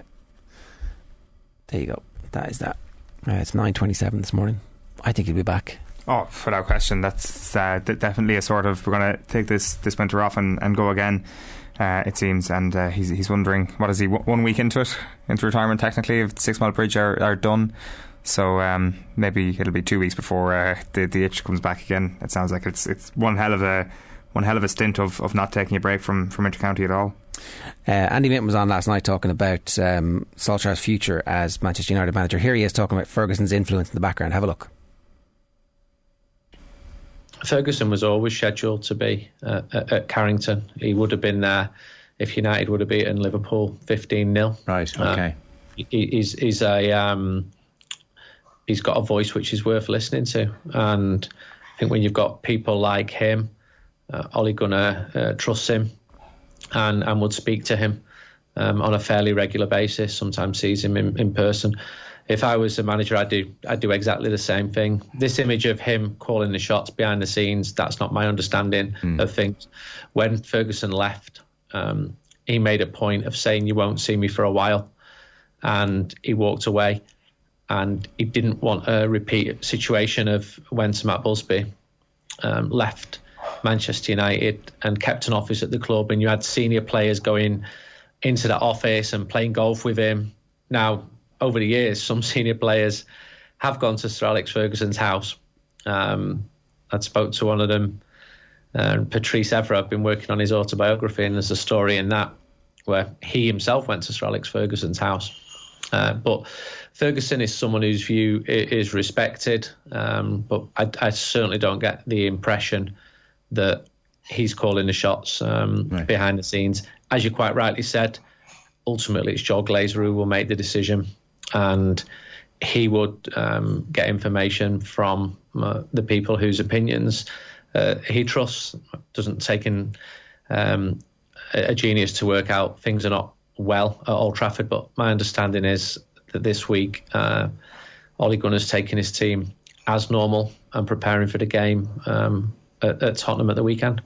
there you go. That is that. Uh, it's nine twenty-seven this morning. I think he'll be back. Oh, without question. That's uh, d- definitely a sort of, we're going to take this, this winter off and, and go again, uh, it seems. And uh, he's he's wondering, what is he, w- one week into it, into retirement technically, if Six Mile Bridge are, are done. So um, maybe it'll be two weeks before uh, the, the itch comes back again. It sounds like it's it's one hell of a one hell of a stint of, of not taking a break from, from Intercounty at all. Uh, Andy Minton was on last night talking about um, Solskjaer's future as Manchester United manager. Here he is talking about Ferguson's influence in the background. Have a look. Ferguson was always scheduled to be uh, at, at Carrington. He would have been there if United would have beaten Liverpool fifteen nil. Right, okay. Uh, he, he's, he's a um, he's got a voice which is worth listening to, and I think when you've got people like him, uh, Ole Gunnar uh, trusts him and, and would speak to him um, on a fairly regular basis, sometimes sees him in, in person. If I was a manager, I'd do, I'd do exactly the same thing. This image of him calling the shots behind the scenes, that's not my understanding mm. of things. When Ferguson left, um, he made a point of saying, you won't see me for a while. And he walked away. And he didn't want a repeat situation of when Sir Matt Busby um, left Manchester United and kept an office at the club, and you had senior players going into that office and playing golf with him. Now, over the years, some senior players have gone to Sir Alex Ferguson's house. Um, I spoke to one of them, uh, Patrice Evra. I've been working on his autobiography, and there's a story in that where he himself went to Sir Alex Ferguson's house. Uh, but Ferguson is someone whose view is respected, um, but I, I certainly don't get the impression that he's calling the shots um, right. behind the scenes. As you quite rightly said, ultimately it's Joel Glazer who will make the decision, and he would um, get information from uh, the people whose opinions uh, he trusts. Doesn't take in um, a genius to work out things are not well at Old Trafford, but my understanding is that this week uh, Ole Gunnar's taking his team as normal and preparing for the game um, at, at Tottenham at the weekend.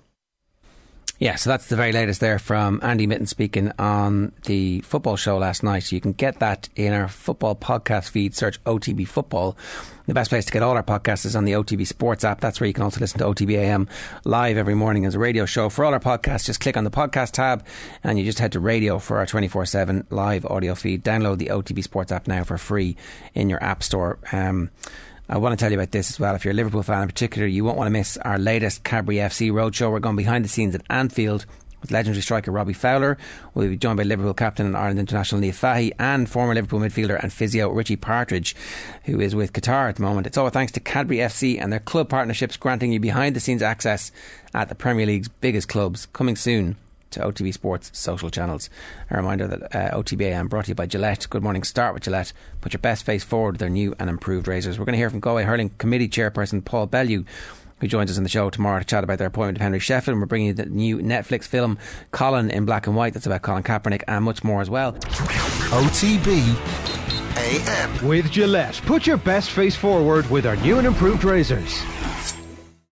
Yeah, so that's the very latest there from Andy Minton speaking on the football show last night. You can get that in our football podcast feed. Search O T B Football. The best place to get all our podcasts is on the O T B Sports app. That's where you can also listen to O T B A M live every morning as a radio show. For all our podcasts, just click on the podcast tab and you just head to radio for our twenty-four seven live audio feed. Download the O T B Sports app now for free in your app store. Um, I want to tell you about this as well. If you're a Liverpool fan in particular, you won't want to miss our latest Cadbury F C Roadshow. We're going behind the scenes at Anfield with legendary striker Robbie Fowler. We'll be joined by Liverpool captain and Ireland international Niamh Fahey and former Liverpool midfielder and physio Richie Partridge, who is with Qatar at the moment. It's all thanks to Cadbury F C and their club partnerships, granting you behind the scenes access at the Premier League's biggest clubs. Coming soon to O T B Sports social channels. A reminder that uh, O T B A M brought to you by Gillette. Good morning. Start with Gillette. Put your best face forward with their new and improved razors. We're going to hear from Galway Hurling Committee Chairperson Paul Bellew who joins us in the show tomorrow to chat about their appointment of Henry Sheffield. And we're bringing you the new Netflix film Colin in Black and White, that's about Colin Kaepernick, and much more as well. O T B A M. With Gillette, put your best face forward with our new and improved razors.